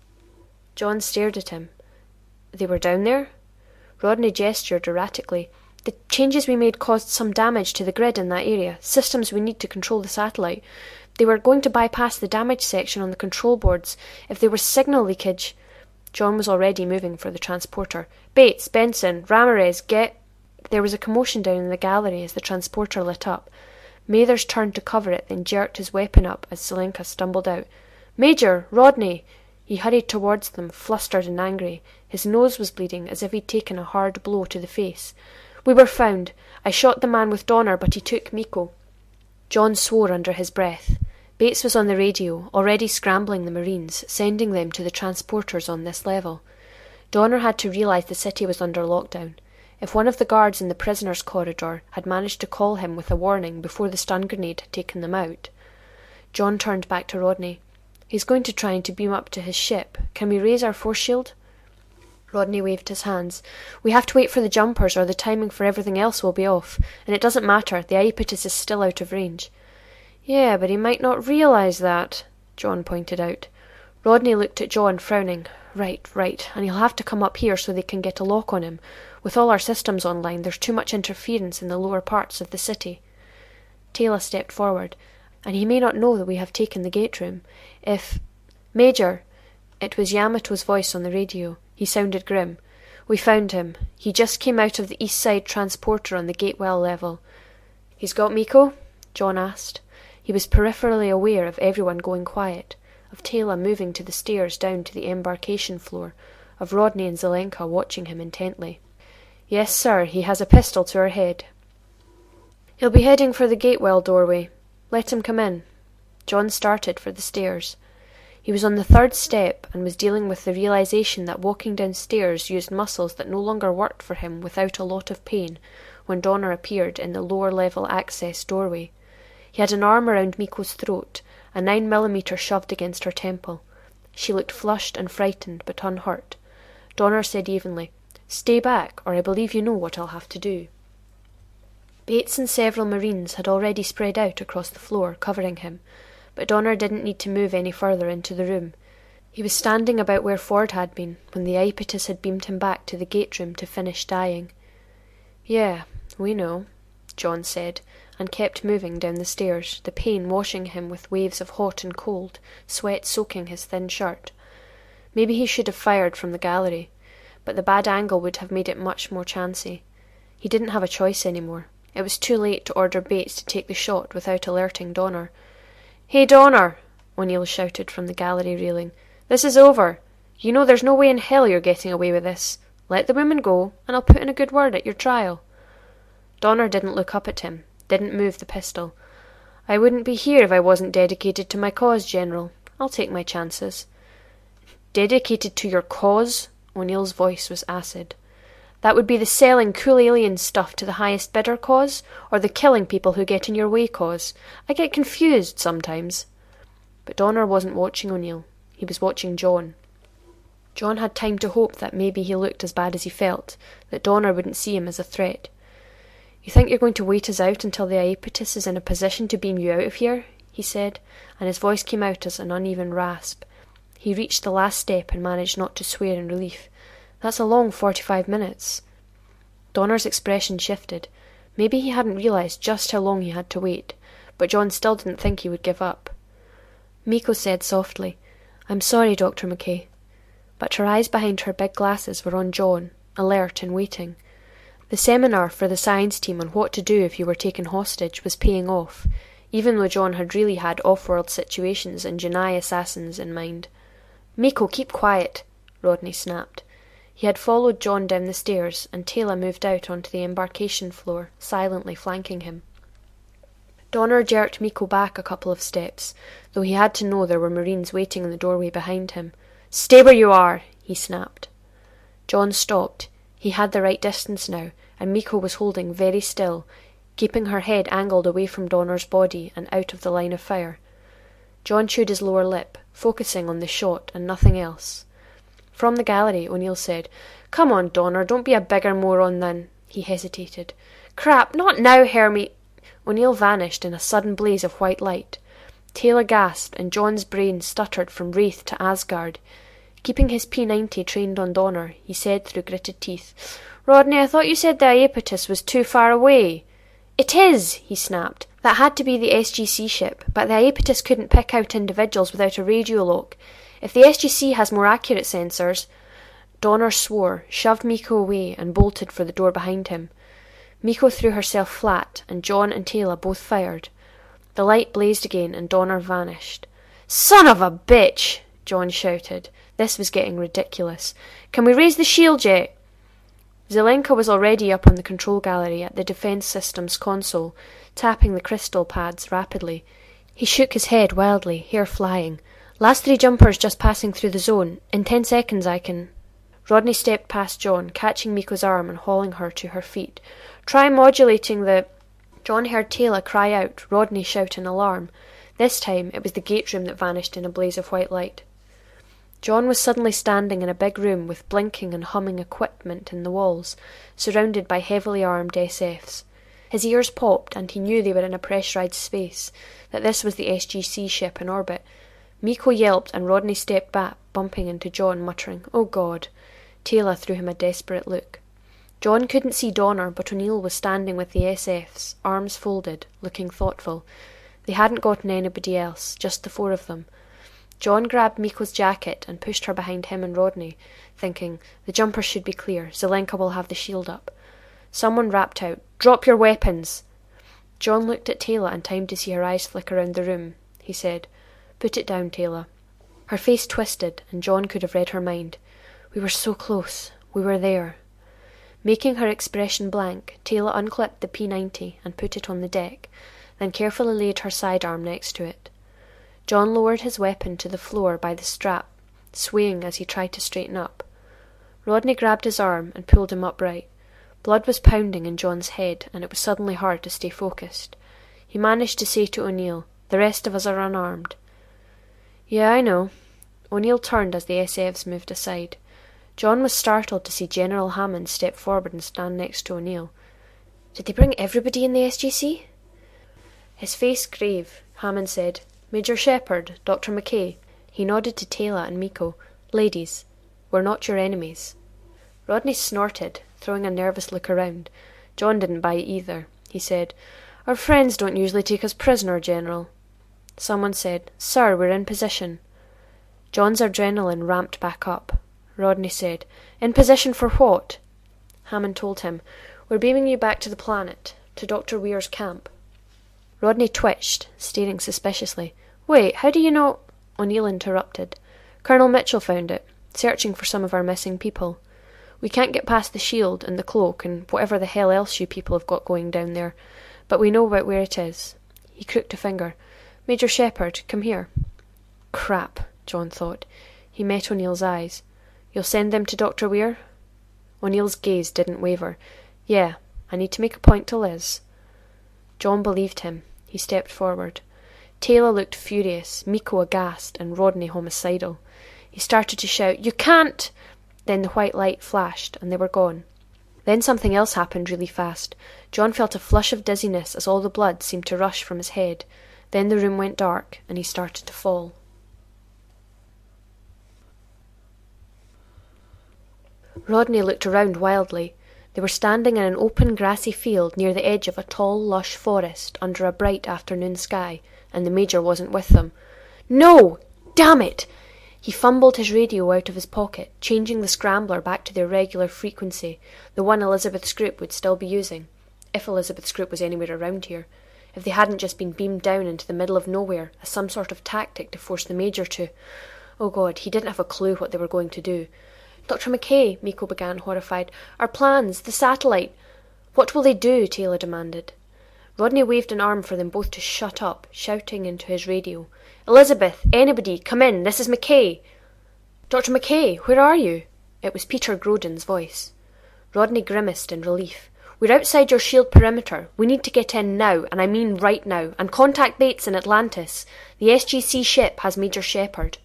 John stared at him. "They were down there?" Rodney gestured erratically. "The changes we made caused some damage to the grid in that area, systems we need to control the satellite. They were going to bypass the damage section on the control boards. If there was signal leakage—" John was already moving for the transporter. "Bates, Benson, Ramirez, get—" There was a commotion down in the gallery as the transporter lit up. Mathers turned to cover it, then jerked his weapon up as Zelenka stumbled out. "Major! Rodney!" He hurried towards them, flustered and angry. His nose was bleeding, as if he'd taken a hard blow to the face. "We were found. I shot the man with Donner, but he took Miko." John swore under his breath. Bates was on the radio, already scrambling the Marines, sending them to the transporters on this level. Donner had to realise the city was under lockdown. If one of the guards in the prisoners' corridor had managed to call him with a warning before the stun grenade had taken them out. John turned back to Rodney. "He's going to try to beam up to his ship. Can we raise our force shield?" Rodney waved his hands. "We have to wait for the jumpers, or the timing for everything else will be off. And it doesn't matter, the Iapetus is still out of range." "Yeah, but he might not realise that," John pointed out. Rodney looked at John, frowning. Right, and he'll have to come up here so they can get a lock on him. With all our systems online, there's too much interference in the lower parts of the city." Taylor stepped forward. "And he may not know that we have taken the gate room. If—" "Major!" It was Yamato's voice on the radio. He sounded grim. "We found him. He just came out of the east side transporter on the gatewell level." "He's got Miko?" John asked. He was peripherally aware of everyone going quiet, of Taylor moving to the stairs down to the embarkation floor, of Rodney and Zelenka watching him intently. "Yes, sir, he has a pistol to her head." "He'll be heading for the gatewell doorway. Let him come in." John started for the stairs. He was on the 3rd step and was dealing with the realization that walking downstairs used muscles that no longer worked for him without a lot of pain when Donner appeared in the lower-level access doorway. He had an arm around Miko's throat, a 9mm shoved against her temple. She looked flushed and frightened, but unhurt. Donner said evenly, "Stay back, or I believe you know what I'll have to do." Bates and several Marines had already spread out across the floor, covering him, but Donner didn't need to move any further into the room. He was standing about where Ford had been, when the Iapetus had beamed him back to the gate room to finish dying. "Yeah, we know," John said, and kept moving down the stairs, the pain washing him with waves of hot and cold, sweat soaking his thin shirt. Maybe he should have fired from the gallery, but the bad angle would have made it much more chancy. He didn't have a choice anymore. It was too late to order Bates to take the shot without alerting Donner. "Hey, Donner!" O'Neill shouted from the gallery railing. "This is over. You know there's no way in hell you're getting away with this. Let the women go, and I'll put in a good word at your trial." Donner didn't look up at him, didn't move the pistol. "I wouldn't be here if I wasn't dedicated to my cause, General. I'll take my chances." "Dedicated to your cause?" O'Neill's voice was acid. "That would be the selling cool alien stuff to the highest bidder cause, or the killing people who get in your way cause? I get confused sometimes." But Donner wasn't watching O'Neill. He was watching John. John had time to hope that maybe he looked as bad as he felt, that Donner wouldn't see him as a threat. "You think you're going to wait us out until the Iapetus is in a position to beam you out of here?" he said, and his voice came out as an uneven rasp. He reached the last step and managed not to swear in relief. "That's a long 45 minutes. Donner's expression shifted. Maybe he hadn't realised just how long he had to wait, but John still didn't think he would give up. Miko said softly, "I'm sorry, Dr. McKay." But her eyes behind her big glasses were on John, alert and waiting. The seminar for the science team on what to do if you were taken hostage was paying off, even though John had really had off-world situations and Janai assassins in mind. "Miko, keep quiet," Rodney snapped. He had followed John down the stairs, and Taylor moved out onto the embarkation floor, silently flanking him. Donner jerked Miko back a couple of steps, though he had to know there were Marines waiting in the doorway behind him. "Stay where you are," he snapped. John stopped. He had the right distance now, and Miko was holding very still, keeping her head angled away from Donner's body and out of the line of fire. John chewed his lower lip, focusing on the shot and nothing else. From the gallery, O'Neill said, "Come on, Donner, don't be a bigger moron than—" He hesitated. "Crap, not now, Hermie!" O'Neill vanished in a sudden blaze of white light. Taylor gasped, and John's brain stuttered from Wraith to Asgard. Keeping his P90 trained on Donner, he said through gritted teeth, "Rodney, I thought you said the Iapetus was too far away." "It is," he snapped. "That had to be the SGC ship, but the Iapetus couldn't pick out individuals without a radio lock. If the SGC has more accurate sensors—" Donner swore, shoved Miko away, and bolted for the door behind him. Miko threw herself flat, and John and Taylor both fired. The light blazed again, and Donner vanished. "Son of a bitch!" John shouted. This was getting ridiculous. "Can we raise the shield yet?" Zelenka was already up on the control gallery at the defence systems console, tapping the crystal pads rapidly. He shook his head wildly, hair flying. "Last 3 jumpers just passing through the zone. In 10 seconds I can—" Rodney stepped past John, catching Miko's arm and hauling her to her feet. "Try modulating the—" John heard Taylor cry out, Rodney shout in alarm. This time it was the gate room that vanished in a blaze of white light. John was suddenly standing in a big room with blinking and humming equipment in the walls, surrounded by heavily armed SFs. His ears popped, and he knew they were in a pressurized space, that this was the SGC ship in orbit. Miko yelped, and Rodney stepped back, bumping into John, muttering, "Oh God." Taylor threw him a desperate look. John couldn't see Donner, but O'Neill was standing with the SFs, arms folded, looking thoughtful. They hadn't gotten anybody else, just the 4 of them. John grabbed Miko's jacket and pushed her behind him and Rodney, thinking, "The jumpers should be clear. Zelenka will have the shield up." Someone rapped out, "Drop your weapons!" John looked at Taylor and timed to see her eyes flick around the room. He said, "Put it down, Taylor." Her face twisted, and John could have read her mind. We were so close. We were there. Making her expression blank, Taylor unclipped the P90 and put it on the deck, then carefully laid her sidearm next to it. John lowered his weapon to the floor by the strap, swaying as he tried to straighten up. Rodney grabbed his arm and pulled him upright. Blood was pounding in John's head, and it was suddenly hard to stay focused. He managed to say to O'Neill, "The rest of us are unarmed." "Yeah, I know." O'Neill turned as the SFs moved aside. John was startled to see General Hammond step forward and stand next to O'Neill. "Did they bring everybody in the SGC?" His face grave, Hammond said, "Major Shepherd, Dr. McKay, He nodded to Taylor and Miko. "Ladies, we're not your enemies." Rodney snorted, throwing a nervous look around. John didn't buy it either. He said, "Our friends don't usually take us prisoner, General." Someone said, "Sir, we're in position." John's adrenaline ramped back up. Rodney said, "In position for what?" Hammond told him, "We're beaming you back to the planet, to Dr. Weir's camp." Rodney twitched, staring suspiciously. "Wait, how do you know—" O'Neill interrupted. "Colonel Mitchell found it, searching for some of our missing people. We can't get past the shield and the cloak and whatever the hell else you people have got going down there, but we know about where it is." He crooked a finger. "Major Shepherd, come here." Crap, John thought. He met O'Neill's eyes. "You'll send them to Dr. Weir?" O'Neill's gaze didn't waver. "Yeah, I need to make a point to Liz." John believed him. He stepped forward. Taylor looked furious, Miko aghast, and Rodney homicidal. He started to shout, "You can't!" Then the white light flashed, and they were gone. Then something else happened really fast. John felt a flush of dizziness as all the blood seemed to rush from his head. Then the room went dark, and he started to fall. Rodney looked around wildly. They were standing in an open grassy field near the edge of a tall, lush forest under a bright afternoon sky, and the Major wasn't with them. "No! Damn it!" He fumbled his radio out of his pocket, changing the scrambler back to their regular frequency, the one Elizabeth's group would still be using, if Elizabeth's group was anywhere around here, if they hadn't just been beamed down into the middle of nowhere as some sort of tactic to force the Major to— Oh God, he didn't have a clue what they were going to do. "Dr. McKay," Miko began, horrified. "Our plans, the satellite—" "What will they do?" Taylor demanded. Rodney waved an arm for them both to shut up, shouting into his radio. "Elizabeth, anybody, come in, this is McKay." "Dr. McKay, where are you?" It was Peter Grodin's voice. Rodney grimaced in relief. "We're outside your shield perimeter. We need to get in now, and I mean right now, and contact Bates in Atlantis. The SGC ship has Major Shepherd."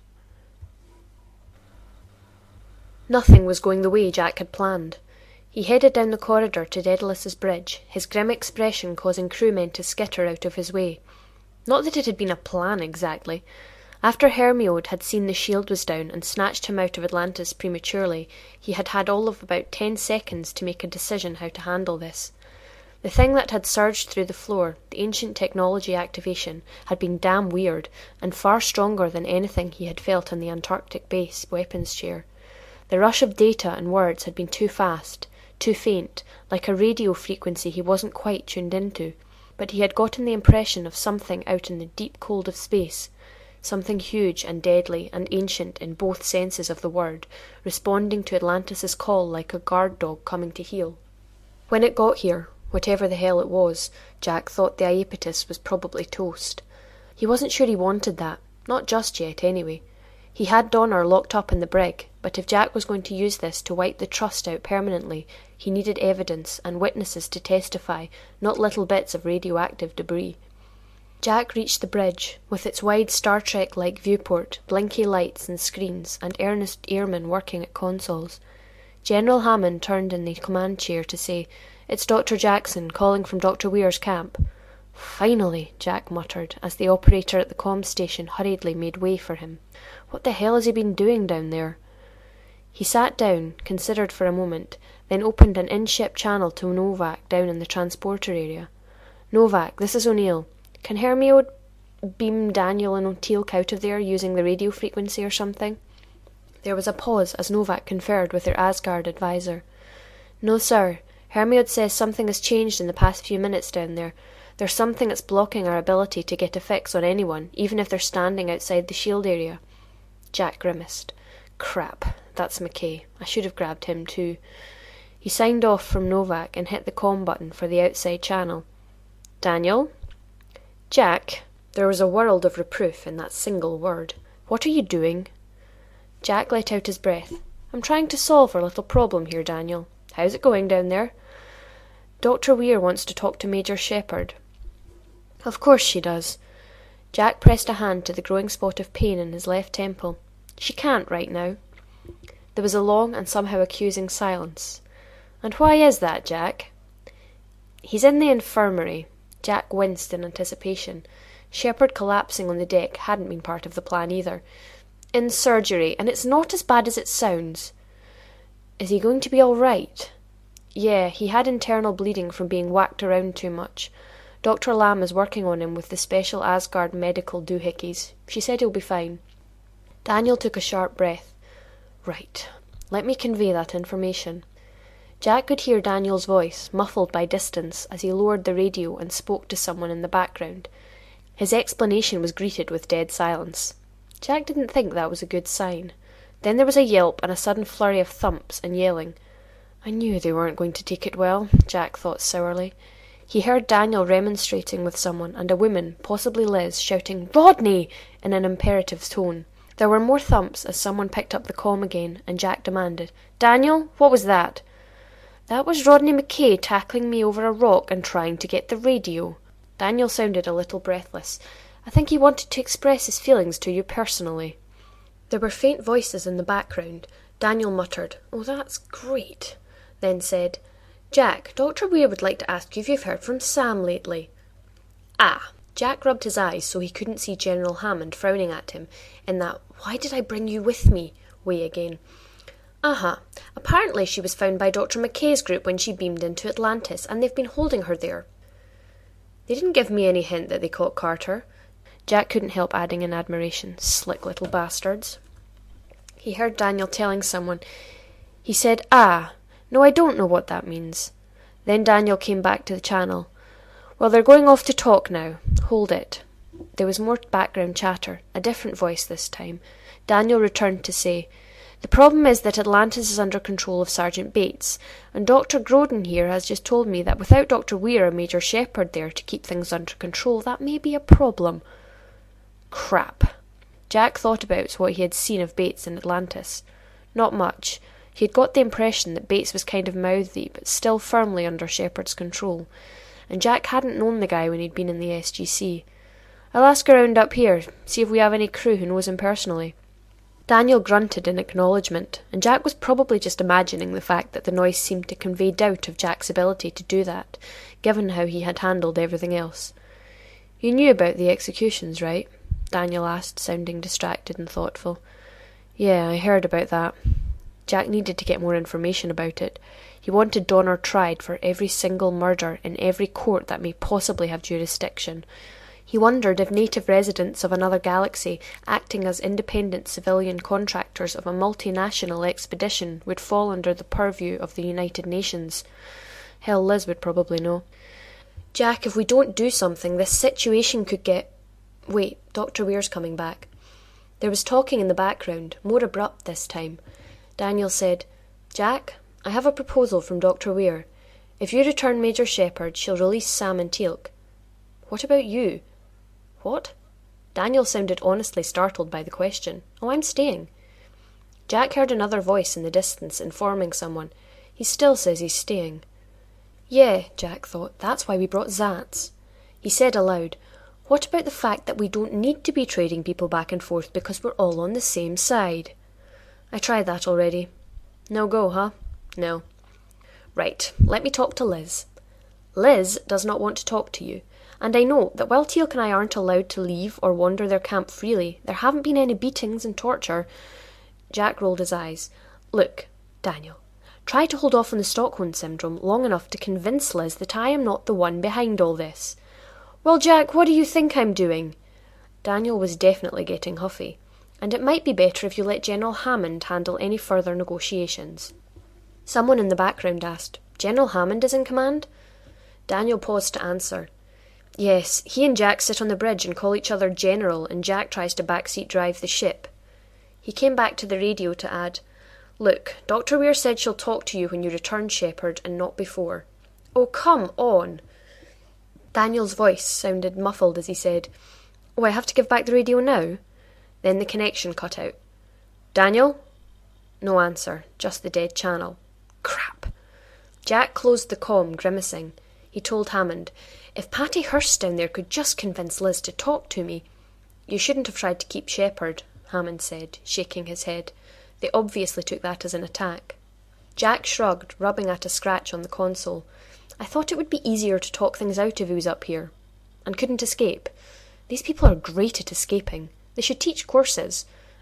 Nothing was going the way Jack had planned. He headed down the corridor to Daedalus's bridge, his grim expression causing crewmen to skitter out of his way. Not that it had been a plan exactly. After Hermione had seen the shield was down and snatched him out of Atlantis prematurely, he had had all of about 10 seconds to make a decision how to handle this. The thing that had surged through the floor, the ancient technology activation, had been damn weird, and far stronger than anything he had felt on the Antarctic base weapons chair. The rush of data and words had been too fast, too faint, like a radio frequency he wasn't quite tuned into, but he had gotten the impression of something out in the deep cold of space, something huge and deadly and ancient in both senses of the word, responding to Atlantis' call like a guard dog coming to heel. When it got here, whatever the hell it was, Jack thought the Iapetus was probably toast. He wasn't sure he wanted that, not just yet anyway. He had Donner locked up in the brig, but if Jack was going to use this to wipe the trust out permanently, he needed evidence and witnesses to testify, not little bits of radioactive debris. Jack reached the bridge, with its wide Star Trek-like viewport, blinky lights and screens, and earnest airmen working at consoles. General Hammond turned in the command chair to say, "It's Dr. Jackson, calling from Dr. Weir's camp." "Finally," Jack muttered, as the operator at the comm station hurriedly made way for him. "What the hell has he been doing down there?" He sat down, considered for a moment, then opened an in-ship channel to Novak down in the transporter area. "Novak, this is O'Neill. Can Hermione beam Daniel and Teal'c out of there using the radio frequency or something?" There was a pause as Novak conferred with their Asgard advisor. "No, sir. Hermione says something has changed in the past few minutes down there. There's something that's blocking our ability to get a fix on anyone, even if they're standing outside the shield area." Jack grimaced. "Crap, that's McKay. I should have grabbed him too." He signed off from Novak and hit the comm button for the outside channel. "Daniel?" "Jack." There was a world of reproof in that single word. "What are you doing?" Jack let out his breath. "I'm trying to solve our little problem here, Daniel. How's it going down there?" "Dr. Weir wants to talk to Major Shepherd." "Of course she does." Jack pressed a hand to the growing spot of pain in his left temple. "She can't right now." There was a long and somehow accusing silence. "And why is that, Jack?" "He's in the infirmary." Jack winced in anticipation. Shepherd collapsing on the deck hadn't been part of the plan either. In surgery, and it's not as bad as it sounds. Is he going to be all right? Yeah, he had internal bleeding from being whacked around too much. Dr. Lamb is working on him with the special Asgard medical doohickeys. She said he'll be fine. Daniel took a sharp breath. Right, let me convey that information. Jack could hear Daniel's voice, muffled by distance, as he lowered the radio and spoke to someone in the background. His explanation was greeted with dead silence. Jack didn't think that was a good sign. Then there was a yelp and a sudden flurry of thumps and yelling. I knew they weren't going to take it well, Jack thought sourly. He heard Daniel remonstrating with someone, and a woman, possibly Liz, shouting, "Rodney!" in an imperative tone. There were more thumps as someone picked up the comm again, and Jack demanded, "Daniel, what was that?" "That was Rodney McKay tackling me over a rock and trying to get the radio." Daniel sounded a little breathless. "I think he wanted to express his feelings to you personally." There were faint voices in the background. Daniel muttered, "Oh, that's great," then said, "Jack, Dr. Weir would like to ask you if you've heard from Sam lately." "Ah." Jack rubbed his eyes so he couldn't see General Hammond frowning at him in that "why did I bring you with me" way again. Apparently she was found by Dr. McKay's group when she beamed into Atlantis, and they've been holding her there. They didn't give me any hint that they caught Carter. Jack couldn't help adding in admiration, "Slick little bastards." He heard Daniel telling someone. He said, no, I don't know what that means." Then Daniel came back to the channel. "Well, they're going off to talk now. Hold it." There was more background chatter, a different voice this time. Daniel returned to say, "The problem is that Atlantis is under control of Sergeant Bates, and Dr. Groden here has just told me that without Dr. Weir and Major Shepherd there to keep things under control, that may be a problem." Crap. Jack thought about what he had seen of Bates in Atlantis. Not much. He had got the impression that Bates was kind of mouthy, but still firmly under Shepherd's control, and Jack hadn't known the guy when he'd been in the SGC. "I'll ask around up here, see if we have any crew who knows him personally." Daniel grunted in acknowledgement, and Jack was probably just imagining the fact that the noise seemed to convey doubt of Jack's ability to do that, given how he had handled everything else. "You knew about the executions, right?" Daniel asked, sounding distracted and thoughtful. "Yeah, I heard about that." Jack needed to get more information about it. He wanted Donner tried for every single murder in every court that may possibly have jurisdiction. He wondered if native residents of another galaxy, acting as independent civilian contractors of a multinational expedition, would fall under the purview of the United Nations. Hell, Liz would probably know. "Jack, if we don't do something, this situation could get—" Wait, Dr. Weir's coming back. There was talking in the background, more abrupt this time. Daniel said, "Jack, I have a proposal from Dr. Weir. If you return Major Shepherd, she'll release Sam and Teal'c." "What about you?" "What?" Daniel sounded honestly startled by the question. "Oh, I'm staying." Jack heard another voice in the distance informing someone. "He still says he's staying." "Yeah," Jack thought, "that's why we brought Zats." He said aloud, "What about the fact that we don't need to be trading people back and forth because we're all on the same side?" "I tried that already." "No go, huh?" "No." "Right, let me talk to Liz." "Liz does not want to talk to you. And I know that while Teal'c and I aren't allowed to leave or wander their camp freely, there haven't been any beatings and torture." Jack rolled his eyes. "Look, Daniel, try to hold off on the Stockholm Syndrome long enough to convince Liz that I am not the one behind all this." "Well, Jack, what do you think I'm doing?" Daniel was definitely getting huffy. "And it might be better if you let General Hammond handle any further negotiations." Someone in the background asked, "General Hammond is in command?" Daniel paused to answer. "Yes, he and Jack sit on the bridge and call each other General, and Jack tries to backseat drive the ship." He came back to the radio to add, "Look, Dr. Weir said she'll talk to you when you return, Shepherd, and not before." "Oh, come on!" Daniel's voice sounded muffled as he said, "Oh, I have to give back the radio now?" Then the connection cut out. "Daniel?" No answer, just the dead channel. Crap. Jack closed the comm, grimacing. He told Hammond, "If Patty Hurst down there could just convince Liz to talk to me—" "You shouldn't have tried to keep Shepherd," Hammond said, shaking his head. "They obviously took that as an attack." Jack shrugged, rubbing at a scratch on the console. "I thought it would be easier to talk things out if he was up here. And couldn't escape. These people are great at escaping. They should teach courses.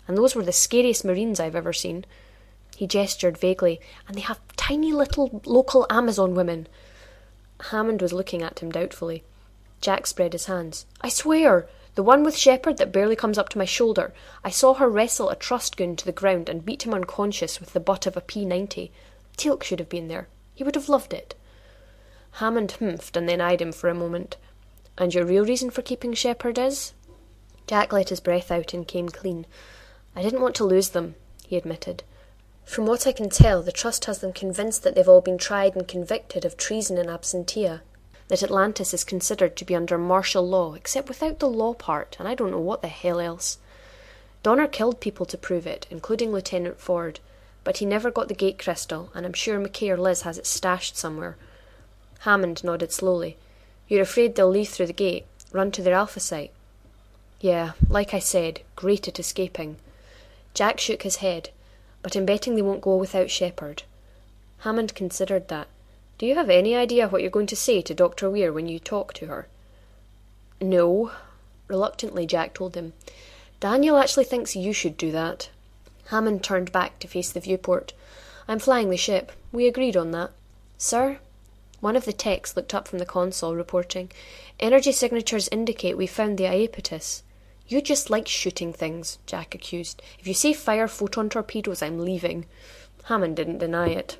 and those were the scariest Marines I've ever seen." He gestured vaguely. "And they have tiny little local Amazon women." Hammond was looking at him doubtfully. Jack spread his hands. "I swear! The one with Shepherd that barely comes up to my shoulder. I saw her wrestle a trust goon to the ground and beat him unconscious with the butt of a P90. Teal'c should have been there. He would have loved it." Hammond humphed and then eyed him for a moment. "And your real reason for keeping Shepherd is?" Jack let his breath out and came clean. "I didn't want to lose them," he admitted. "From what I can tell, the Trust has them convinced that they've all been tried and convicted of treason and absentia, that Atlantis is considered to be under martial law, except without the law part, and I don't know what the hell else. Donner killed people to prove it, including Lieutenant Ford, but he never got the gate crystal, and I'm sure McKay or Liz has it stashed somewhere." Hammond nodded slowly. "You're afraid they'll leave through the gate, run to their Alpha site?" "Yeah, like I said, great at escaping." Jack shook his head. "But I'm betting they won't go without Shepherd." Hammond considered that. "Do you have any idea what you're going to say to Dr. Weir when you talk to her?" "No." Reluctantly, Jack told him. "Daniel actually thinks you should do that." Hammond turned back to face the viewport. "I'm flying the ship. We agreed on that." "Sir?" One of the techs looked up from the console, reporting, "Energy signatures indicate we found the Iapetus." "You just like shooting things," Jack accused. "If you say fire photon torpedoes, I'm leaving." Hammond didn't deny it.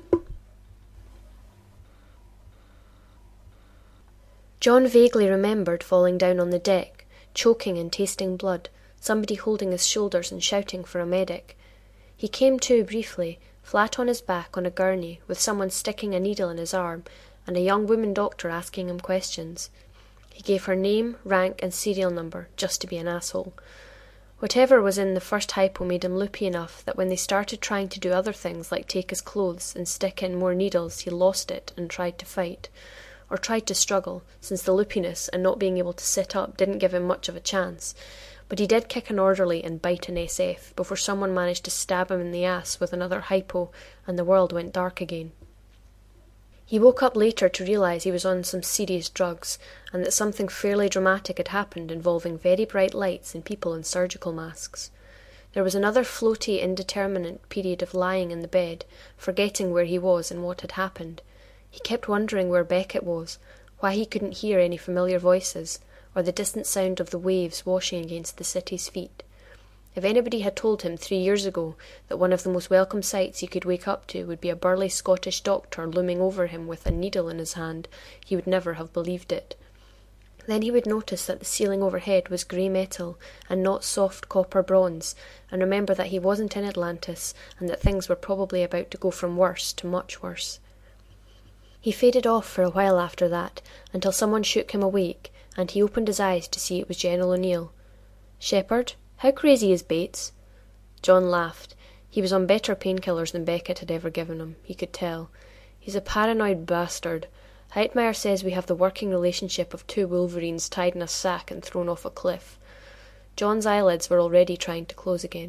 John vaguely remembered falling down on the deck, choking and tasting blood, somebody holding his shoulders and shouting for a medic. He came to briefly, flat on his back on a gurney, with someone sticking a needle in his arm, and a young woman doctor asking him questions. He gave her name, rank, and serial number, just to be an asshole. Whatever was in the first hypo made him loopy enough that when they started trying to do other things like take his clothes and stick in more needles, he lost it and tried to fight. Or tried to struggle, since the loopiness and not being able to sit up didn't give him much of a chance. But he did kick an orderly and bite an SF before someone managed to stab him in the ass with another hypo, and the world went dark again. He woke up later to realise he was on some serious drugs, and that something fairly dramatic had happened involving very bright lights and people in surgical masks. There was another floaty, indeterminate period of lying in the bed, forgetting where he was and what had happened. He kept wondering where Beckett was, why he couldn't hear any familiar voices, or the distant sound of the waves washing against the city's feet. If anybody had told him 3 years ago that one of the most welcome sights he could wake up to would be a burly Scottish doctor looming over him with a needle in his hand, he would never have believed it. Then he would notice that the ceiling overhead was grey metal and not soft copper bronze, and remember that he wasn't in Atlantis and that things were probably about to go from worse to much worse. He faded off for a while after that, until someone shook him awake, and he opened his eyes to see it was General O'Neill. "Shepherd, how crazy is Bates?" John laughed. He was on better painkillers than Beckett had ever given him, he could tell. "He's a paranoid bastard. Heitmeyer says we have the working relationship of 2 wolverines tied in a sack and thrown off a cliff." John's eyelids were already trying to close again.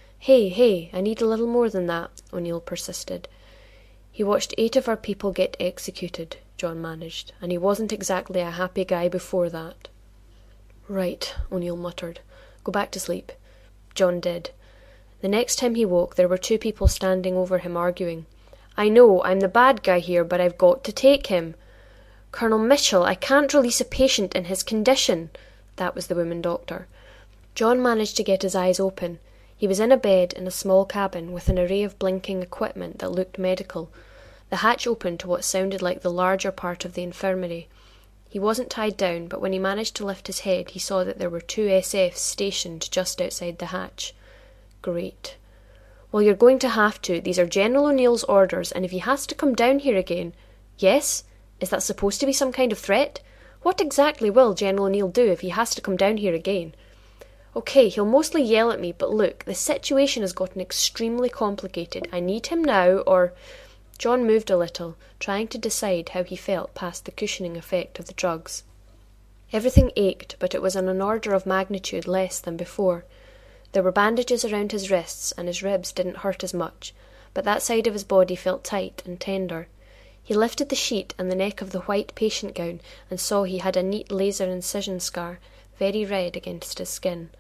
Hey, I need a little more than that," O'Neill persisted. "He watched 8 of our people get executed," John managed, "and he wasn't exactly a happy guy before that." "Right," O'Neill muttered. "Go back to sleep." John did. The next time he woke, there were 2 people standing over him arguing. "I know, I'm the bad guy here, but I've got to take him." "Colonel Mitchell, I can't release a patient in his condition." That was the woman doctor. John managed to get his eyes open. He was in a bed in a small cabin with an array of blinking equipment that looked medical. The hatch opened to what sounded like the larger part of the infirmary. He wasn't tied down, but when he managed to lift his head, he saw that there were 2 SFs stationed just outside the hatch. Great. "Well, you're going to have to. These are General O'Neill's orders, and if he has to come down here again—" "Yes? Is that supposed to be some kind of threat? What exactly will General O'Neill do if he has to come down here again?" "Okay, he'll mostly yell at me, but look, the situation has gotten extremely complicated. I need him now, or—" John moved a little, trying to decide how he felt past the cushioning effect of the drugs. Everything ached, but it was on an order of magnitude less than before. There were bandages around his wrists, and his ribs didn't hurt as much, but that side of his body felt tight and tender. He lifted the sheet and the neck of the white patient gown and saw he had a neat laser incision scar, very red against his skin.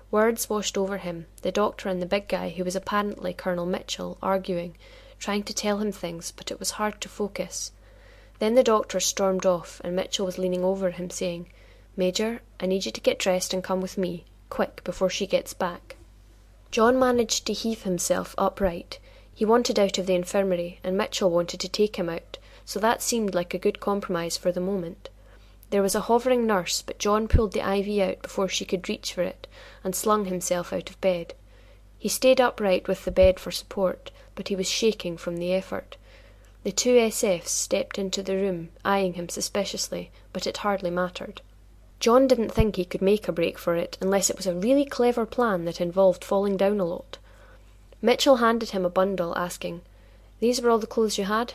Words washed over him, the doctor and the big guy, who was apparently Colonel Mitchell, arguing, trying to tell him things, but it was hard to focus. Then the doctor stormed off, and Mitchell was leaning over him, saying, "Major, I need you to get dressed and come with me, quick, before she gets back." John managed to heave himself upright. He wanted out of the infirmary, and Mitchell wanted to take him out, so that seemed like a good compromise for the moment. There was a hovering nurse, but John pulled the IV out before she could reach for it, and slung himself out of bed. He stayed upright with the bed for support, but he was shaking from the effort. The two SFs stepped into the room, eyeing him suspiciously, but it hardly mattered. John didn't think he could make a break for it unless it was a really clever plan that involved falling down a lot. Mitchell handed him a bundle, asking, "These were all the clothes you had?"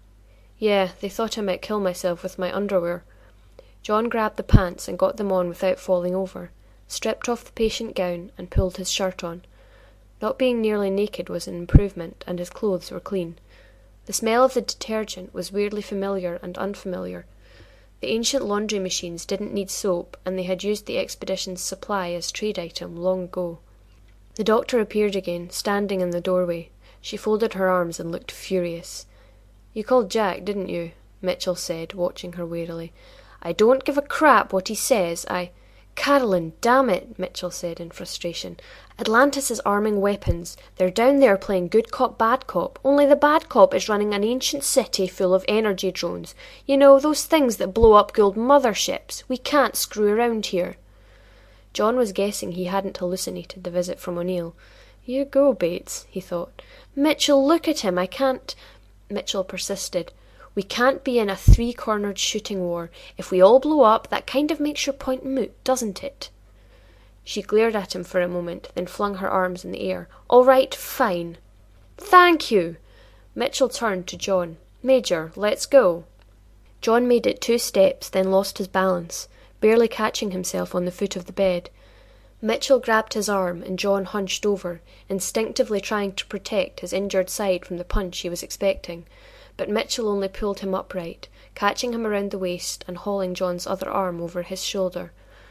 "Yeah, they thought I might kill myself with my underwear." John grabbed the pants and got them on without falling over, stripped off the patient gown and pulled his shirt on. Not being nearly naked was an improvement, and his clothes were clean. The smell of the detergent was weirdly familiar and unfamiliar. The ancient laundry machines didn't need soap, and they had used the expedition's supply as trade item long ago. The doctor appeared again, standing in the doorway. She folded her arms and looked furious. "You called Jack, didn't you?" Mitchell said, watching her warily. "I don't give a crap what he says. Carolyn, damn it," Mitchell said in frustration. "Atlantis is arming weapons. They're down there playing good cop, bad cop, only the bad cop is running an ancient city full of energy drones. You know, those things that blow up gold motherships. We can't screw around here." John was guessing he hadn't hallucinated the visit from O'Neill. "You go, Bates," he thought. "Mitchell, look at him. I can't—" Mitchell persisted. "We can't be in a three-cornered shooting war. If we all blow up, that kind of makes your point moot, doesn't it?" She glared at him for a moment, then flung her arms in the air. "All right, fine." "Thank you." Mitchell turned to John. "Major, let's go." John made it 2 steps, then lost his balance, barely catching himself on the foot of the bed. Mitchell grabbed his arm, and John hunched over, instinctively trying to protect his injured side from the punch he was expecting. But Mitchell only pulled him upright, catching him around the waist and hauling John's other arm over his shoulder.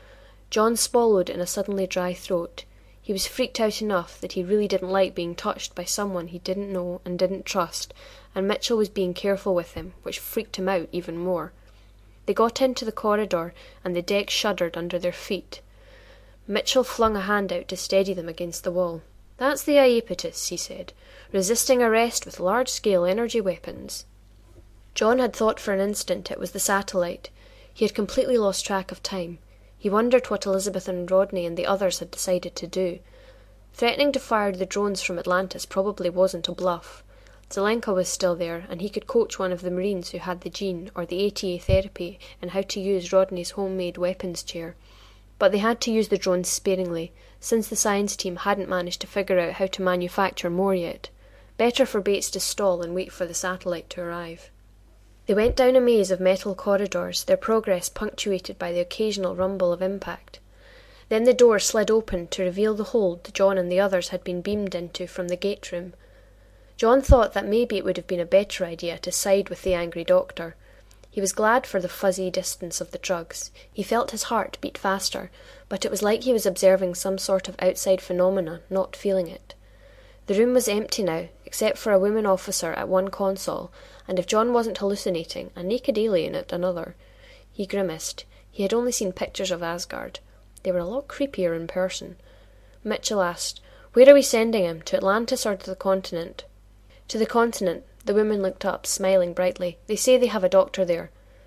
John swallowed in a suddenly dry throat. He was freaked out enough that he really didn't like being touched by someone he didn't know and didn't trust, and Mitchell was being careful with him, which freaked him out even more. They got into the corridor, and the deck shuddered under their feet. Mitchell flung a hand out to steady them against the wall. "That's the Iapetus," he said, "resisting arrest with large-scale energy weapons." John had thought for an instant it was the satellite. He had completely lost track of time. He wondered what Elizabeth and Rodney and the others had decided to do. Threatening to fire the drones from Atlantis probably wasn't a bluff. Zelenka was still there, and he could coach one of the Marines who had the gene or the ATA therapy in how to use Rodney's homemade weapons chair. But they had to use the drones sparingly, since the science team hadn't managed to figure out how to manufacture more yet. Better for Bates to stall and wait for the satellite to arrive. They went down a maze of metal corridors, their progress punctuated by the occasional rumble of impact. Then the door slid open to reveal the hold John and the others had been beamed into from the gate room. John thought that maybe it would have been a better idea to side with the angry doctor. He was glad for the fuzzy distance of the drugs. He felt his heart beat faster, but it was like he was observing some sort of outside phenomena, not feeling it. The room was empty now, except for a woman officer at one console, and if John wasn't hallucinating, a naked alien at another. He grimaced. He had only seen pictures of Asgard. They were a lot creepier in person. Mitchell asked, "Where are we sending him, to Atlantis or to the continent?" "To the continent." The woman looked up, smiling brightly. "They say they have a doctor there."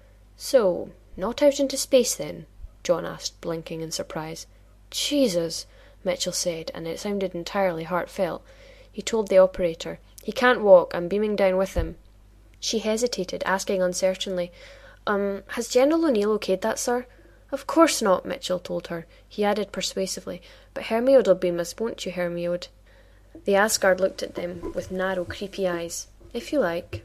"So, not out into space then?" John asked, blinking in surprise. "Jesus," Mitchell said, and it sounded entirely heartfelt. He told the operator, "He can't walk. I'm beaming down with him." She hesitated, asking uncertainly, "Has General O'Neill okayed that, sir?" "Of course not," Mitchell told her. He added persuasively, "But Hermiode'll beam us, won't you, Hermiode?" The Asgard looked at them with narrow, creepy eyes. "If you like."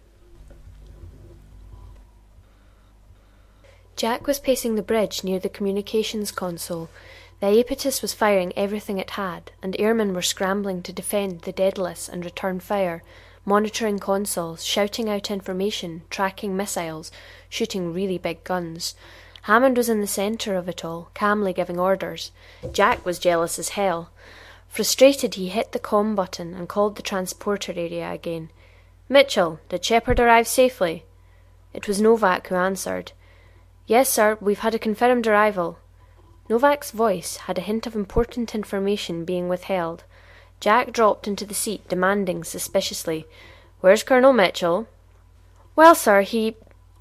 Jack was pacing the bridge near the communications console. The Iapetus was firing everything it had, and airmen were scrambling to defend the Daedalus and return fire, monitoring consoles, shouting out information, tracking missiles, shooting really big guns. Hammond was in the centre of it all, calmly giving orders. Jack was jealous as hell. Frustrated, he hit the comm button and called the transporter area again. "Mitchell, did Shepard arrive safely?" It was Novak who answered. "Yes, sir, we've had a confirmed arrival." Novak's voice had a hint of important information being withheld. Jack dropped into the seat, demanding suspiciously, "Where's Colonel Mitchell?" "Well, sir, he...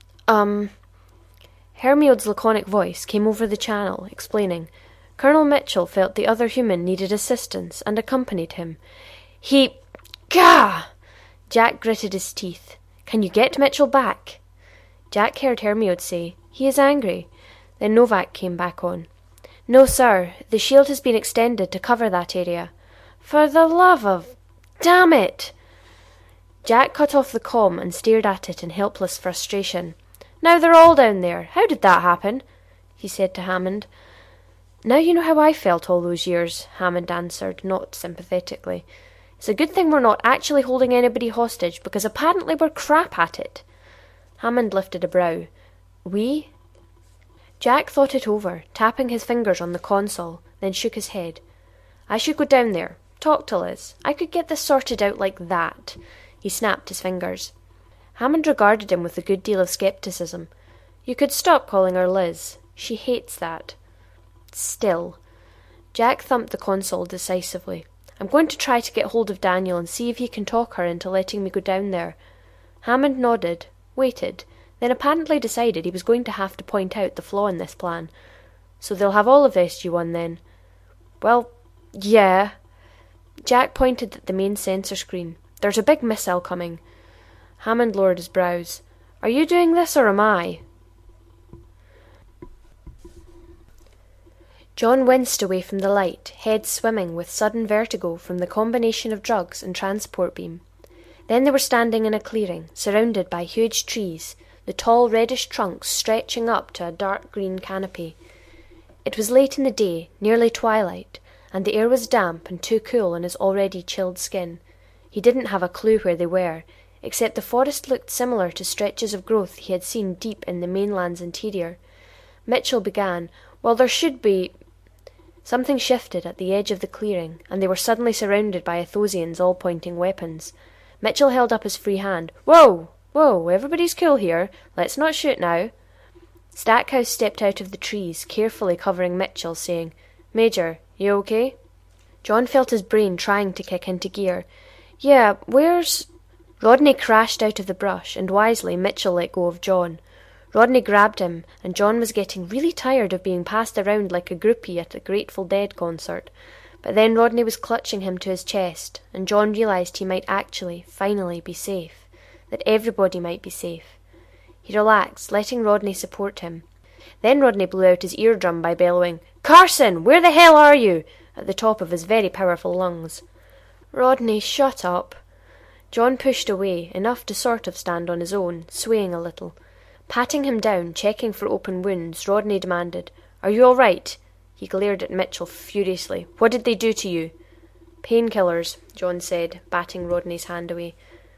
Hermiode's laconic voice came over the channel, explaining. Colonel Mitchell felt the other human needed assistance and accompanied him. He... Gah! Jack gritted his teeth. "Can you get Mitchell back?" Jack heard Hermione say, "He is angry." Then Novak came back on. "No, sir. The shield has been extended to cover that area." "For the love of... Damn it!" Jack cut off the comm and stared at it in helpless frustration. "Now they're all down there. How did that happen?" he said to Hammond. "Now you know how I felt all those years," Hammond answered, not sympathetically. "It's a good thing we're not actually holding anybody hostage, because apparently we're crap at it." Hammond lifted a brow. "We?" Jack thought it over, tapping his fingers on the console, then shook his head. "I should go down there. Talk to Liz. I could get this sorted out like that." He snapped his fingers. Hammond regarded him with a good deal of scepticism. "You could stop calling her Liz. She hates that." "Still." Jack thumped the console decisively. "I'm going to try to get hold of Daniel and see if he can talk her into letting me go down there." Hammond nodded, waited, then apparently decided he was going to have to point out the flaw in this plan. "So they'll have all of SG-1 then?" "Well, yeah." Jack pointed at the main sensor screen. "There's a big missile coming." Hammond lowered his brows. "Are you doing this or am I?" John winced away from the light, head swimming with sudden vertigo from the combination of drugs and transport beam. Then they were standing in a clearing, surrounded by huge trees, the tall reddish trunks stretching up to a dark green canopy. It was late in the day, nearly twilight, and the air was damp and too cool on his already chilled skin. He didn't have a clue where they were, except the forest looked similar to stretches of growth he had seen deep in the mainland's interior. Mitchell began, "Well, there should be—" Something shifted at the edge of the clearing, and they were suddenly surrounded by Athosians all pointing weapons. Mitchell held up his free hand. "Whoa! Whoa! Everybody's cool here. Let's not shoot now." Stackhouse stepped out of the trees, carefully covering Mitchell, saying, "Major, you okay?" John felt his brain trying to kick into gear. "Yeah, where's—" Rodney crashed out of the brush, and wisely Mitchell let go of John. Rodney grabbed him, and John was getting really tired of being passed around like a groupie at a Grateful Dead concert. But then Rodney was clutching him to his chest, and John realised he might actually, finally, be safe. That everybody might be safe. He relaxed, letting Rodney support him. Then Rodney blew out his eardrum by bellowing, "Carson, where the hell are you?" at the top of his very powerful lungs. "Rodney, shut up." John pushed away, enough to sort of stand on his own, swaying a little. Patting him down, checking for open wounds, Rodney demanded, "Are you all right?" He glared at Mitchell furiously. "What did they do to you?" "Painkillers," John said, batting Rodney's hand away.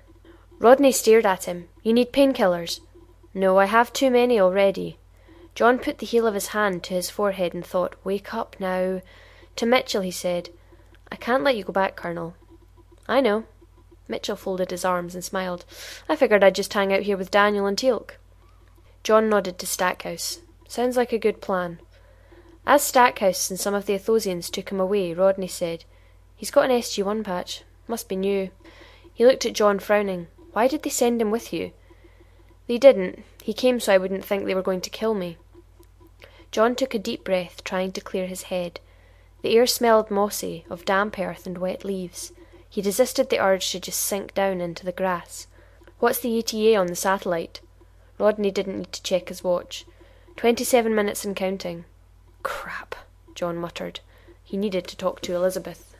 Rodney stared at him. "You need painkillers?" "No, I have too many already." John put the heel of his hand to his forehead and thought, "Wake up now." To Mitchell he said, "I can't let you go back, Colonel." "I know." Mitchell folded his arms and smiled. "I figured I'd just hang out here with Daniel and Teal'c." John nodded to Stackhouse. "Sounds like a good plan." As Stackhouse and some of the Athosians took him away, Rodney said, "He's got an SG-1 patch. Must be new." He looked at John, frowning. "Why did they send him with you?" "They didn't. He came so I wouldn't think they were going to kill me." John took a deep breath, trying to clear his head. The air smelled mossy, of damp earth and wet leaves. He resisted the urge to just sink down into the grass. "What's the ETA on the satellite?" Rodney didn't need to check his watch. 27 minutes and counting. "Crap," John muttered. He needed to talk to Elizabeth.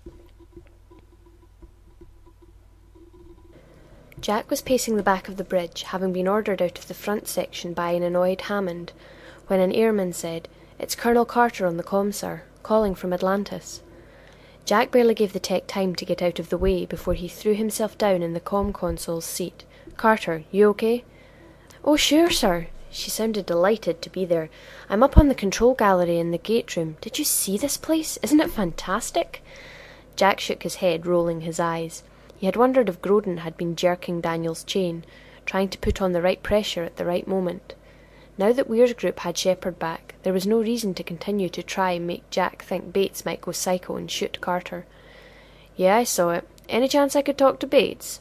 Jack was pacing the back of the bridge, having been ordered out of the front section by an annoyed Hammond, when an airman said, "It's Colonel Carter on the comm, sir, calling from Atlantis." Jack barely gave the tech time to get out of the way before he threw himself down in the comm console's seat. "Carter, you okay?" "Oh, sure, sir." She sounded delighted to be there. "I'm up on the control gallery in the gate room. Did you see this place? Isn't it fantastic?" Jack shook his head, rolling his eyes. He had wondered if Grodin had been jerking Daniel's chain, trying to put on the right pressure at the right moment. Now that Weir's group had Shepherd back, there was no reason to continue to try and make Jack think Bates might go psycho and shoot Carter. "Yeah, I saw it. Any chance I could talk to Bates?"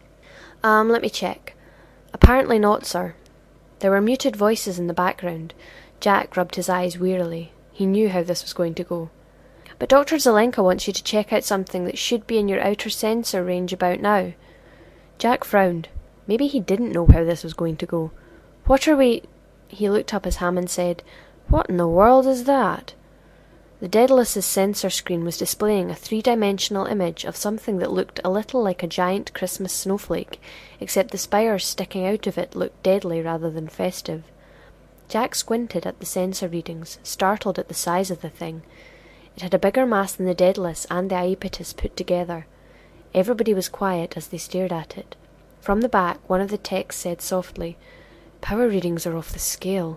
Let me check. Apparently not, sir." There were muted voices in the background. Jack rubbed his eyes wearily. He knew how this was going to go. "But Dr. Zelenka wants you to check out something that should be in your outer sensor range about now." Jack frowned. Maybe he didn't know how this was going to go. "What are we—" He looked up as Hammond said, "What in the world is that?" The Daedalus's sensor screen was displaying a three-dimensional image of something that looked a little like a giant Christmas snowflake, except the spires sticking out of it looked deadly rather than festive. Jack squinted at the sensor readings, startled at the size of the thing. It had a bigger mass than the Daedalus and the Iapetus put together. Everybody was quiet as they stared at it. From the back, one of the techs said softly, "Power readings are off the scale."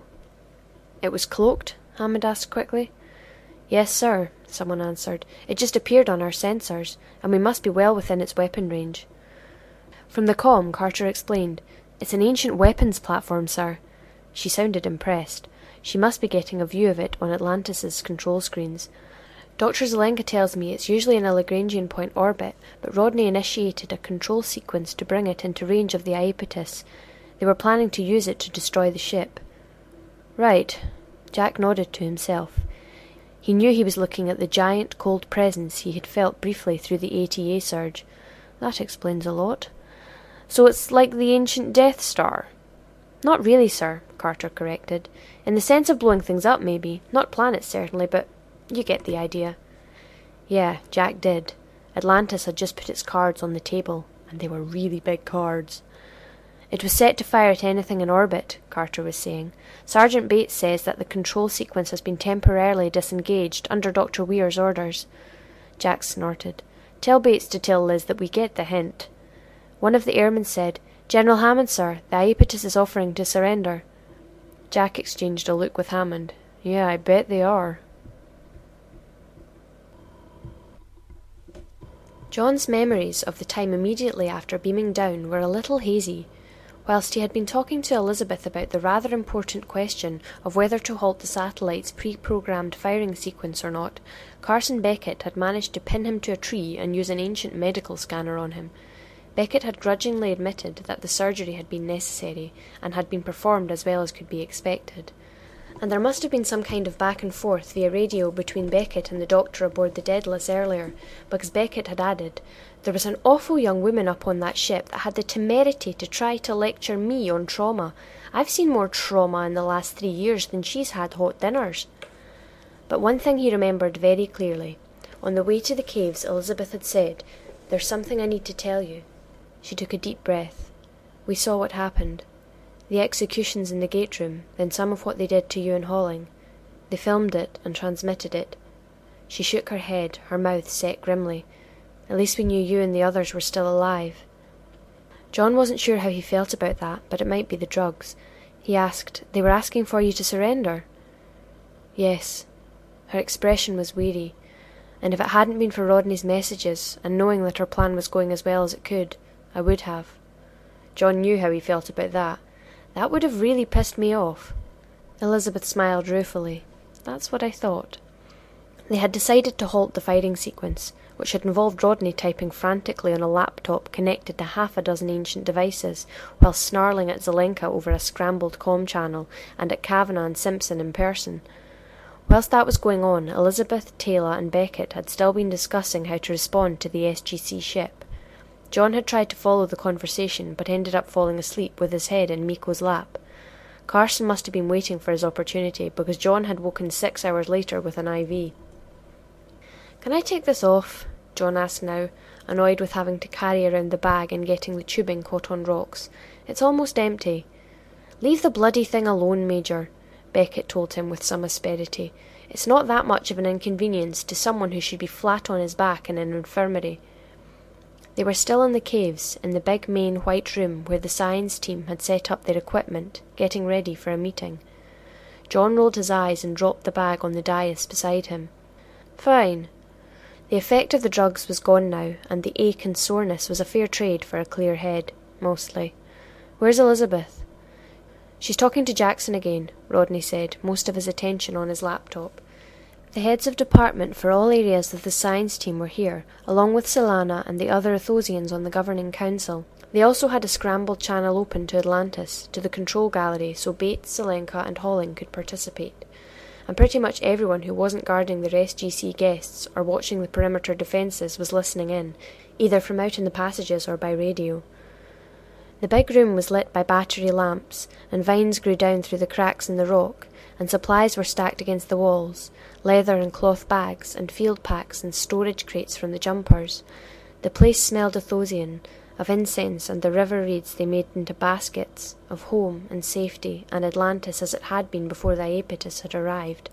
"It was cloaked?" Hammond asked quickly. "Yes, sir," someone answered. "It just appeared on our sensors, and we must be well within its weapon range." From the comm, Carter explained, "It's an ancient weapons platform, sir." She sounded impressed. She must be getting a view of it on Atlantis's control screens. "Dr. Zelenka tells me it's usually in a Lagrangian point orbit, but Rodney initiated a control sequence to bring it into range of the Iapetus. They were planning to use it to destroy the ship." "Right." Jack nodded to himself. He knew he was looking at the giant, cold presence he had felt briefly through the ATA surge. That explains a lot. "So it's like the ancient Death Star?" "Not really, sir," Carter corrected. "In the sense of blowing things up, maybe. Not planets, certainly, but you get the idea." Yeah, Jack did. Atlantis had just put its cards on the table, and they were really big cards. "It was set to fire at anything in orbit," Carter was saying. "Sergeant Bates says that the control sequence has been temporarily disengaged under Dr. Weir's orders." Jack snorted. "Tell Bates to tell Liz that we get the hint." One of the airmen said, "General Hammond, sir, the Iapetus is offering to surrender." Jack exchanged a look with Hammond. "Yeah, I bet they are." John's memories of the time immediately after beaming down were a little hazy. Whilst he had been talking to Elizabeth about the rather important question of whether to halt the satellite's pre-programmed firing sequence or not, Carson Beckett had managed to pin him to a tree and use an ancient medical scanner on him. Beckett had grudgingly admitted that the surgery had been necessary, and had been performed as well as could be expected. And there must have been some kind of back and forth via radio between Beckett and the doctor aboard the Daedalus earlier, because Beckett had added, "There was an awful young woman up on that ship that had the temerity to try to lecture me on trauma. I've seen more trauma in the last 3 years than she's had hot dinners." But one thing he remembered very clearly. On the way to the caves, Elizabeth had said, "There's something I need to tell you." She took a deep breath. "We saw what happened. The executions in the gate room, then some of what they did to you in Halling. They filmed it and transmitted it." She shook her head, her mouth set grimly. "At least we knew you and the others were still alive." John wasn't sure how he felt about that, but it might be the drugs. He asked, "They were asking for you to surrender?" "Yes." Her expression was weary. "And if it hadn't been for Rodney's messages, and knowing that our plan was going as well as it could, I would have." John knew how he felt about that. "That would have really pissed me off." Elizabeth smiled ruefully. "That's what I thought." They had decided to halt the firing sequence, which had involved Rodney typing frantically on a laptop connected to half a dozen ancient devices, while snarling at Zelenka over a scrambled comm channel, and at Kavanagh and Simpson in person. Whilst that was going on, Elizabeth, Taylor, and Beckett had still been discussing how to respond to the SGC ship. John had tried to follow the conversation, but ended up falling asleep with his head in Miko's lap. Carson must have been waiting for his opportunity, because John had woken 6 hours later with an IV. "Can I take this off?" John asked now, annoyed with having to carry around the bag and getting the tubing caught on rocks. "It's almost empty." "Leave the bloody thing alone, Major," Beckett told him with some asperity. "It's not that much of an inconvenience to someone who should be flat on his back in an infirmary." They were still in the caves, in the big main white room where the science team had set up their equipment, getting ready for a meeting. John rolled his eyes and dropped the bag on the dais beside him. Fine. The effect of the drugs was gone now, and the ache and soreness was a fair trade for a clear head, mostly. Where's Elizabeth? She's talking to Jackson again, Rodney said, most of his attention on his laptop. The heads of department for all areas of the science team were here, along with Solana and the other Athosians on the governing council. They also had a scrambled channel open to Atlantis, to the control gallery, so Bates, Zelenka and Holling could participate. And pretty much everyone who wasn't guarding their SGC guests or watching the perimeter defences was listening in, either from out in the passages or by radio. The big room was lit by battery lamps, and vines grew down through the cracks in the rock, and supplies were stacked against the walls, leather and cloth bags, and field packs and storage crates from the jumpers. The place smelled Athosian, of incense and the river reeds they made into baskets, of home and safety and Atlantis as it had been before the Iapetus had arrived.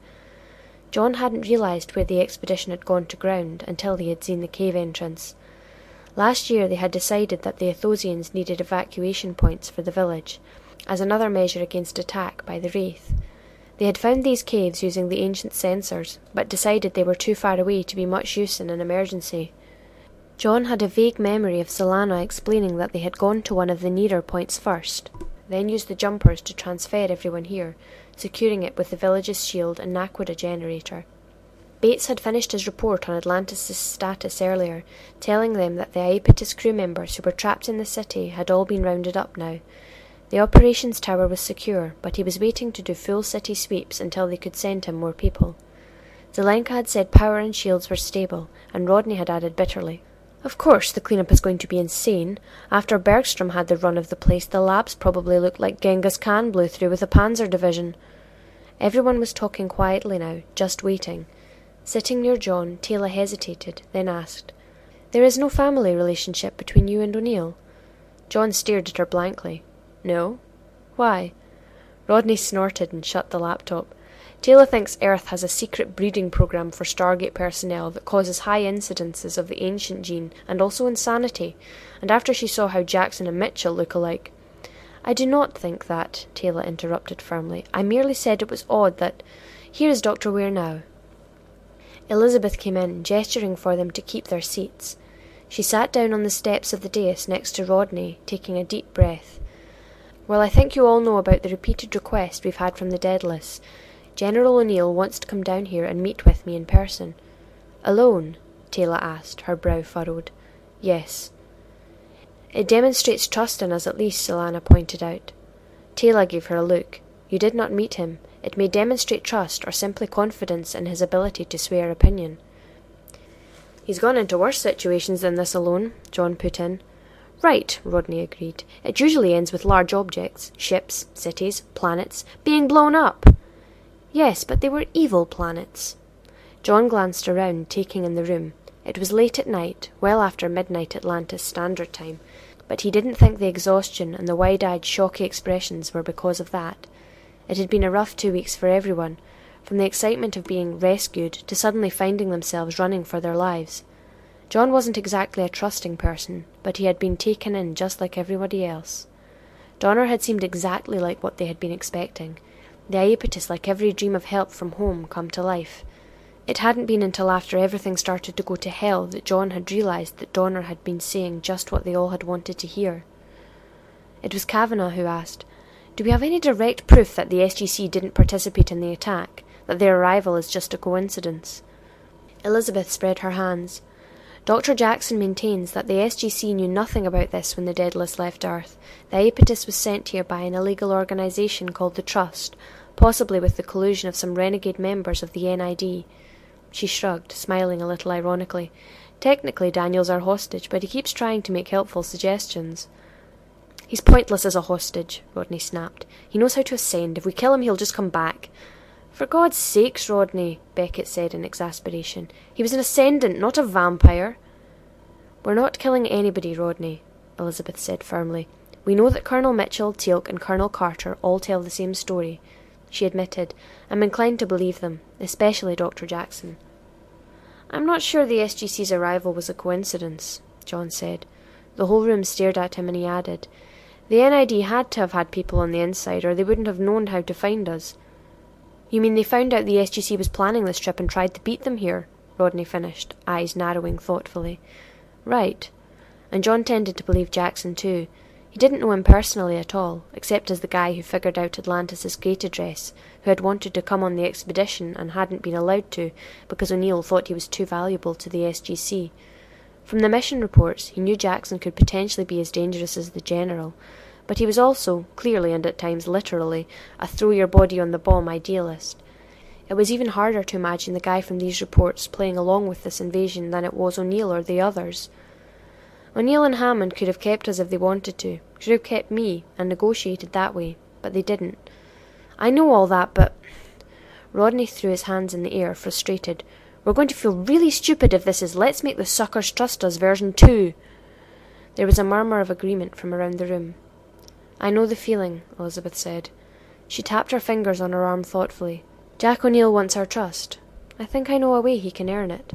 John hadn't realised where the expedition had gone to ground until he had seen the cave entrance. Last year they had decided that the Athosians needed evacuation points for the village, as another measure against attack by the Wraith. They had found these caves using the ancient sensors, but decided they were too far away to be much use in an emergency. John had a vague memory of Solana explaining that they had gone to one of the nearer points first, then used the jumpers to transfer everyone here, securing it with the village's shield and Naquadah generator. Bates had finished his report on Atlantis' status earlier, telling them that the Iapetus crew members who were trapped in the city had all been rounded up now. The operations tower was secure, but he was waiting to do full city sweeps until they could send him more people. Zelenka had said power and shields were stable, and Rodney had added bitterly, "Of course the cleanup is going to be insane. After Bergstrom had the run of the place, the labs probably looked like Genghis Khan blew through with a panzer division." Everyone was talking quietly now, just waiting. Sitting near John, Taylor hesitated, then asked, "There is no family relationship between you and O'Neill?" John stared at her blankly. "No? Why?" Rodney snorted and shut the laptop. "Taylor thinks Earth has a secret breeding program for Stargate personnel that causes high incidences of the ancient gene and also insanity, and after she saw how Jackson and Mitchell look alike—" "I do not think that," Taylor interrupted firmly. "I merely said it was odd that— Here is Dr. Ware now." Elizabeth came in, gesturing for them to keep their seats. She sat down on the steps of the dais next to Rodney, taking a deep breath. "Well, I think you all know about the repeated request we've had from the Daedalus. General O'Neill wants to come down here and meet with me in person." "Alone?" Taylor asked, her brow furrowed. "Yes." "It demonstrates trust in us at least," Solana pointed out. Taylor gave her a look. "You did not meet him. It may demonstrate trust or simply confidence in his ability to sway our opinion." "He's gone into worse situations than this alone," John put in. "Right," Rodney agreed. "It usually ends with large objects, ships, cities, planets, being blown up." "Yes, but they were evil planets." John glanced around, taking in the room. It was late at night, well after midnight Atlantis Standard Time, but he didn't think the exhaustion and the wide-eyed, shocky expressions were because of that. It had been a rough 2 weeks for everyone, from the excitement of being rescued to suddenly finding themselves running for their lives. John wasn't exactly a trusting person, but he had been taken in just like everybody else. Donner had seemed exactly like what they had been expecting. The Iapetus like every dream of help from home come to life. It hadn't been until after everything started to go to hell that John had realised that Donner had been saying just what they all had wanted to hear. It was Kavanagh who asked, "Do we have any direct proof that the SGC didn't participate in the attack, that their arrival is just a coincidence?" Elizabeth spread her hands. "Dr. Jackson maintains that the SGC knew nothing about this when the Daedalus left Earth. The Iapetus was sent here by an illegal organisation called the Trust, possibly with the collusion of some renegade members of the NID. She shrugged, smiling a little ironically. "Technically Daniel's our hostage, but he keeps trying to make helpful suggestions." "He's pointless as a hostage," Rodney snapped. "He knows how to ascend. If we kill him, he'll just come back." "For God's sakes, Rodney," Beckett said in exasperation. "He was an ascendant, not a vampire." "We're not killing anybody, Rodney," Elizabeth said firmly. "We know that Colonel Mitchell, Teal'c and Colonel Carter all tell the same story." She admitted, "I'm inclined to believe them, especially Dr. Jackson." "I'm not sure the SGC's arrival was a coincidence," John said. The whole room stared at him, and he added, "The NID had to have had people on the inside, or they wouldn't have known how to find us." "You mean they found out the SGC was planning this trip and tried to beat them here?" Rodney finished, eyes narrowing thoughtfully. "Right." And John tended to believe Jackson too. He didn't know him personally at all, except as the guy who figured out Atlantis' gate address, who had wanted to come on the expedition and hadn't been allowed to because O'Neill thought he was too valuable to the SGC. From the mission reports, he knew Jackson could potentially be as dangerous as the General, but he was also, clearly and at times literally, a throw-your-body-on-the-bomb idealist. It was even harder to imagine the guy from these reports playing along with this invasion than it was O'Neill or the others. O'Neill and Hammond could have kept us if they wanted to, could have kept me, and negotiated that way, but they didn't. I know all that, but... Rodney threw his hands in the air, frustrated. "We're going to feel really stupid if this is Let's Make the Suckers Trust Us version 2. There was a murmur of agreement from around the room. "I know the feeling," Elizabeth said. She tapped her fingers on her arm thoughtfully. "Jack O'Neill wants our trust. I think I know a way he can earn it."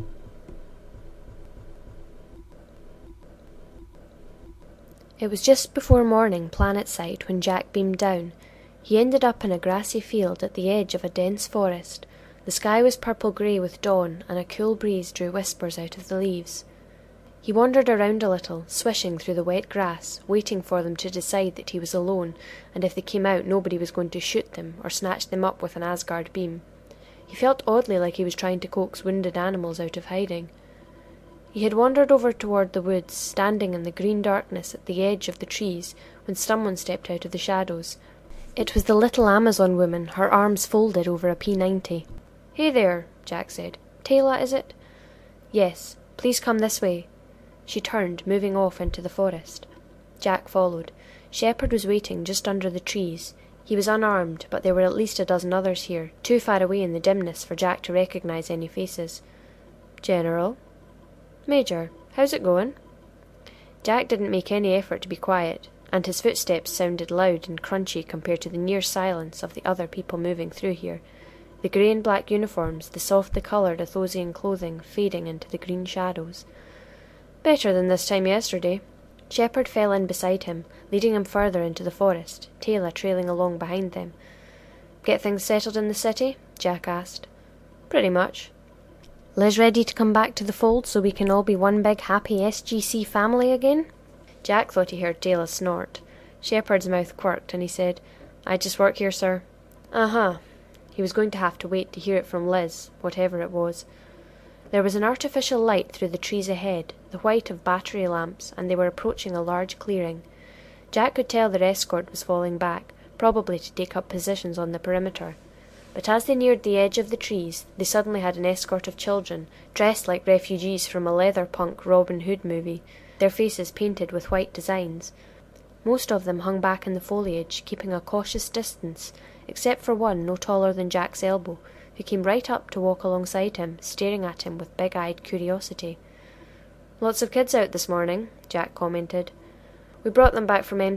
It was just before morning, planetside, when Jack beamed down. He ended up in a grassy field at the edge of a dense forest. The sky was purple-grey with dawn, and a cool breeze drew whispers out of the leaves. He wandered around a little, swishing through the wet grass, waiting for them to decide that he was alone, and if they came out nobody was going to shoot them or snatch them up with an Asgard beam. He felt oddly like he was trying to coax wounded animals out of hiding. He had wandered over toward the woods, standing in the green darkness at the edge of the trees, when someone stepped out of the shadows. It was the little Amazon woman, her arms folded over a P90. "Hey there," Jack said. "Taylor, is it?" "Yes. Please come this way." She turned, moving off into the forest. Jack followed. Shepard was waiting just under the trees. He was unarmed, but there were at least a dozen others here, too far away in the dimness for Jack to recognize any faces. "General?" "Major, how's it going?" Jack didn't make any effort to be quiet, and his footsteps sounded loud and crunchy compared to the near silence of the other people moving through here, the grey and black uniforms, the softly coloured Athosian clothing fading into the green shadows. "Better than this time yesterday." Shepard fell in beside him, leading him further into the forest, Taylor trailing along behind them. "Get things settled in the city?" Jack asked. "Pretty much." "Liz ready to come back to the fold so we can all be one big happy SGC family again?" Jack thought he heard Taylor snort. Shepard's mouth quirked, and he said, "I just work here, sir." "Uh-huh." He was going to have to wait to hear it from Liz, whatever it was. There was an artificial light through the trees ahead, the white of battery lamps, and they were approaching a large clearing. Jack could tell their escort was falling back, probably to take up positions on the perimeter. But as they neared the edge of the trees, they suddenly had an escort of children, dressed like refugees from a leather punk Robin Hood movie, their faces painted with white designs. Most of them hung back in the foliage, keeping a cautious distance, except for one no taller than Jack's elbow, who came right up to walk alongside him, staring at him with big-eyed curiosity. "Lots of kids out this morning," Jack commented. "We brought them back from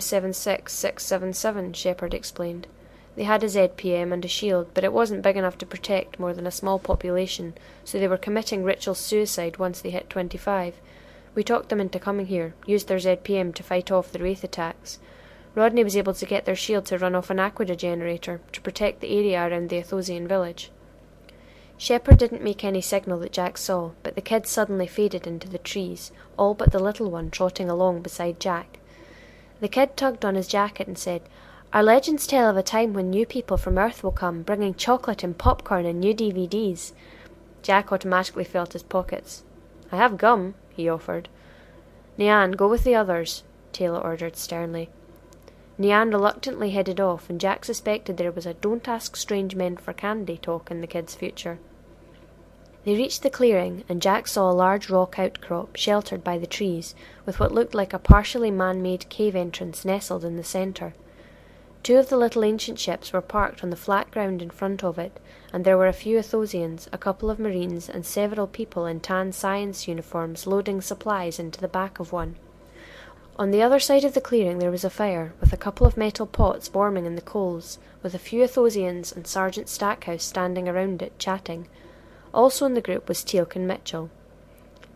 M76677, Shepard explained. They had a ZPM and a shield, but it wasn't big enough to protect more than a small population, so they were committing ritual suicide once they hit 25. We talked them into coming here, used their ZPM to fight off the Wraith attacks. Rodney was able to get their shield to run off an Aquila generator to protect the area around the Athosian village." Shepard didn't make any signal that Jack saw, but the kids suddenly faded into the trees, all but the little one trotting along beside Jack. The kid tugged on his jacket and said, "Our legends tell of a time when new people from Earth will come, bringing chocolate and popcorn and new DVDs. Jack automatically felt his pockets. "I have gum," he offered. "Nian, go with the others," Taylor ordered sternly. Nian reluctantly headed off, and Jack suspected there was a "don't ask strange men for candy" talk in the kid's future. They reached the clearing, and Jack saw a large rock outcrop sheltered by the trees, with what looked like a partially man-made cave entrance nestled in the centre. Two of the little ancient ships were parked on the flat ground in front of it, and there were a few Athosians, a couple of Marines, and several people in tan science uniforms loading supplies into the back of one. On the other side of the clearing there was a fire, with a couple of metal pots warming in the coals, with a few Athosians and Sergeant Stackhouse standing around it, chatting. Also in the group was Teal'c and Mitchell.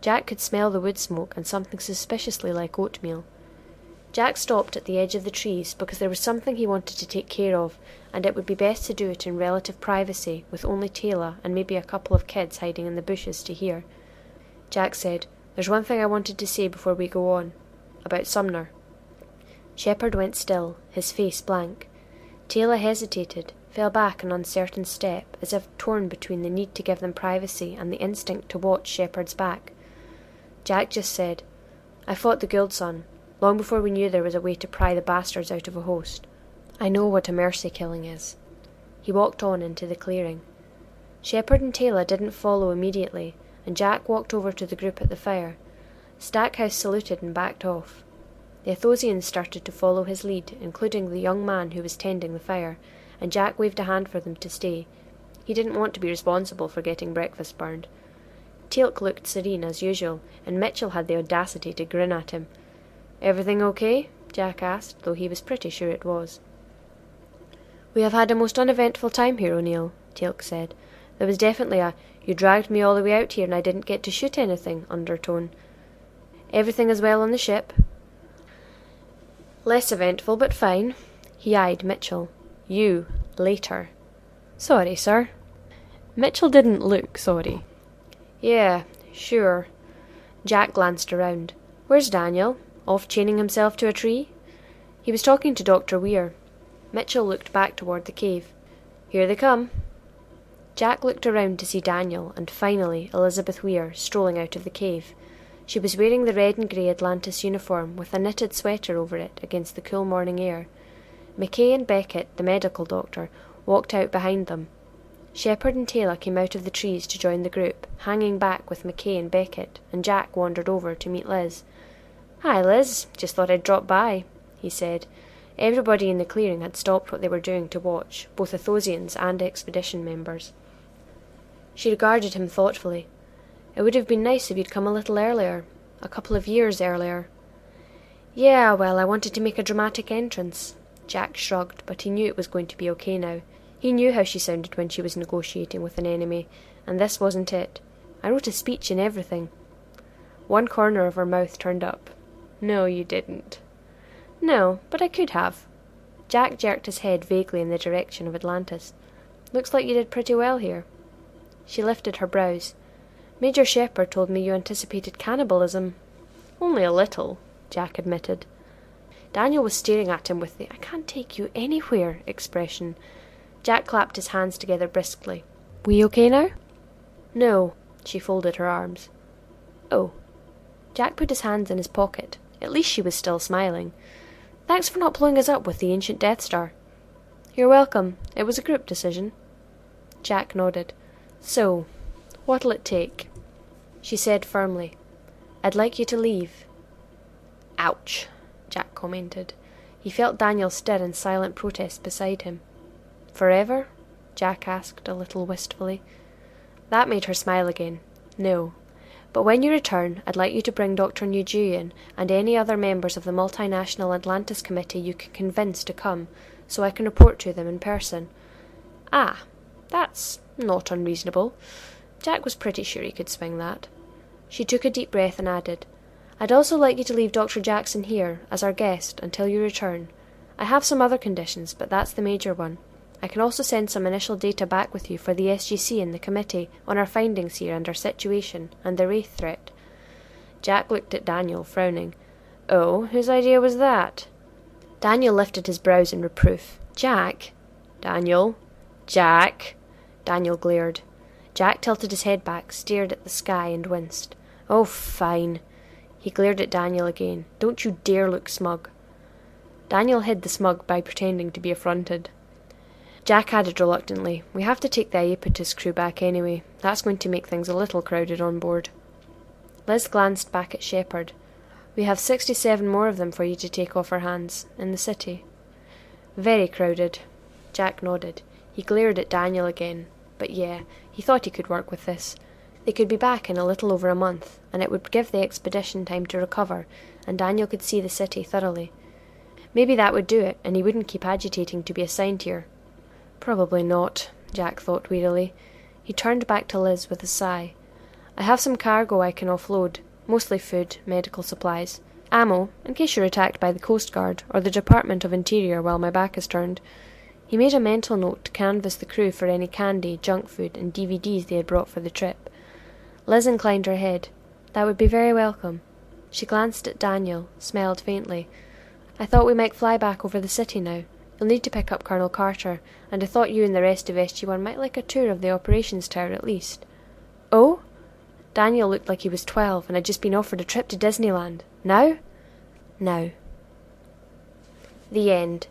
Jack could smell the wood smoke and something suspiciously like oatmeal. Jack stopped at the edge of the trees because there was something he wanted to take care of, and it would be best to do it in relative privacy, with only Taylor and maybe a couple of kids hiding in the bushes to hear. Jack said, "There's one thing I wanted to say before we go on. About Sumner." Shepherd went still, his face blank. Taylor hesitated, fell back an uncertain step, as if torn between the need to give them privacy and the instinct to watch Shepherd's back. Jack just said, "I fought the Gould son, long before we knew there was a way to pry the bastards out of a host. I know what a mercy killing is." He walked on into the clearing. Shepherd and Taylor didn't follow immediately, and Jack walked over to the group at the fire. Stackhouse saluted and backed off. The Athosians started to follow his lead, including the young man who was tending the fire, and Jack waved a hand for them to stay. He didn't want to be responsible for getting breakfast burned. Teal'c looked serene as usual, and Mitchell had the audacity to grin at him. "Everything okay?" Jack asked, though he was pretty sure it was. "We have had a most uneventful time here, O'Neill," Teal'c said. "There was definitely a 'you dragged me all the way out here and I didn't get to shoot anything' undertone. Everything is well on the ship?" "Less eventful, but fine." He eyed Mitchell. "You, later." "Sorry, sir." Mitchell didn't look sorry. "Yeah, sure." Jack glanced around. "Where's Daniel? Off chaining himself to a tree?" He was talking to Dr. Weir. Mitchell looked back toward the cave. "Here they come." Jack looked around to see Daniel and, finally, Elizabeth Weir strolling out of the cave. She was wearing the red and grey Atlantis uniform with a knitted sweater over it against the cool morning air. McKay and Beckett, the medical doctor, walked out behind them. Shepherd and Taylor came out of the trees to join the group, hanging back with McKay and Beckett, and Jack wandered over to meet Liz. "Hi, Liz. Just thought I'd drop by," he said. Everybody in the clearing had stopped what they were doing to watch, both Athosians and expedition members. She regarded him thoughtfully. "It would have been nice if you'd come a little earlier. A couple of years earlier." "Yeah, well, I wanted to make a dramatic entrance." Jack shrugged, but he knew it was going to be okay now. He knew how she sounded when she was negotiating with an enemy, and this wasn't it. "I wrote a speech and everything." One corner of her mouth turned up. "No, you didn't." "No, but I could have." Jack jerked his head vaguely in the direction of Atlantis. "Looks like you did pretty well here." She lifted her brows. "Major Shepherd told me you anticipated cannibalism." "Only a little," Jack admitted. Daniel was staring at him with the "I can't take you anywhere" expression. Jack clapped his hands together briskly. "We okay now?" "No." She folded her arms. "Oh." Jack put his hands in his pocket. At least she was still smiling. "Thanks for not blowing us up with the ancient Death Star." "You're welcome. It was a group decision." Jack nodded. "So, what'll it take?" She said firmly, "I'd like you to leave." "Ouch," Jack commented. He felt Daniel stir in silent protest beside him. "Forever?" Jack asked, a little wistfully. That made her smile again. "No. But when you return, I'd like you to bring Dr. Nugerian and any other members of the Multinational Atlantis Committee you can convince to come, so I can report to them in person." "Ah, that's not unreasonable." Jack was pretty sure he could swing that. She took a deep breath and added, "I'd also like you to leave Dr. Jackson here, as our guest, until you return. I have some other conditions, but that's the major one. I can also send some initial data back with you for the SGC and the committee on our findings here and our situation, and the Wraith threat." Jack looked at Daniel, frowning. "Oh, whose idea was that?" Daniel lifted his brows in reproof. "Jack!" "Daniel! Jack!" Daniel glared. Jack tilted his head back, stared at the sky, and winced. "Oh, fine." He glared at Daniel again. "Don't you dare look smug." Daniel hid the smug by pretending to be affronted. Jack added reluctantly, "We have to take the Iapetus crew back anyway. That's going to make things a little crowded on board." Liz glanced back at Shepherd. "We have 67 more of them for you to take off our hands, in the city." "Very crowded." Jack nodded. He glared at Daniel again. But yeah, he thought he could work with this. They could be back in a little over a month, and it would give the expedition time to recover, and Daniel could see the city thoroughly. Maybe that would do it, and he wouldn't keep agitating to be assigned here. Probably not, Jack thought wearily. He turned back to Liz with a sigh. I have some cargo I can offload, mostly food, medical supplies, ammo, in case you're attacked by the Coast Guard or the Department of Interior while my back is turned. He made a mental note to canvass the crew for any candy, junk food, and DVDs they had brought for the trip. Liz inclined her head. That would be very welcome. She glanced at Daniel, smiled faintly. I thought we might fly back over the city now. You'll need to pick up Colonel Carter, and I thought you and the rest of SG-1 might like a tour of the operations tower at least. Oh? Daniel looked like he was 12 and had just been offered a trip to Disneyland. Now? Now. The end.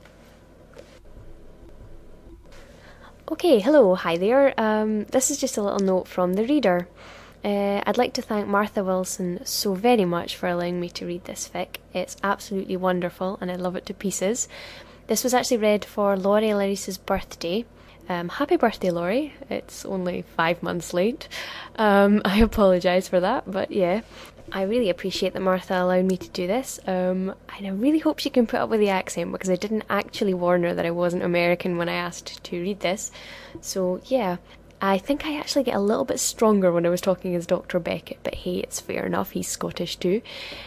Okay, hello, hi there. This is just a little note from the reader. I'd like to thank Martha Wilson so very much for allowing me to read this fic. It's absolutely wonderful and I love it to pieces. This was actually read for Laurie Larissa's birthday. Happy birthday, Laurie. It's only 5 months late. I apologise for that, but yeah. I really appreciate that Martha allowed me to do this, and I really hope she can put up with the accent, because I didn't actually warn her that I wasn't American when I asked to read this. So yeah, I think I actually get a little bit stronger when I was talking as Dr. Beckett, but hey, it's fair enough, he's Scottish too.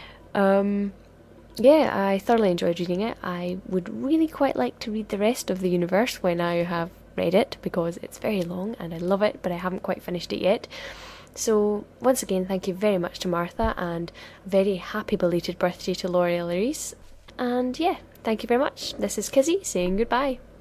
Yeah, I thoroughly enjoyed reading it. I would really quite like to read the rest of the universe when I have read it, because it's very long and I love it, but I haven't quite finished it yet. So, once again, thank you very much to Martha, and a very happy belated birthday to Laurie Larisse. And yeah, thank you very much. This is Kizzy saying goodbye.